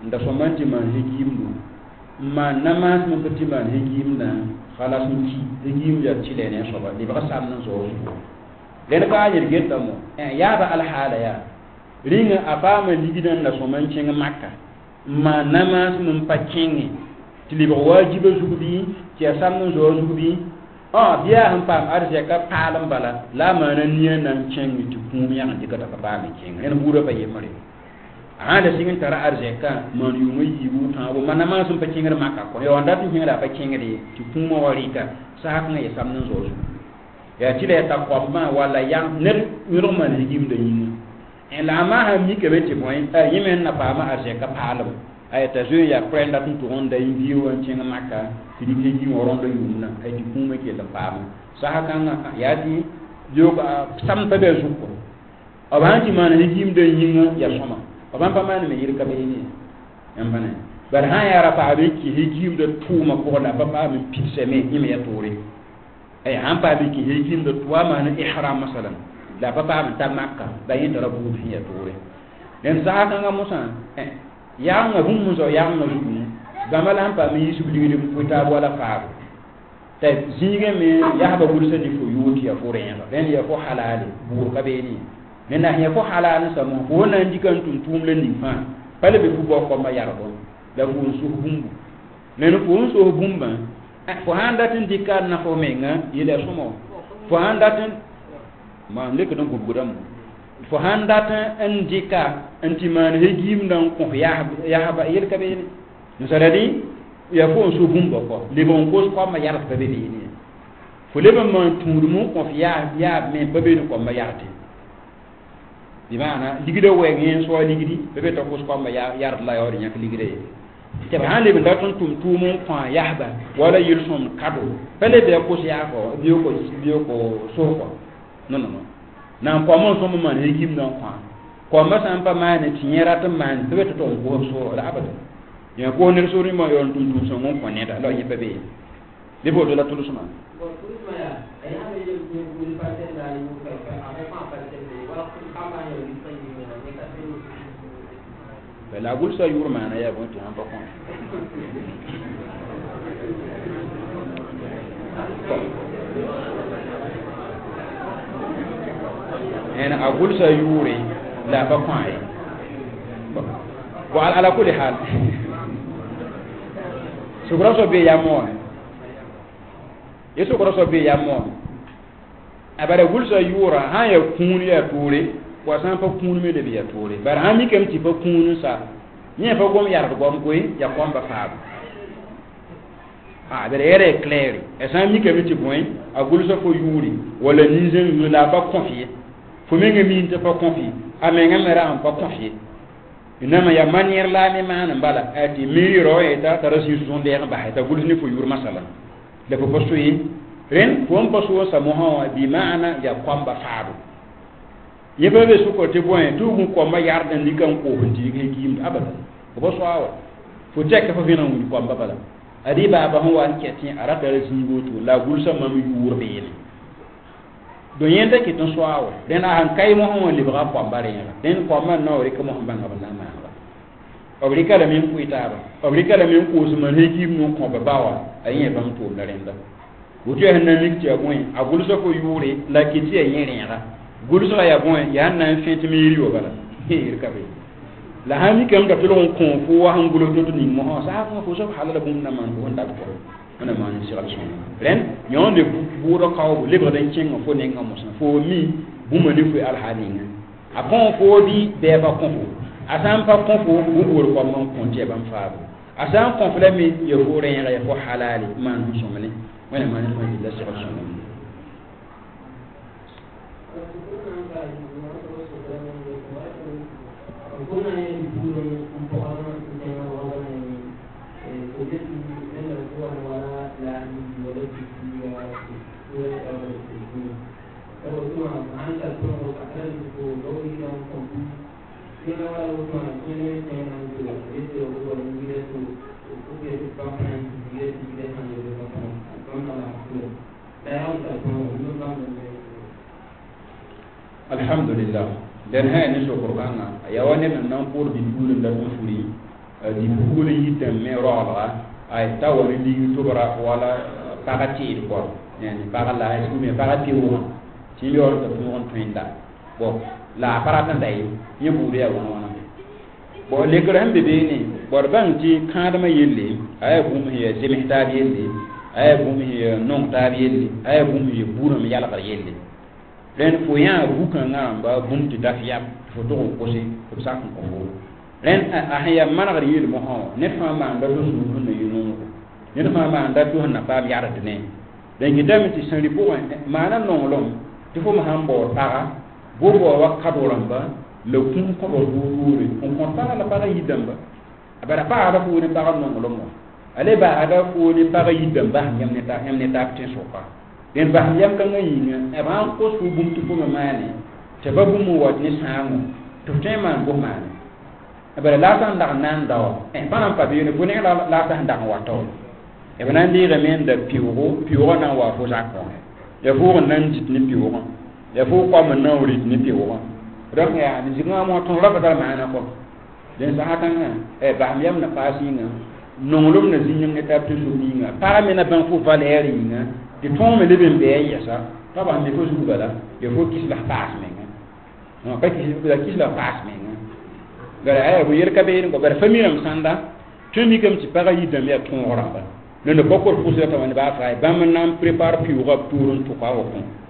nda so man ti man higimdu ma namas mo ti man higimna khalas nti higim ya ti le ne so ba li ba sam nan so so den ka yer getta mo en ya ba al hala ya ringa afama ligidan na so man cin makka ma namas mun pakingi ti li ba wajiba zubi ti sam nan so zubi ah biya han pam arje ka palam bala la ma nan niyan nan cin ti kum ya ndi ka ta ba min cin en bura ba yemare ada singin tara arje ka man yu mai yibu ta bo manama sun pa kingar maka ko yo ndat hinga pa kingari ti kuma warika sa hak ne sam nan zo ya ti le ta ko ma wala yang ner yuro man higim da yin en la ma ha mi ke beti moy yimen na pa ma arje ka palam ay ta zo ya prenda tun to on da yin biyo an cinga maka ti di ji woron da yumna ay ti kuma ke da pa ma sa haka ya di yo ka sam ta be zuko abanti man higim da yin ya soma oban pa man me yir ka be ni yambane bar ha ya rafa be ki higim da tuma ko da pa pa min pisse me ni me ya tore ay han pa be ki higim da tuwa man ihram masalan da pa pa min ta makka da yin da rabu fi ya tore den sa ka nga musa eh ya nga hum muso ya nga zubu gamala han pa mi yusu digide ko ta wala fa ta zige me ya ba bursa di fo yuti ya fore ya den ya fo halali bu ka be ni nena ya fo halal sa mo ko nan dikan tum tum le ni fa pale be fu bo ko ma yar bon da fu su bumbu nena fu su bumba fo handa tin dikan na fo menga yele sumo fo handa tin ma le ko don ko gudam fo handa tin indika anti man hegim dan ko ya ya ba yel ka be ni no saradi ya fo su bumba ko le bon ko ko ma yar ka be ni fo le ba man tumru ko ya ya me ba be ko ma yarti di mana ligido we ngeen so ligidi bebe to ko ko ma yar la yori nyak ligide te ba hande be daton tum tumu fa yahba wala yulsum kado pele be ko ya ko biyo ko biyo ko so ko no no no na ko mo so mo man hegim na kwa ko ma san pa ma ne tinyera to man bebe to ko so la abada ya ko ne so ri mo yon tum tum so mo ko ne da lo ye bebe de bo do la tulu suma bo tulu ma ya ay ha be ko ko pa te da ni ko ka ame pa pa te wala ko kama yo ni sai ni na ne ka te la gul sa yur mana ya bon ti han pa kon en agul sa yuri la ba kon ay wa ala kulli hal sugura so be ya mo yeso ko so be ya mo abare gul so yura ha ya kunu ya tore wa san pa kunu me de ya tore bar ha mi kam ti pa kunu sa ni fa gom yar gom koy ya kom ba fa ah bere ere clair e san mi kam ti point a gul so ko yuri wala ni zen ni la ba confier fo me ngami te pa confier a me ngamera am pa confier inama ya manière la me man bala ati miro e ta tarasi son de ba ta gul ni fo yur masala da ko posto yi ren ko on posto sa mo ha bi maana ya kwamba faadu yebe be su ko te boy tu ko ko ma yarda ndi kan ko hunti ngi gim abada ko posto awa fo tek fa fina ngi kwamba bala adi ba ba ho wan keti arata resi goto la gul sa mam yuur be ni do yenda ki ton so awa den a han kay mo ho li bra kwamba re den ko ma no re ko mo banga bala ma obrika la min kuitaba obrika la min ko suma hegi mu ko bawa ayin bam to darenda wuto han na mikti agun agul so ko yure la kiti ayin renga gul so ya gon ya nan fenti mi riyo bala hir kabe la hani kam da tulon ko fo wa han gulo to ni mo sa ko fo so halala bum na man ko ndat ko ana man siral so ren nyon de buro kaw libre den cin fo ne ngam so fo mi buma ni fu al halinga apon fo bi be ba ko fo asan pa ko fo bu wor ko mon ko te bam faabo asan ko fle mi ye ko re ya ko halali man so mene wala man ko di la se ko so alhamdulillah den ha ni so qur'ana ya woni nan nan pour di dulun da furi di bugul yitam me rola ay tawari li tubara wala pagati ko yani pagala ay me pagati wo ci yor ko mon twinda bo la parata dai yebu ya wona bo le gram be be ni bor bang ti kadama yelle ay bu mu ye zemi tab yelle ay bu mu ye non tab yelle ay bu mu ye buram yalla kar yelle len fo ya bu kan ngamba bum ti dafiyam fo to ko si ko sa ko ko len ahya manar yel mo ho ne fa ma nda do su no yino ne fa ma nda do na pa yara de ne den gi dem ti sari po mana non lom ti fo ma hambo ta bo bo wa kadoramba le kun ko do wuri on kon ta la para yidamba abara pa ada fu ne para non lom ale ba ada fu ne para yidamba nyam ne ta nyam ne ta ti so pa den ba nyam kan ngi e ba ko su bum tu fo ma mane te ba bum mo wat ni sangu to tema bo mane abara la tan da nan da e panam pa bi ne bu ne la la tan da wa to e banan di remen da piwo piwo na wa fo sa ko ya fo nan jit ni piwo ya fo ko man na wuri ni piwo rak ya ni jinga mo ton la badal ma na ko den sa hatan e ba miyam na pasi nga nongolum na zinyam ne tapti su ni nga para me na ban fo valeri nga di ton me leben be ya sa ta ba me fo su bala ya fo kis la pas me nga no ba kis la kis la pas me nga gara ay bu yer ka be ngo bar famiram sanda tumi kam ci para yidam ya ton ramba ne ne bokor pousse ta woni ba fay bam nam prépare puis rop tourun to ka wo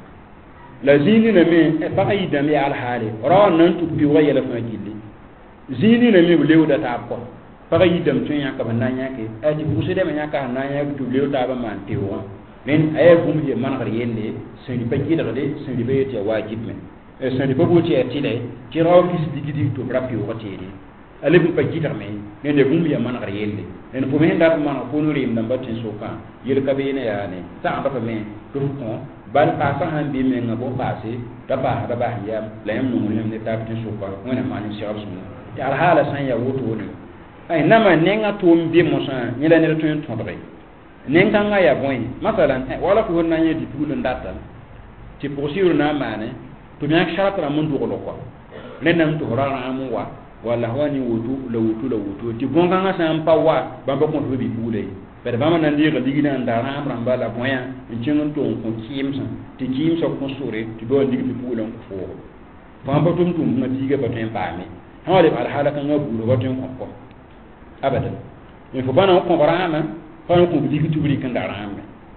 la zini na me e para yidam ya al hali ra nan tu bi wa yela fa gilli zini na me lew da ta ko para yidam tun ya ka ban nya ke e di pousse de me nya ka na nya tu lew ta ba man te wo men ay bum je man gar yelle sen di pagi da de sen di be te wajib men e sen di bobo ti e ti le ti raw kis digidi to brapi wo ti di ale bu pagi da me ne de bum ya man gar yelle en fo men da man ko no rim namba tin so kan yel ka be ne ya ne ta ba me to ko bal pa sa han bi me ngabo passé da ba da ba ya la yam no ne ta tin so kan wona man shi rasul ya al hala san ya woto ne ay nama nenga to mbi mo san ni la ne to en to re nenga nga ya boy masalan wala ko na nye di pulu ndata ti posiru na mane to nyak shatra mun do ko ko ne nam to rara amu wa wala wani wutu la wutu la wutu ti bonga nga san pa wa ba ba ko to bi pule per ba man ndi ga digina ndara am ramba la boya en chengon to ko kimsa ti kimsa ko sore ti do ndi bi pule ko fo fa ba tum tum ma diga ba ten pa mi hawale al halaka nga buru ba ten ko ko abadan il faut pas non ko rama fa ko bi bi tubri kan dara am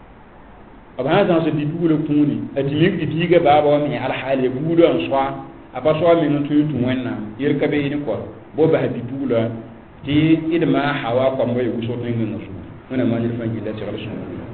aba ha se di pule kuni ati mi di diga ba ba mi al hali budo an swa apa so mi no tu tu wenna yer ka be ni ko bo ba di pula ti idma hawa ko mo yu so to ngin no wona ma ni fa ngi la ci rasul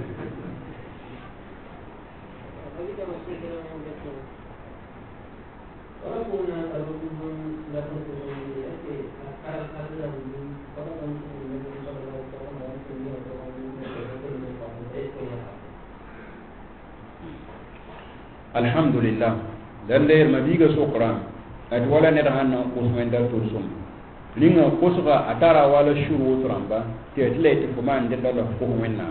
alhamdulillah dalle mabiga sokran at wala ne da hanna ko so ndal to sum linga ko so ga atara wala shuru tramba te tlete ko man de dalo ko wenna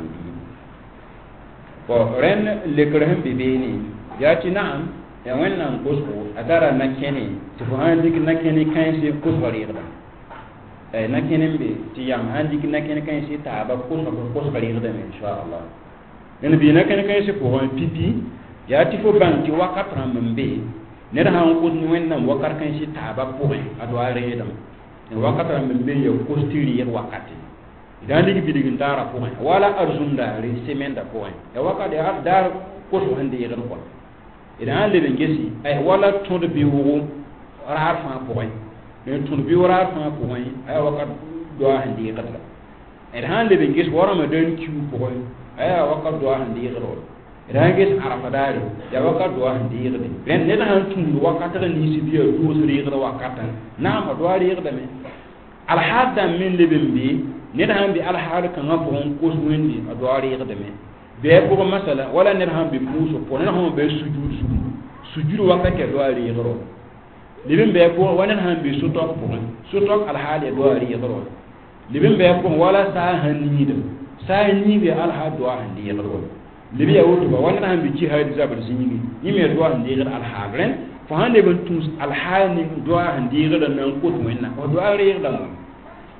ko ren le krem bibini ya ti na'am ya wenna ko so atara na kene to ko handi na kene kan si ko so riida eh na kene be ti yam handi na kene kan si ta ba ko so ko so riida me insha Allah ne bi na kene kan si ko pipi ya ti fo ban ti wakat rambe ne da han ko ni wenna wakar kan si taba po adwa redam ne wakat rambe yo ko stiri yer wakati idan ligi bidigin tara po wala arzunda re semenda po e wakade har dar ko so hande yer ko idan le ngesi ay wala to de bi wo rar fa po ne to bi rar fa po ay wakat do hande yer la idan le ngesi wara ma den ki po ay wakat do hande yer rangis arafadari ya wakat do handi yirde ren ne han tun wakat ga ni si biya do so yirde wakatan na ma do yirde me al hadda min libin bi ne han bi al hal kan ngabo on ko so wendi do yirde me be ko masala wala ne han bi muso ko ne han be sujud sujud wakat ke do yirde libin be ko wala han bi sutok ko sutok al hal do yirde libin be ko wala sa han ni de sa ni bi al had do handi yirde libiya woto ba wannan han bi jihad zabar sinyi ni me do han digar al hagren fa hande ban tus al halni do han digar nan ko to wenna o do are yirda mo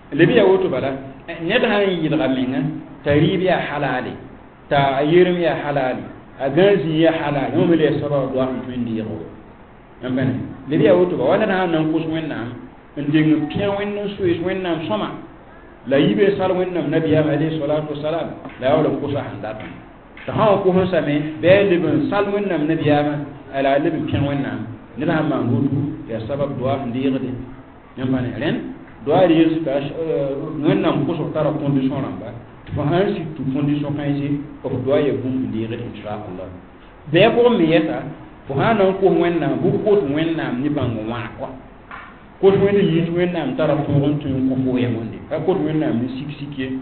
lebiya woto bala ned han yidga menga tarib ya halali ta yirim ya halali agazi ya halali mo le sabab do am tundi yo ambane lebiya woto ba wala han nan kus wennam nding pian wenno suis wennam soma la yibe sal wennam nabiya alayhi salatu wassalam la wala kusa handata ta ha ko hosa me be libin sal wennam nabiya ala libin pian wennam ni la ma ngudu ya sabab do am ndirde ambane ren do ari yesu ka wennam kuso tara condition ramba fa han si tu condition kan ji ko do ya bum ndirde inshallah be ko mi yeta fo han nan ko wennam bu ko wennam ni bango wa ko ko wende yitu wennam tara fo on tun ko fo yemonde ka ko wennam ni sik sikye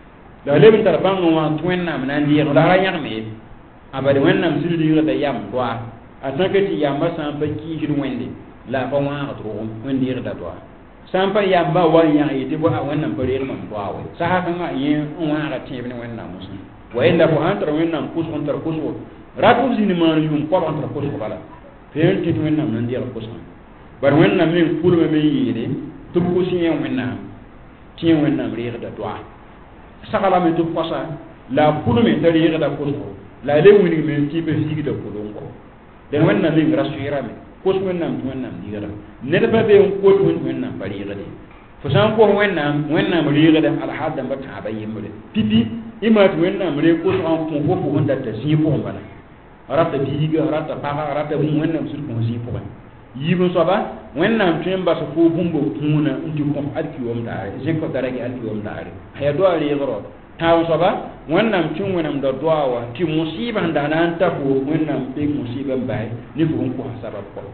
da leben tara bango wa wennam nan di la ra yakme abade wennam sidi da yam do a atakati yamba san ba ki hiru wende la fa wa atro wende da do sampa yamba wa ya yiti bo a wannan bare man do awe sa ha kan yin wa ga tebe ne wennam musun wa inda fo han tara wennam kus on tara kus ratu zini man yum ko on tara kus ko bala fe ti wennam nan di ala kus bar wennam min pulme min yide tub ko siyen wennam tiyen wennam reega doa sakala me tub kosa la pulme tari reega ko la le woni men tibe sigi da ko don ko den wennam min rasira me ko wennam wennam digara ne da be ko wennam bari reega de fo san ko wennam wennam reega da al hadda ba ta bayin mu de pipi imat wennam re ko so an ko ko honda ta si ko bana rata diga rata paga rata bu wennam sur ko si ko yibun soba wennam temba so ko bumbo kuna ndi ko alki wom daare je ko daragi alki wom daare haya do ali goro taw soba wennam tun wennam do doawa ti musiba ndana ta ko wennam be musiba bay ni ko ko sabab ko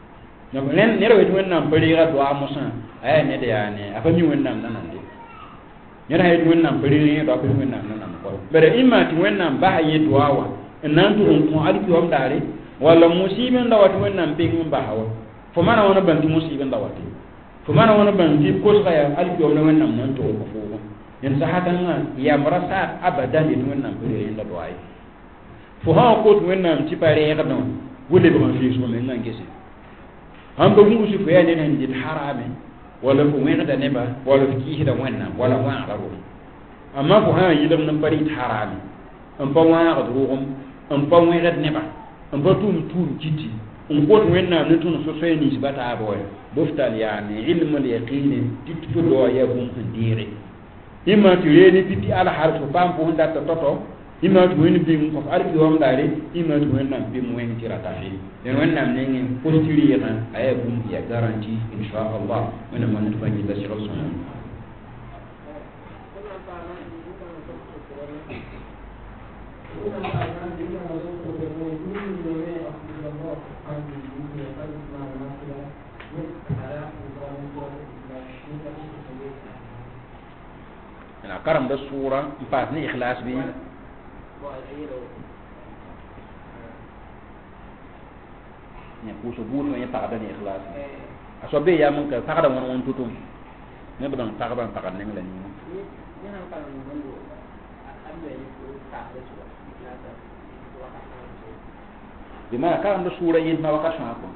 no len ne rewe wennam bari ga doa musa ay ne de yani afa mi wennam nanande nyara hay wennam bari ni do ko wennam nanam ko bere imma ti wennam ba yi doawa nan to ko alki wom daare wala musibin da wata wannan bin ba hawa fo mana wona banti musibin da wata fo mana wona banti ko saya alkiyo na wannan nan to ko fo yan sahatan na ya marasa abadan din wannan bare da doai fo ha ko wannan ti pare ga don wole ba fi so men nan gese an ba mu su fo ya ne nan dit harame wala ko men da ne ba wala fi da wannan wala wa arabu amma fo ha yi da nan bari harame an ba wa ga ruhum an ba wen da ne ba an ba tum tum kiti on ko wenna ne tun so so ni sibata boy boftal yani ilm al yaqin titu do ya bum dire imma tire ni titi ala harfu pam ko nda to toto imma to wen bi ko arki wam dare imma to wenna bi mu wen tirata fi den wenna ne ngi posturi ya ay bum ya garanti insha Allah wana man to bani da shiro sunna أنا كرم ده الصورة مفاتني إخلاص بيه نقول سبوت من يتعدني إخلاص أصبي يا من كتعد من وان توتم نبدأ نتعد نتعد نملا نيم بما كرم ده الصورة ينتما وكاش معكم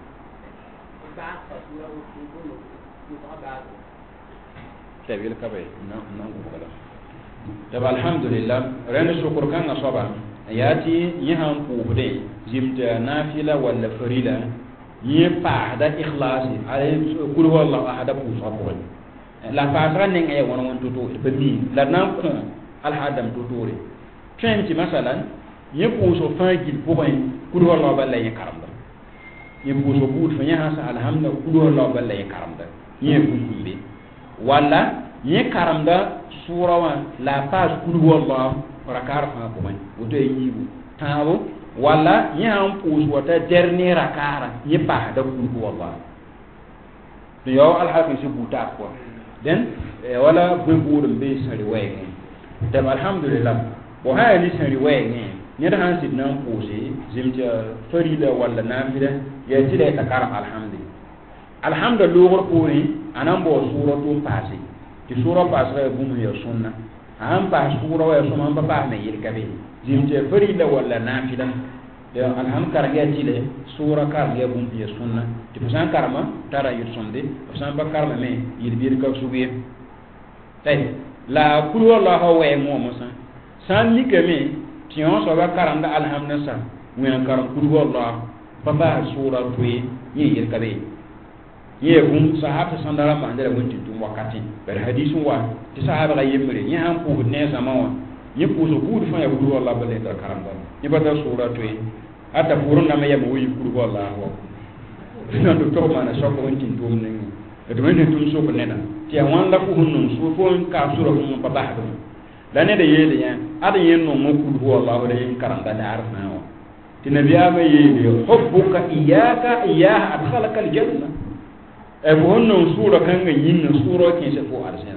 تبيل كبير نعم نعم كذا تبع الحمد لله رأينا شكر كان صبا ياتي يهم بوده زمت نافلة ولا فريلة يفعل هذا إخلاص على كل هو الله أحد بوصابه لا فاسرة نعى وانا وان تطور بدي لا نامكم الحادم تطوري كم مثلا يبوسو فاجل بوين كل هو الله بلا يكرم ده يبوسو بود فنيها الحمد كل هو الله بلا يكرم ده يبوسو بي wala ye karamda sura wa la page kulu wallah rakar fa ko man woto yibu tawo wala ye han pus wata dernier rakara ye pa da kulu wallah to yo al hafi su buta ko den wala bu burum be sari waye da alhamdulillah bo ha ni sari waye ne ne da han sit nan pusi zimja farida wala nafila ya tile ta karam alhamdulillah alhamdulillah puri anan bo sura to pasi ti sura pasra bu mu ya sunna an pa sura wa sunna ba ba me yir kabe jimte farida wala nafila da alham karga tile sura karga bu mu ya sunna ti fasan karma tara yir sonde fasan ba karma me yir bir ka subiye
tay la kul wallahu wa mo musa san ni kemi ti on so ba karanda alhamdulillah sa wen karam kul wallahu papa sura tuye yi yel kabe ye gum sahaba sandara mandara wonti tum wakati ber hadisu wa ti sahaba ga yemre ni han pu ne sama wa ni pu so pu fa ya kul wallahu bale ta karanda ni bata sura tuye ata purun na me yam wi kul wallahu na do to mana so ko wonti tum ne to men tum so ko nena ti wan la fu hunun so fo ka sura ko pa ba do la ne de yele ya ada yen no mo kul wallahu de yin karanda da arfa wa ti nabiya me yele hubbuka iyyaka iyyaha adkhalaka aljanna e bo hunun sura kan ga yin sura kin se fo arsen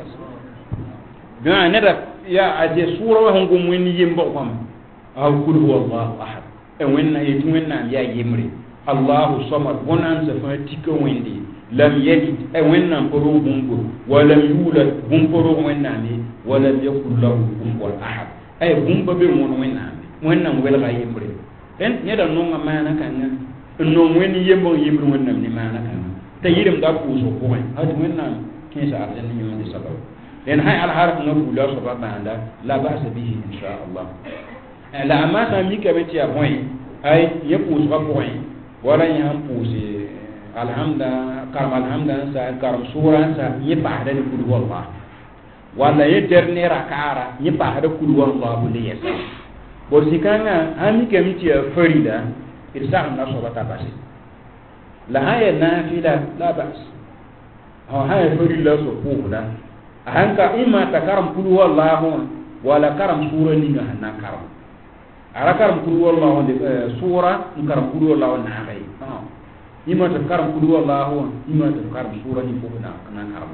ga ne da ya aje sura wa ngum wen yimbo kwam aw kul wallahu ahad e wenna e tu wenna ya yimri Allahu samad bonan sa fa tika wendi lam yalid e wenna poro bungo wala yulad bum poro wenna ni wala yakul lahu kufuwan ahad ay bum babe mon wenna wenna wel ga yimri en ne da non ma mana kan no weni yembo yimri wenna ni mana kan te yirim da ku so ko hadi wenna kin sa arden ni mon sabab en hay al harf no kula so ba banda la ba'sa bihi insha Allah la amasa mi ka beti a point ay yepu so ba point wala yan pousi alhamda karam alhamda sa karam sura sa yi ba da kul wallah wala ye dernier rakara yi ba da kul wallah bu le yesa bo sikanga ami ke mi ti farida irsa na so bata basi la haya nafila la bas ha haya farida so ko da hanka imma ta karam kul wallah wala karam sura ni ga na karam ara karam kul wallah de sura karam kul wallah na gai ima ta karam kudu wallahu ima ta karam sura ni ko na na karam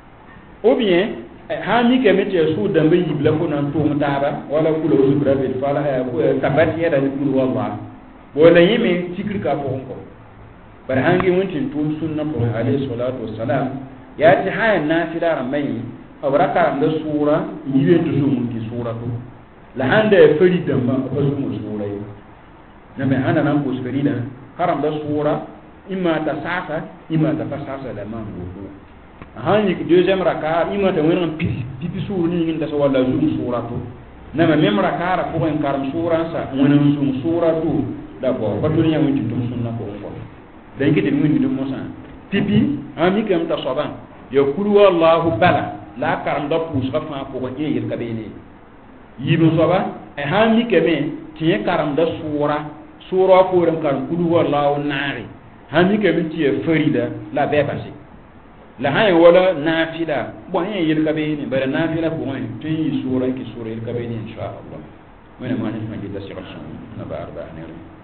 ou bien ha mi ke mete su da mbe yibla ko nan to mutaba wala kula usbra bil fala tabati ya da kudu wallahu wala yimi tikri ka ko ko bar hangi wontin to sunna ko alayhi salatu wassalam ya ti ha na fila ramai awra karam da sura yibe to su mun ki sura to la hande fari da ma ko su mun sura yi na me hana nan ko sferida karam da sura imma ta sasa imma ta fasasa da man gogo hani ki deuxième raka imma ta wona pipi pipi suru ni ngi ndasa wala zum suratu na ma même raka ra ko en karam sura sa wona zum suratu da bo ba tuni yamu ci dum sunna ko ko dan ki de mun dum mosa pipi ami kam ta soban ya kulu wallahu bala la karam da pus ka fa ko ko e yel kabene yibu soba e hani keme tiye karam da sura sura ko ran karam kulu wallahu nari hani ke minti e farida la be basi la hay wala nafila bo hen yel kabe ni bare nafila ko hen tin yi sura ki sura yel kabe ni insha Allah wena ma ni ma jida sira sun na ba arba ne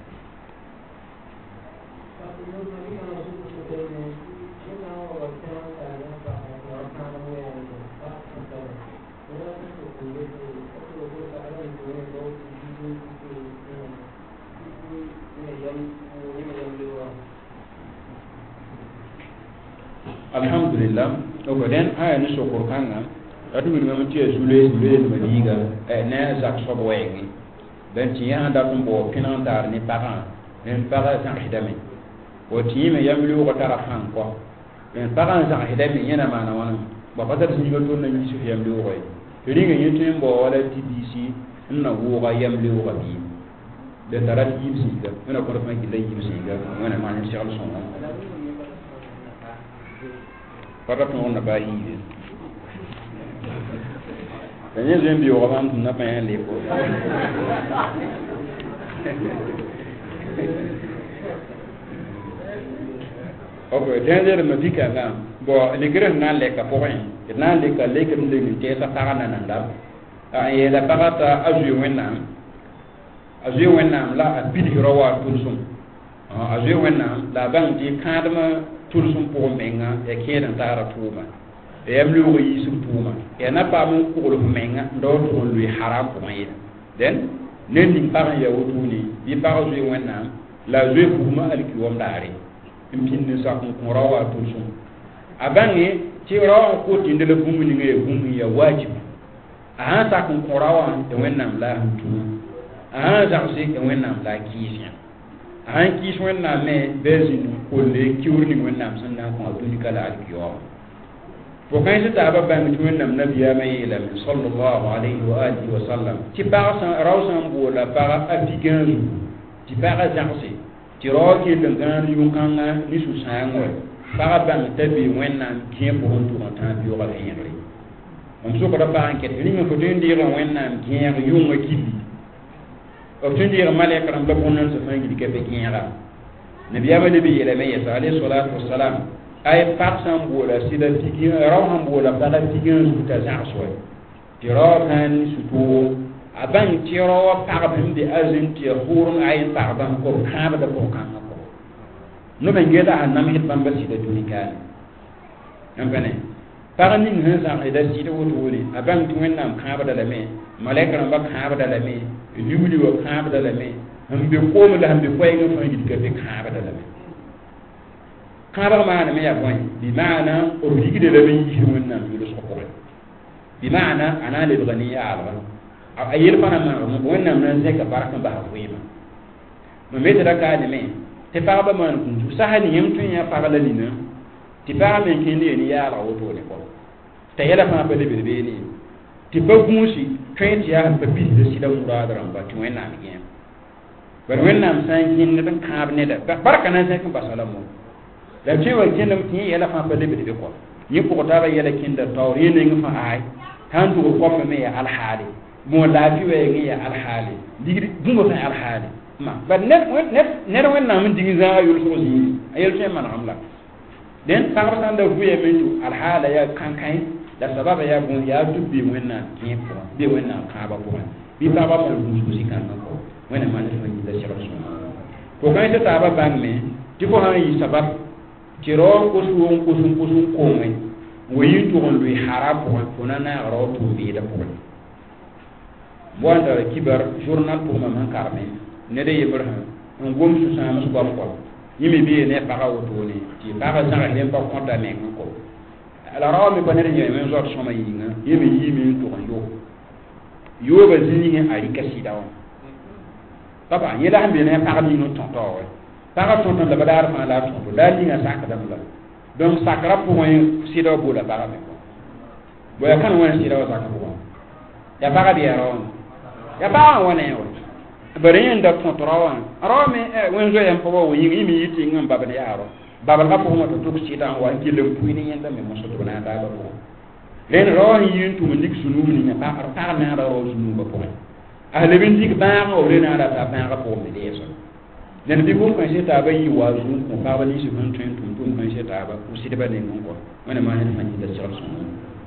alhamdulillah to ko den aya ni sokor kanga adu mi ma tiya zule zule ma diga e ne zak so boyengi ben ti ya da tum bo pinandar ni para en para san hidame o ti me yamlu ko tara han ko en para san hidame yana mana wana ba fata sun go ton na ni su yamlu ko e ringa yitin bo wala T B C inna wo ga yamlu ko bi de tarat yibsi ga ina ko fa ki lay yibsi ga wana ma ni shal son pada pun na bayi ni. Tanya zembi orang tu nak main lepo. Okay, tanya dia mesti kena. Bo negeri na leka poin. Na leka leka ni ni tesa tangan nanda. Ah, ia la parata azu wenam. Azu wenam la abidi rawa tulsum. Ah, azu wenam la bang di kadma tulsum po menga e kena tara tuma e yamlu yi sum tuma e na pa mun ko lo menga ndo to lui haram ko mai den nen ni par ya wutuni bi par zo wonna la zo kuma alki wam dare impin ne sa ko rawa tulsum abangi ci rawa ko tinde le bumu ni ngai bumu ya wajib aha ta ko rawa e wonnam la tuma aha za se e wonnam la kisiya han ki shwenna me bezin ko le kiurni wonnam sanna ko duni kala alkiyo fo kan se ta ba ban tu nam nabiya mai la sallallahu alaihi wa alihi wa sallam ti ba san rawsan bo la para afigan ti para janse ti ro ki den gan yu kan ni su sango para ban tabi wenna ki bo on tu tan bi o ga yengre on so ko da ba enquête ni me ko den dire wenna ki yu ma kibi o tun dire malaka ram da bonan se fangi di ke be kinra nabiya ma nabi yele mai sallallahu salatu wassalam ay parsan bola sida tigi rawhan bola bala tigi ta zaso ti rawhan suto aban ti rawa parbin de azin ti hurun ay parban ko kaba da ko kan ko no ben geda annam hit bamba sida dunika am bane parani ngi sa ida sida woto woni aban ti wennam kaba da lame malaika ran ba kaba da lame liwli wa kaba da lame hambe ko mo la hambe ko ay nga fa ngi ka be kaba da lame kaba maana me ya boy bi maana o rigide la ben yi wonna mi do sokko bi maana ana le ganiya ala ayel fana ma mo wonna nan se ka baraka ba hawima mo me tara ka ne me te fa ba man kun su sahani yim tun ya fa la lina ti fa men kin ne ni ya ala woto ne ko te yela fa ba le be be ni ti ba gunsi train ya ba bi de sida murada ran ba ti wonna mi gen bar wonna am san kin ne ban ka ne da baraka nan se kan ba salamu la cewa kenan kin yela fa ba lebe ko ni ko ta ba yela kin da tawri ne ngi fa ay tan du ko fa me ya al hali mo la fi we ngi ya al hali digri bungo fa al hali ma ba net net net wen na min digi za yul so zi ayel ce man amla den sabar san da fuye men tu al hala ya kan kai da sababa ya gun ya dubbi wen na kin ko be wen na ka ba ko bi ba ba mo bu si kan ko wen ma ne fa da shara so ko kai ta ba ban me ti ko han yi sabab kiro ko suwon ko sun ko sun ko mai wayi to on lui harapo ko na na ro to bi da ko wanda kibar journal pour maman karme ne de yebrahim on gom su sa su ba ko yimi bi ne para o to ne ti para sa ne ba ko da ne ko ala rawa mi banere ne men zo so mai yinga yimi yimi to on yo yo ba zini ne ari kasida on papa yela hambe ne para mi no tonto para ton ton da badar fa la ton da li nga sak da la donc sakra pour un sida bo la para me ko bo ya kan wona sida wa sak ko ya para bi aro ya ba wona yo bare yin da ton trawan aro me wen zo yam po wo yin mi yiti ngam baba ya aro baba ka po mo to to sida wa gilem puini yenda me mo so to na da ba ko len ro yin tu ndik sunu ni na pa pa na ro sunu ba ko ahle bin dik ba o le na da ta ba ka po me de so nen bi ko kan seta ba yi wa zu ko ba ba ni shi kan tun tun tun kan seta ba ku si de ba ne ko wani ma ne man da shar sun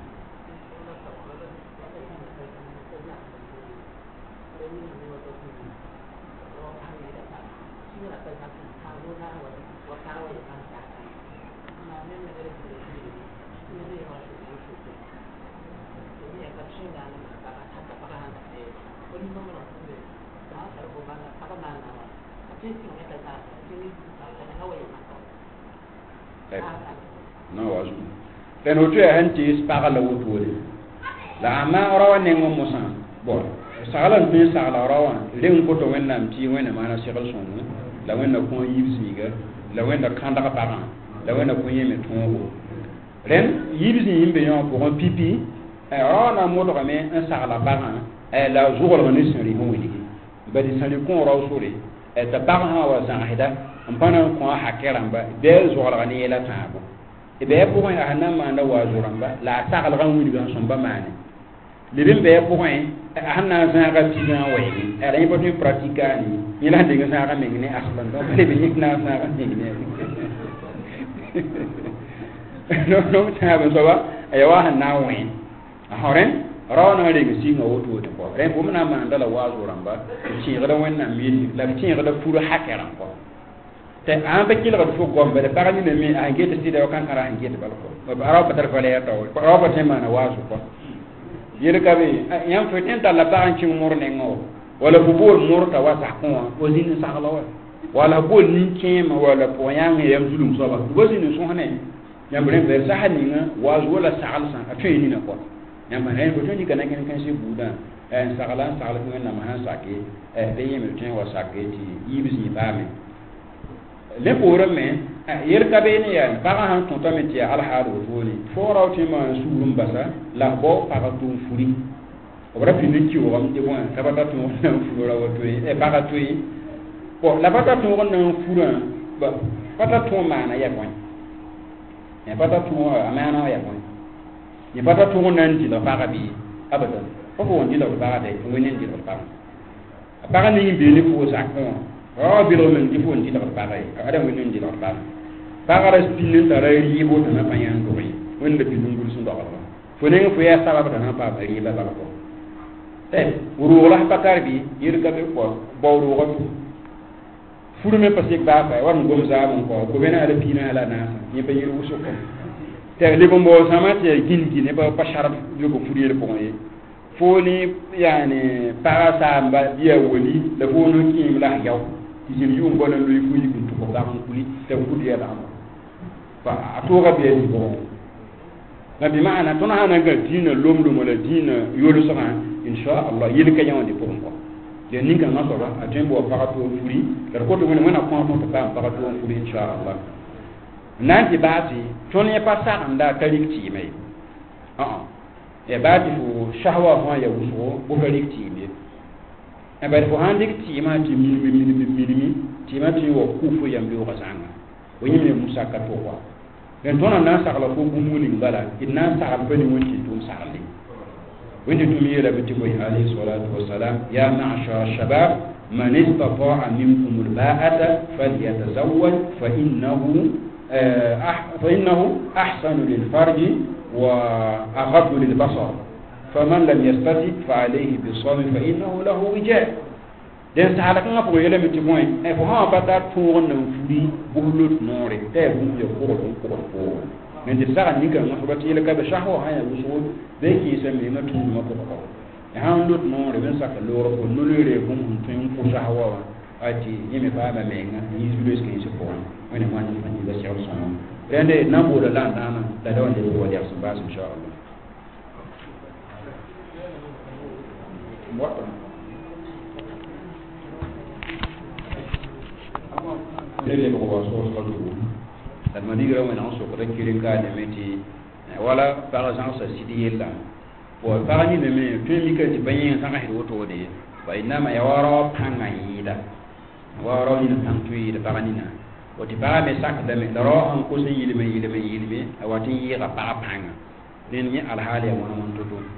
no wazu den otu ya hanti spara la wotu la ama rawa ne ngom musa bon sagalan bin sagala rawa len ko to wenna mti wenna mana segal sonu la wenna ko yibziga la wenna kanda ka paran la wenna ko yeme tongo ren yibzi yimbe yo ko pipi e rawa na mo do me un sagala paran e la zugol ne sori mo widi badi sali ko raw sori e ta paran wa zahida ampana ko hakiramba de zugol ne la tabo e be pour un hanama na wazuramba la tagal ran wuli gan somba mane le bim be pour un hanna za ga tiga wayi e ran botu pratika ni ni la de ga za ga mengne aslan do le bi na za ga mengne no no ta ba so ba e wa hanna wayi a horen rawana de ga singa woto to ko ren bu na ma ndala wazuramba ci ga wannan mi la ci ga da furu hakiran ko te an ba kila ko gombe de parani ne mi a ngete sida kan ara ngete bal ko ba ara ba tar fale ya taw ko ara ba te mana wasu ko yele ka be yam fo ten ta la paran ci mur ne ngo wala bu bol mur ta wasa ko o zin sa kala wa wala bol ni kema wala po yang yam zulum so ba bo zin so hane yam bre be sa hani nga wazu wala sa'al san a fe ni na ko yam ma ne ko to ni kana kan kan se buda en sagala sagala ko na ma han sake e be yem ten wa sake ti yibis ni ba me le pour me yer ka be ne ya pa han ton to meti al haru foni fora o tima surum basa la bo pa ka tun furi o bra pini ki o am de bon ka bata tun na fura o to e pa ka to yi bo la bata tun na fura ba bata tun ma na ya bon e bata tun amana ya bon ni bata tun na ndi la pa ka bi abadan ko ko ndi la pa ka de ko ni ndi la pa pa ka ni bi ni ko sa ko o bi ro men di fo ndi la pa ka ada men ndi la pa bagara spinin da rai ribo da na bayan doyi wanda bidun gul sun da Allah fo ne fo ya sala ba na pa ba riba ba ko eh wuru wala bakar bi yirga be ko bawru ko furume pasik ba ba wan gom za mun ko ko bena ala pina ala na ni ba yiru su ko te le bombo sama te gin gin ne ba pashar yo ko furiyel ko yi fo ni yani para sa ba biya woli da fo no ki la yaw ki yu ngona luy fu yi ko ko ga mun kuli te ko diya da fa atoga be ni bo na bi maana tona hana ga dina lomdo mo la dina yolo sama insha Allah yele ka yawande pour ko de ninga na so ba atembo pa to furi kar ko to wona wana ko to pa pa to furi insha Allah nanti baati ton ye pa sa anda talik ti mai ah e baati fu shahwa ho ya wuso bo talik ti mi e ba fo handik ti ma ti mi mi mi mi mi ti ma ti wo ku fu yambe o kasanga woni me musa ka to kwa den tona na sakala ko gumuli ngala inna sakal bani wonti tum sakali woni tum yela biti ko alayhi salatu wassalam ya ma'ashara shabab man istata'a minkum alba'ata falyatazawwaj fa innahu fa innahu ahsanu lil farji wa aghaddu lil basar faman lam yastati fa alayhi bisawm fa innahu lahu wija den sahala kan ko yele mi timoy e ko ha bata turon na furi bulut nore te bu yo ko ko ko ko men de saga ni kan ma bata yele ka be shahwa ha ya wusul be ki se mi na tun ma ko ko e ha lut nore ben saka loro ko no lere ko mun tun ko shahwa ati yimi ba ba menga ni zulo ske se ko wani ma ni fani da shaw so rende na bo da lan dana da da wanda ko da su ba su insha Allah what lele ko wa so so du dan ma digra wona so ko rekire ka de meti wala par exemple sa sidi yella o par ni de me to mi ka ti banyen sa ga hido to de wa inna ma yawara panga yida waro ni tan tuyi de par ni na o ti ba me sak de me daro an ko se yile me yile me yile me awati yi ga pa panga den ni al hali wona mon to to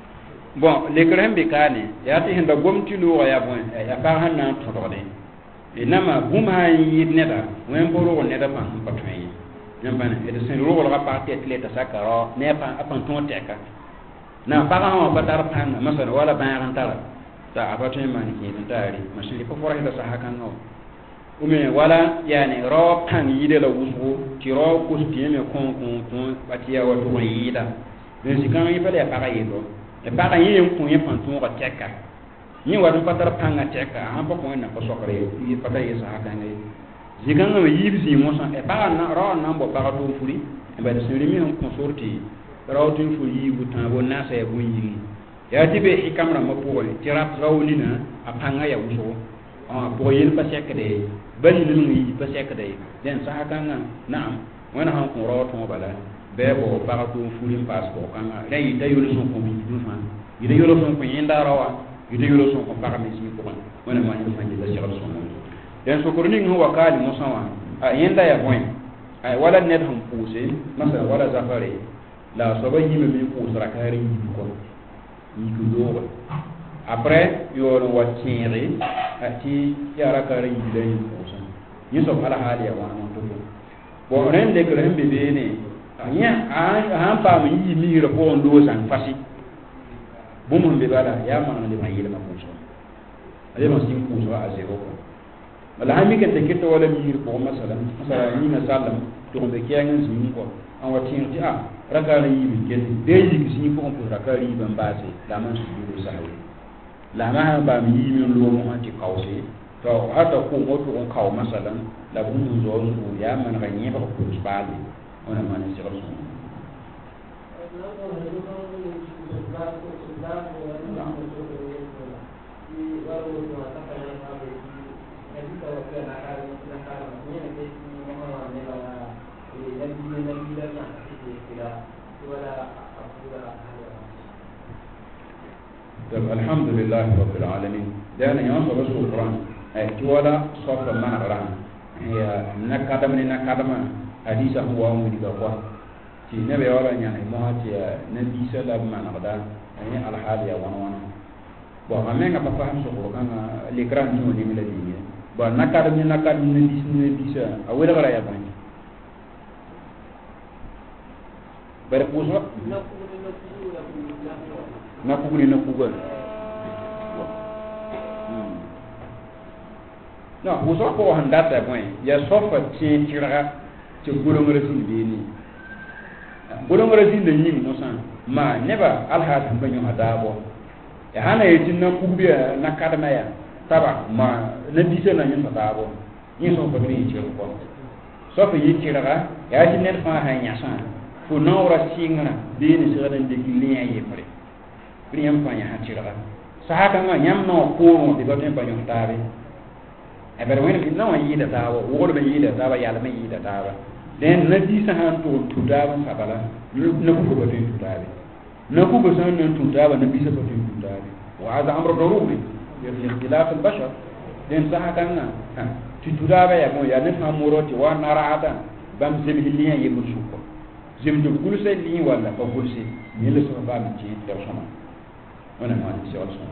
bon le krem be kane ya ti hinda gomti lu ya bon ya par han na to to de inama buma yidneda wen boro neda pan patwen nyambana e de sen ro wala pa tetle ta sakaro ne pa apan ton teka na pa ha ba dar pan masana wala ba ran tara ta abatwen man ki ndari masili ko fora hida sahakan no ume wala yani ro pan yide la wusu ti ro ko stieme kon kon kon batia wa to yida den sikan yi pele pa ga yido e pa ga yin kun yi pan ton ko teka ni wadu patar panga teka han pa ko na ko sokre yi patar yi sa ka ngai jiganga me yibsi mo san e pa na ro na mbo pa to furi e ba de sirimi on ko sorti ro tin fu yi bu tan bo na sa e bu yi ya tibe hikamra ma po woni tirap rawni na apanga ya wuso ah bo yin pa sek de bani ni yi pa sek de den sa ka nga naam wana han ko ro to bala be bo pa to furi pas ko kanga dai da yulu so ko mi du fan yi da yulu so ko yinda rawa yide yolo son ko parmi ci ko wona ma ñu fandi la xéral son den so ko ni ngi wakali mo sawa a yenda ya boy ay wala net hum poussé masa wala zafare la so ba yime mi pousse rakari yi ko ni ko do après yo no watire ati ya rakari yi da yi pousse ni so ala hali ya wana mo to bo ren de ko hembe be ne anya a han pa mi yi mi ro ko ndo san fasi bumun be bala ya man le mai le mafuso ale ma sin kuso a zero ko wala hami kan take to wala mi ko masalan masala ni na sallam to be kiyan sin ko an watin ti a raka yi bi ken de yi sin ko ko raka yi ban ba sai da man su do sahawi la ma ba mi yi min lo mo anti kawse to hata ko mo to on kaw masalan la bumun zo zo ya man ga ni ba ko bali ona man si rasul
طب الحمد لله رب العالمين. لأن يوم رسول القرآن جوالا صفر من القرآن هي نكادم نكادم حديث هو أمي كوا في نبي ولا يعني ما هي نبي سلام من القرآن يعني على حال يا وانا وانا bon amen nga papa ham sokoro kan l'écran ni woni mila di bon nakar ni nakar ni dis ni dis a wala wala ya ban bare puso na ku ni na ku ga no puso ko handa ta bon ya sofa ti tira ti gulong rasul bi ni gulong rasul de ni mo san ma neba alha tan banyo hadabo ya hana yitin na kubiya na kadama ya taba ma na bisa na yin tabo yin so ko ni ci ko so fa yi ci raga ya ci nen fa ha nya san fu na ora singra de ni se gadan de liya yi pare priyam fa nya ha ci raga sa haka ma nyam no ko no de goten pa nyon tabe e ber wen ki no yi da tawo wo do yi da tawa ya la me yi da tawa den na bisa han to to da ba bala na ku ko de to tabe na ku ba san nan tuta ba na bisa ba tuta ne wa hada amru daruri ya fi ikhtilaf al bashar den saha kanna tuta ba ya mo ya ne fa muroti wa narata bam zem hilliya ye musuko zem de kulse li wala ba kulse ni le so ba mi ci der sama ona ma ni ci wala so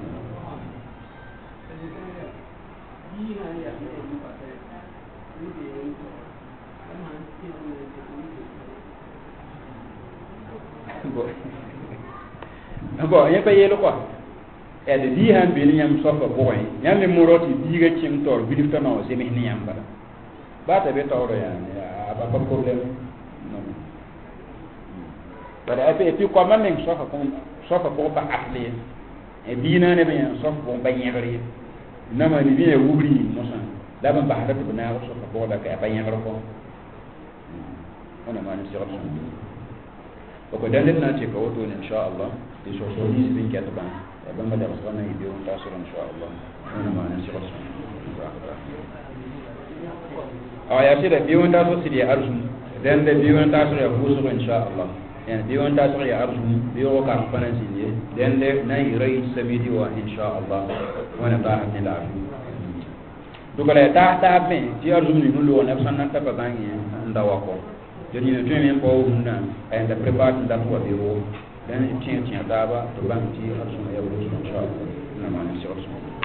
bon ya paye le quoi et de di han bi ni ñam sofa boy ñam le moroti di ga ci tor bi difta no se mi ni ñam bala ba ta be tawro ya ba ba problème non ba da pe puis quoi même sofa ko sofa ko ba atli e bi na ne be sofa ko ba ñegari na ma ni bi e wubri mo san da ba ba da ko na sofa ko da ka ba ñegaro ko ona ma ni sira ko dan na ce ko to insha Allah di so so ni bin kat ban ba ma da so na yi on ta so insha Allah ona ma ni sira ah ya ce da bi on ta so siri arzum dan da bi on ta so ya busu insha Allah yani bi on ta so ya arzum bi o ka fana ji ne dan da na yi rai sabidi wa insha Allah ona ta ha la dugala ta ta be ti arzum ni nulo na sanan ta ba bangi ndawa ko jadi ne tun men ko hunna ay da prepare da ko be ro dan tin tin da ba to ban ti arzum ya ro insha Allah na ma ni sira